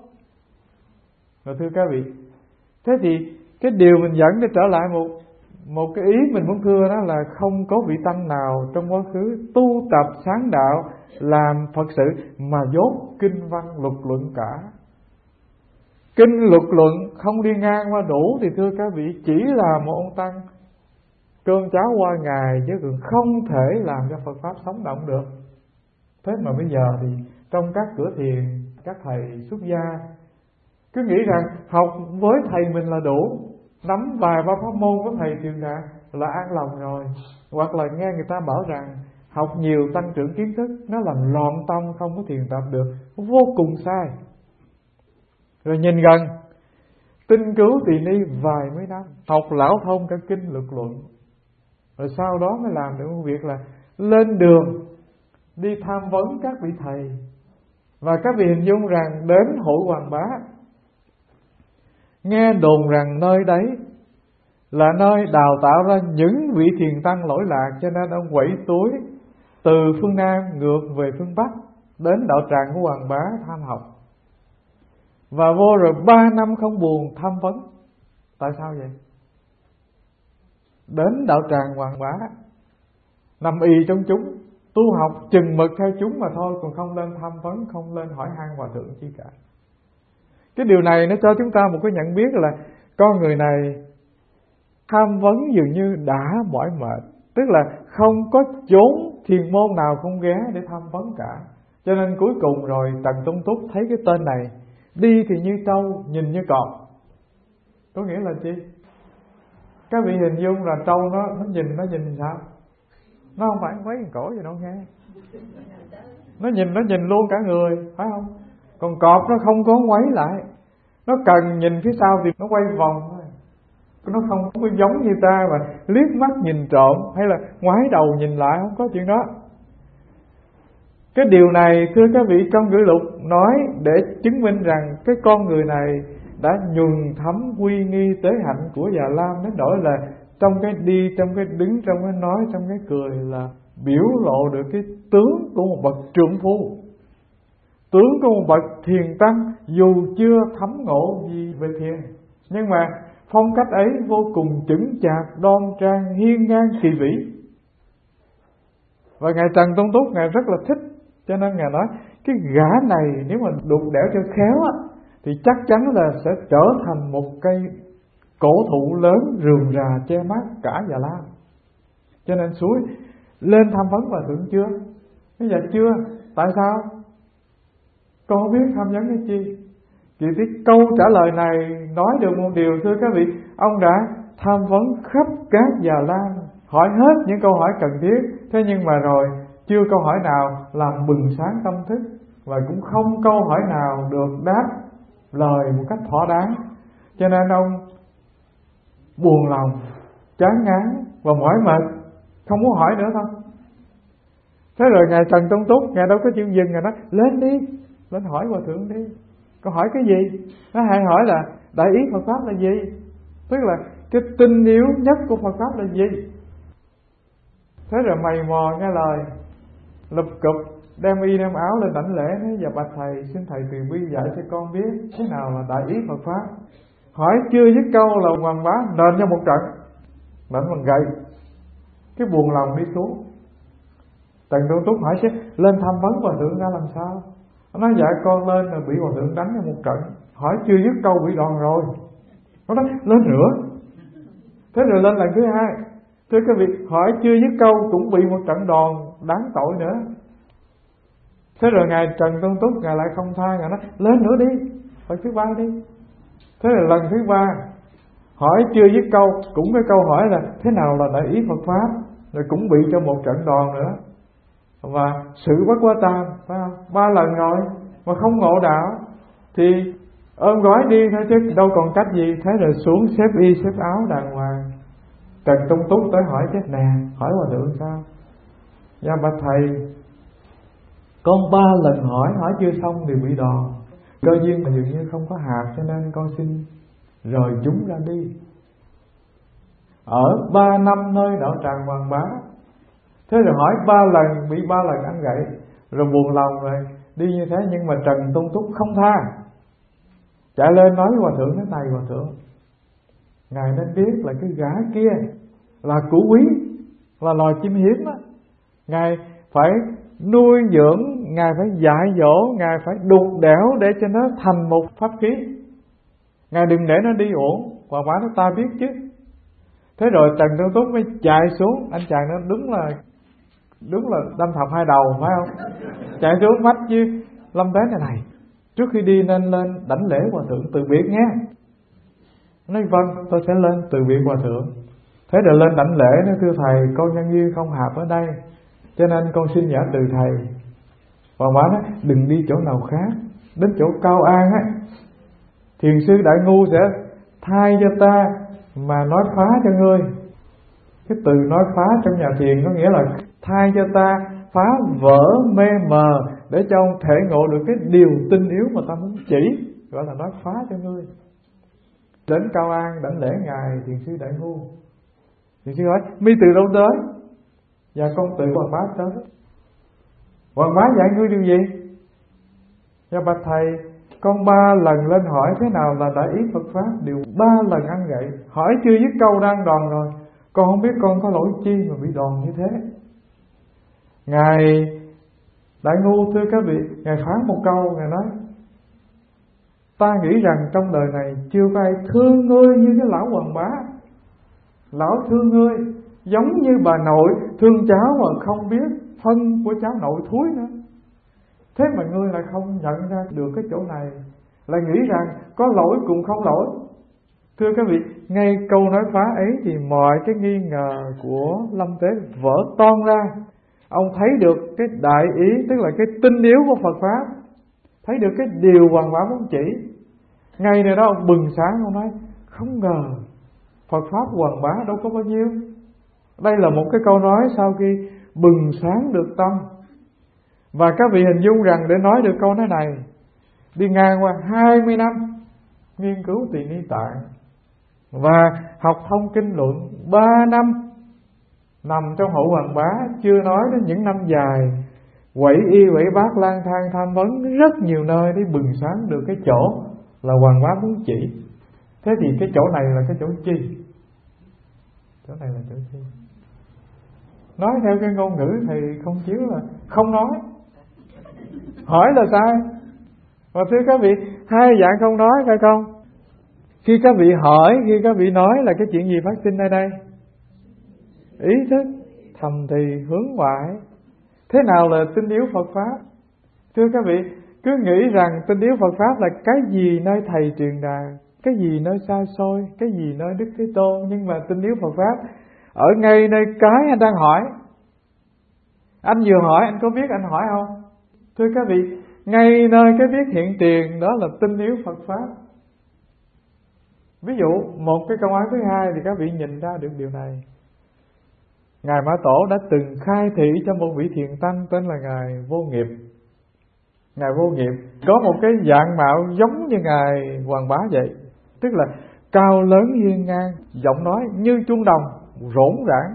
A: Rồi thưa các vị, thế thì cái điều mình dẫn để trở lại một một cái ý mình muốn thưa đó là không có vị tăng nào trong quá khứ tu tập sáng đạo làm Phật sự mà dốt kinh văn luật luận cả. Kinh luật luận không đi ngang qua đủ thì thưa các vị chỉ là một ông tăng cơm cháo qua ngày, chứ còn không thể làm cho Phật Pháp sống động được. Thế mà bây giờ thì trong các cửa thiền, các thầy xuất gia cứ nghĩ rằng học với thầy mình là đủ, nắm vài ba pháp môn của thầy truyền đạt là an lòng rồi. Hoặc là nghe người ta bảo rằng học nhiều tăng trưởng kiến thức, nó làm loạn tâm, không có thiền tập được, vô cùng sai. Rồi nhìn gần, tinh cứu tỳ ni vài mấy năm, học lão thông cả kinh luật luận, rồi sau đó mới làm được một việc là lên đường đi tham vấn các vị thầy. Và các vị hình dung rằng đến hội Hoàng Bá, nghe đồn rằng nơi đấy là nơi đào tạo ra những vị thiền tăng lỗi lạc, cho nên ông quẩy túi từ phương Nam ngược về phương Bắc đến đạo tràng của Hoàng Bá tham học. Và vô rồi ba năm không buồn tham vấn. Tại sao vậy? Đến đạo tràng Hoàng Bá, nằm y trong chúng, tu học chừng mực theo chúng mà thôi, còn không lên tham vấn, không lên hỏi han hòa thượng chi cả. Cái điều này nó cho chúng ta một cái nhận biết là con người này tham vấn dường như đã mỏi mệt, tức là không có chốn thiền môn nào không ghé để tham vấn cả. Cho nên cuối cùng rồi Trần Tung Túc thấy cái tên này đi thì như trâu, nhìn như cọp. Có nghĩa là chi? Các vị hình dung là trâu nó, nó nhìn nó nhìn sao? Nó không phải quấy cổ gì đâu nghe. Nó nhìn nó nhìn luôn cả người, phải không? Còn cọp nó không có quấy lại. Nó cần nhìn phía sau thì nó quay vòng thôi. Nó không có giống như ta mà liếc mắt nhìn trộm hay là ngoái đầu nhìn lại, không có chuyện đó. Cái điều này thưa các vị, trong Cử Lục nói để chứng minh rằng cái con người này đã nhuần thấm quy nghi tế hạnh của Già Lam đến nỗi là trong cái đi, trong cái đứng, trong cái nói, trong cái cười là biểu lộ được cái tướng của một bậc trượng phu, tướng của một bậc thiền tăng dù chưa thấm ngộ gì về thiền, nhưng mà phong cách ấy vô cùng chững chạc, đoan trang, hiên ngang, kỳ vĩ. Và ngài Trần Tôn Túc ngài rất là thích, cho nên ngài nói cái gã này nếu mà đục đẽo cho khéo á, thì chắc chắn là sẽ trở thành một cây cổ thụ lớn rườm rà che mát cả Già Lam. Cho nên suối lên tham vấn Hòa Thượng chưa? Bây giờ chưa. Tại sao? Con không biết tham vấn cái chi. Chỉ cái câu trả lời này nói được một điều, thưa các vị, ông đã tham vấn khắp các Già Lam, hỏi hết những câu hỏi cần thiết. Thế nhưng mà rồi chưa câu hỏi nào làm bừng sáng tâm thức, và cũng không câu hỏi nào được đáp lời một cách thỏa đáng. Cho nên ông buồn lòng, chán ngán và mỏi mệt, không muốn hỏi nữa thôi. Thế rồi ngài Trần Tôn Túc, ngài đâu có chịu dừng, ngài nói lên đi, lên hỏi Hòa Thượng đi. Câu hỏi cái gì? Nó hay hỏi là đại ý Phật Pháp là gì, tức là cái tinh yếu nhất của Phật Pháp là gì. Thế rồi mày mò nghe lời, lụp cụp đem y đem áo lên đảnh lễ, nói dạ bạch thầy, xin thầy từ bi dạy cho con biết thế nào là đại ý Phật Pháp. Hỏi chưa dứt câu là Hoàng Bá nện cho một trận, nện bằng gậy. Cái buồn lòng đi xuống. Trần Tôn Túc hỏi chứ lên tham vấn Hòa Thượng ra làm sao? Nó nói dạ con lên rồi bị Hòa Thượng đánh cho một trận. Hỏi chưa dứt câu bị đòn rồi. Nó nói lên nữa. Thế rồi lên lần thứ hai. Thưa các vị, hỏi chưa dứt câu cũng bị một trận đòn đáng tội nữa. Thế rồi ngài Trần Tôn Túc ngài lại không tha, ngài nói lên nữa đi, lần thứ ba đi. Thế rồi lần thứ ba hỏi chưa dứt câu, cũng cái câu hỏi là thế nào là đại ý Phật Pháp, rồi cũng bị cho một trận đòn nữa. Và sự bất quá tam, phải không? Ba lần rồi mà không ngộ đạo thì ôm gói đi thôi chứ đâu còn cách gì. Thế rồi xuống xếp y xếp áo đàng hoàng. Trần Tôn Túc tới hỏi chứ nè, hỏi Hòa Thượng sao? Dạ bạch thầy, con ba lần hỏi, hỏi chưa xong thì bị đòn. Cơ duyên mà dường như không có hạt, cho nên con xin rời chúng ra đi. Ở ba năm nơi đạo tràng Hoàng Bá. Thế rồi hỏi ba lần, bị ba lần ăn gậy, rồi buồn lòng rồi đi như thế. Nhưng mà Trần Tôn Túc không tha, chạy lên nói với Hòa Thượng thế này: Hòa Thượng, ngài nên biết là cái gã kia là củ quý, là loài chim hiếm á. Ngài phải nuôi dưỡng, ngài phải dạy dỗ, ngài phải đục đẽo để cho nó thành một pháp khí. Ngài đừng để nó đi uổng. Và quả nó ta biết chứ. Thế rồi Trần Tôn Túc mới chạy xuống. Anh chàng nó đúng là Đúng là đâm thọc hai đầu, phải không? Chạy xuống mách chứ Lâm Tế này này, trước khi đi nên lên đảnh lễ Hòa Thượng từ biệt nhé. Nói vâng, tôi sẽ lên từ biệt Hòa Thượng. Thế rồi lên đảnh lễ, nói thưa thầy, con nhân duyên không hợp ở đây, cho nên con xin giả từ thầy. Và bà nói đừng đi chỗ nào khác, đến chỗ Cao An á, thiền sư Đại Ngu sẽ thay cho ta mà nói phá cho ngươi. Cái từ nói phá trong nhà thiền có nghĩa là thay cho ta, phá vỡ mê mờ để cho ông thể ngộ được cái điều tinh yếu mà ta muốn chỉ, gọi là nói phá cho ngươi. Đến Cao An đảnh lễ ngài thiền sư Đại Ngu. Thiền sư hỏi mi từ đâu tới? Dạ con từ Hoàng Bá tới. Hoàng Bá dạy ngươi điều gì? Dạ bạch thầy, con ba lần lên hỏi thế nào là đại ý Phật Pháp, đều ba lần ăn gậy. Hỏi chưa dứt câu đang đòn rồi. Con không biết con có lỗi chi mà bị đòn như thế. Ngài Đại Ngu thưa các vị, ngài phán một câu, ngài nói ta nghĩ rằng trong đời này chưa có ai thương ngươi như cái lão Hoàng Bá. Lão thương ngươi giống như bà nội thương cháu mà không biết phân của cháu nội thúi nữa. Thế mà ngươi lại không nhận ra được cái chỗ này, lại nghĩ rằng có lỗi cũng không lỗi. Thưa các vị, ngay câu nói phá ấy thì mọi cái nghi ngờ của Lâm Tế vỡ toang ra. Ông thấy được cái đại ý, tức là cái tinh yếu của Phật Pháp, thấy được cái điều Hoàng Bá muốn chỉ. Ngay này đó ông bừng sáng, ông nói không ngờ Phật Pháp Hoàng Bá đâu có bao nhiêu. Đây là một cái câu nói sau khi bừng sáng được tâm. Và các vị hình dung rằng để nói được câu nói này, đi ngang qua hai mươi năm nghiên cứu Tỳ Ni Tạng và học thông kinh luận ba năm, nằm trong hậu Hoàng Bá, chưa nói đến những năm dài quẩy y quẩy bát lang thang tham vấn rất nhiều nơi để bừng sáng được cái chỗ là Hoàng Bá muốn chỉ. Thế thì cái chỗ này là cái chỗ chi? Chỗ này là chỗ chi? Nói theo cái ngôn ngữ thì không chiếu là không nói, hỏi là sai. Và thưa các vị, hai dạng không nói phải không? Khi các vị hỏi, khi các vị nói là cái chuyện gì phát sinh ở đây? Ý thức thầm thì hướng ngoại. Thế nào là tinh yếu Phật Pháp? Thưa các vị, cứ nghĩ rằng tinh yếu Phật Pháp là cái gì nơi thầy truyền đạt, cái gì nơi xa xôi, cái gì nơi Đức Thế Tôn. Nhưng mà tinh yếu Phật Pháp ở ngay nơi cái anh đang hỏi. Anh vừa hỏi, anh có biết anh hỏi không? Thưa các vị, ngay nơi cái biết hiện tiền đó là tinh yếu Phật Pháp. Ví dụ một cái câu nói thứ hai thì các vị nhìn ra được điều này. Ngài Mã Tổ đã từng khai thị cho một vị thiền tăng tên là Ngài Vô Nghiệp. Ngài Vô Nghiệp có một cái dạng mạo giống như Ngài Hoàng Bá vậy, tức là cao lớn hiên ngang, giọng nói như chuông đồng rỗn rãng.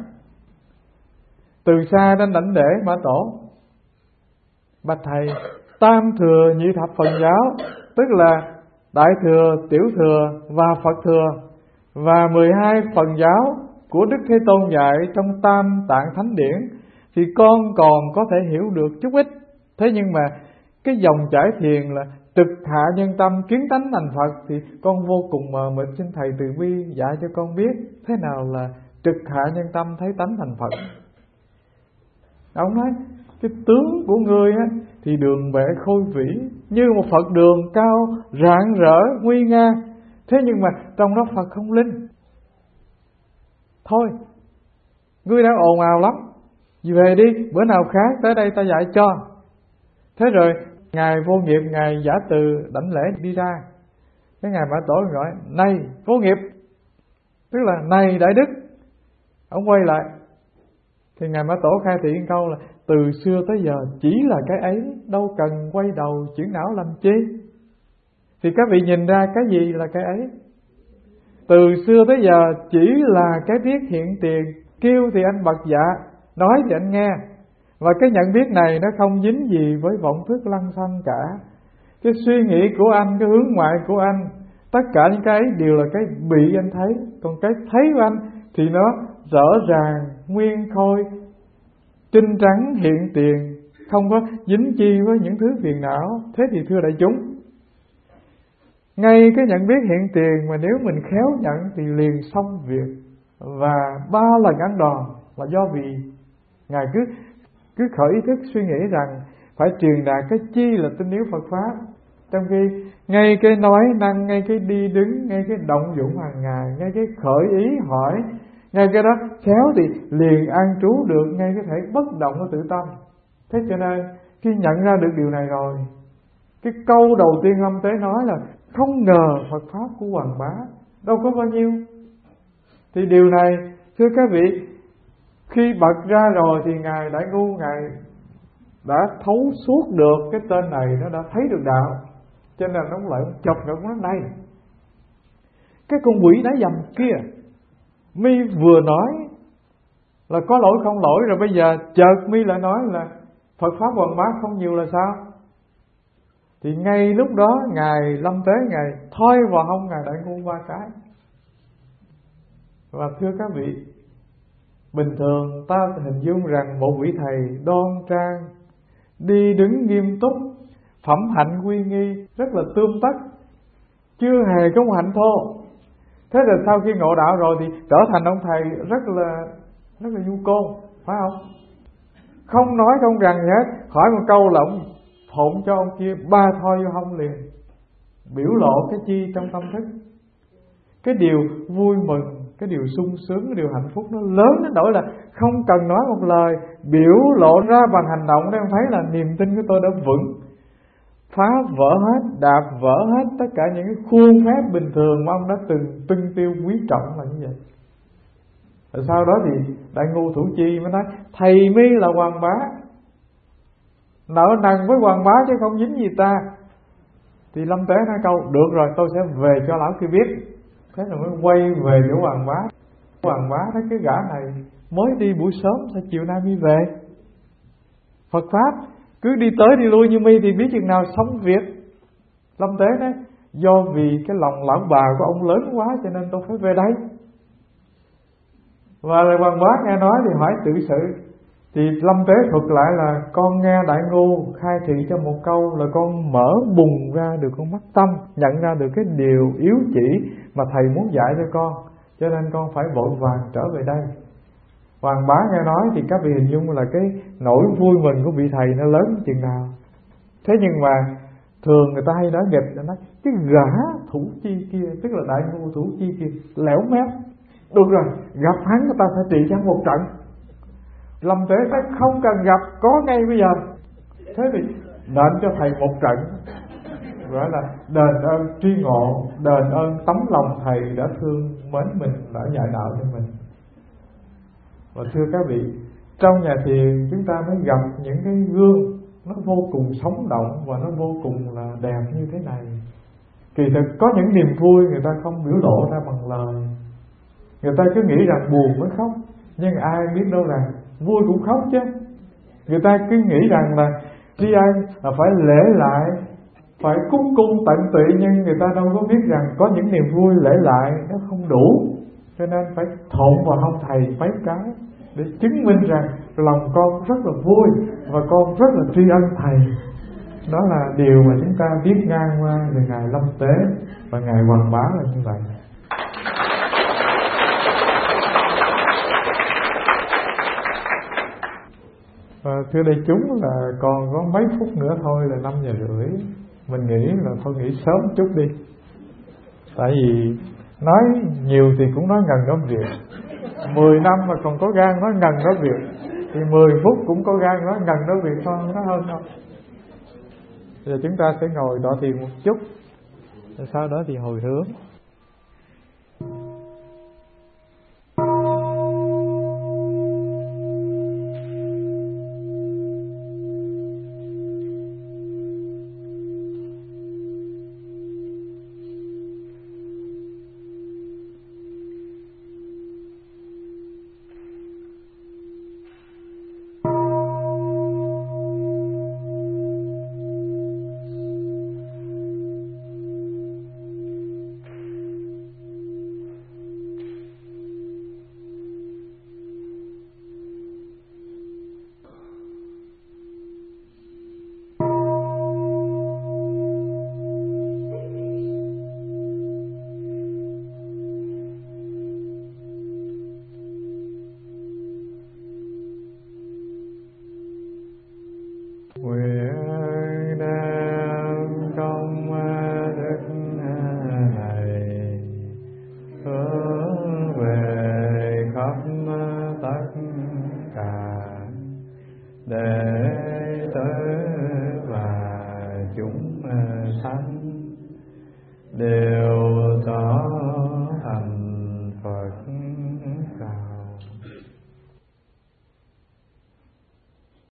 A: Từ xa đến đảnh lễ Mã Tổ: bạch thầy, tam thừa nhị thập phần giáo, tức là Đại Thừa, Tiểu Thừa và Phật Thừa, và mười hai phần giáo của Đức Thế Tôn dạy trong Tam Tạng Thánh Điển thì con còn có thể hiểu được chút ít. Thế nhưng mà cái dòng chảy thiền là trực hạ nhân tâm kiến tánh thành Phật thì con vô cùng mờ mịt, xin thầy từ bi dạy cho con biết thế nào là trực hạ nhân tâm thấy tánh thành Phật. Ông nói cái tướng của ngươi á thì đường vệ khôi vĩ như một Phật đường cao rạng rỡ nguy nga, thế nhưng mà trong đó Phật không linh. Thôi, ngươi đang ồn ào lắm, về đi, bữa nào khác tới đây ta dạy cho. Thế rồi Ngài Vô Nghiệp, Ngài Giả Từ đảnh lễ đi ra. Cái Ngài Mã Tổ gọi: này Vô Nghiệp, tức là này Đại Đức. Ông quay lại thì Ngài Mã Tổ khai thị câu là: từ xưa tới giờ chỉ là cái ấy, đâu cần quay đầu chuyển não làm chi. Thì các vị nhìn ra cái gì là cái ấy? Từ xưa tới giờ chỉ là cái biết hiện tiền, kêu thì anh bật dạ, nói thì anh nghe. Và cái nhận biết này nó không dính gì với vọng thức lăng xăng cả. Cái suy nghĩ của anh, cái hướng ngoại của anh, tất cả những cái ấy đều là cái bị anh thấy. Còn cái thấy của anh thì nó rõ ràng, nguyên khôi, trinh trắng hiện tiền, không có dính chi với những thứ phiền não. Thế thì thưa đại chúng, ngay cái nhận biết hiện tiền mà nếu mình khéo nhận thì liền xong việc. Và ba lần ăn đòn là do vì Ngài cứ cứ khởi ý thức suy nghĩ rằng phải truyền đạt cái chi là tinh yếu Phật Pháp, trong khi ngay cái nói năng, ngay cái đi đứng, ngay cái động dụng hàng ngày, ngay cái khởi ý hỏi, ngay cái đó khéo thì liền an trú được ngay cái thể bất động của tự tâm. Thế cho nên khi nhận ra được điều này rồi, cái câu đầu tiên Lâm Tế nói là không ngờ Phật Pháp của Hoàng Bá đâu có bao nhiêu. Thì điều này thưa các vị, khi bật ra rồi thì Ngài Đại Ngu, Ngài đã thấu suốt được cái tên này, nó đã thấy được đạo. Cho nên nó lại chọc ngực nó: này, cái con quỷ đá dầm kia, mi vừa nói là có lỗi không lỗi, rồi bây giờ chợt mi lại nói là Phật Pháp Hoàng Bá không nhiều là sao? Thì ngay lúc đó Ngài Lâm Tế, Ngài thoi vào hông Ngài Đại Ngu ba cái. Và thưa các vị, bình thường ta hình dung rằng một vị thầy đoan trang, đi đứng nghiêm túc, phẩm hạnh quy nghi, rất là tươm tất, chưa hề có một hạnh thô. Thế rồi sau khi ngộ đạo rồi thì trở thành ông thầy rất là rất là nhu côn, phải không? Không nói không rằng gì hết, hỏi một câu là ông phụng cho ông kia ba thoi vô hông liền, biểu lộ cái chi trong tâm thức. Cái điều vui mừng, cái điều sung sướng, cái điều hạnh phúc nó lớn đến nỗi là không cần nói một lời, biểu lộ ra bằng hành động để ông thấy là niềm tin của tôi đã vững, phá vỡ hết, đạp vỡ hết tất cả những cái khuôn phép bình thường mà ông đã từng tuân tiêu quý trọng là như vậy. Rồi sau đó thì Đại Ngu Thủ Chi mới nói thầy mi là Hoàng Bá, nợ nần với Hoàng Bá chứ không dính gì ta. Thì Lâm Tế nói câu được rồi, tôi sẽ về cho lão kia biết. Thế rồi mới quay về chỗ Hoàng Bá. Hoàng Bá thấy cái gã này mới đi buổi sớm, sao chiều nay mi về? Phật Pháp cứ đi tới đi lui như mi thì biết chừng nào xong việc. Lâm Tế nói do vì cái lòng lão bà của ông lớn quá cho nên tôi phải về đây. Và Hoàng Bá nghe nói thì hỏi tự sự. Thì Lâm Tế thuật lại là con nghe Đại Ngu khai thị cho một câu là con mở bùng ra được con mắt tâm, nhận ra được cái điều yếu chỉ mà thầy muốn dạy cho con, cho nên con phải vội vàng trở về đây. Hoàng Bá nghe nói thì các vị hình dung là cái nỗi vui mừng của vị thầy nó lớn chừng nào. Thế nhưng mà thường người ta hay nói nghịch là nói cái gã Thủ Chi kia, tức là Đại Ngu Thủ Chi kia lẻo mép. Được rồi, gặp hắn người ta sẽ trị cho một trận. Lâm Tế nói không cần gặp, có ngay bây giờ. Thế thì đền cho thầy một trận, gọi là đền ơn tri ngộ, đền ơn tấm lòng thầy đã thương mến mình, đã dạy đạo cho mình. Và thưa các vị, trong nhà thiền chúng ta mới gặp những cái gương nó vô cùng sống động và nó vô cùng là đẹp như thế này. Kỳ thực có những niềm vui người ta không biểu lộ ra bằng lời. Người ta cứ nghĩ rằng buồn mới khóc, nhưng ai biết đâu rằng vui cũng khóc chứ. Người ta cứ nghĩ rằng là tri ân là phải lễ lại, phải cúng cung tận tụy, nhưng người ta đâu có biết rằng có những niềm vui lễ lại nó không đủ, cho nên phải thộn vào hông thầy mấy cái để chứng minh rằng lòng con rất là vui và con rất là tri ân thầy. Đó là điều mà chúng ta biết ngang qua về ngài Lâm Tế và ngài Hoàng Bá là như vậy. Và thưa đại chúng là còn có mấy phút nữa thôi là năm giờ rưỡi. Mình nghĩ là thôi nghỉ sớm chút đi. Tại vì nói nhiều thì cũng nói ngần nói việc. Mười năm mà còn có gan nói ngần nói việc thì mười phút cũng có gan nói ngần nói việc thôi, nó hơn đâu. Giờ chúng ta sẽ ngồi tọa thiền một chút, rồi sau đó thì hồi hướng. Đều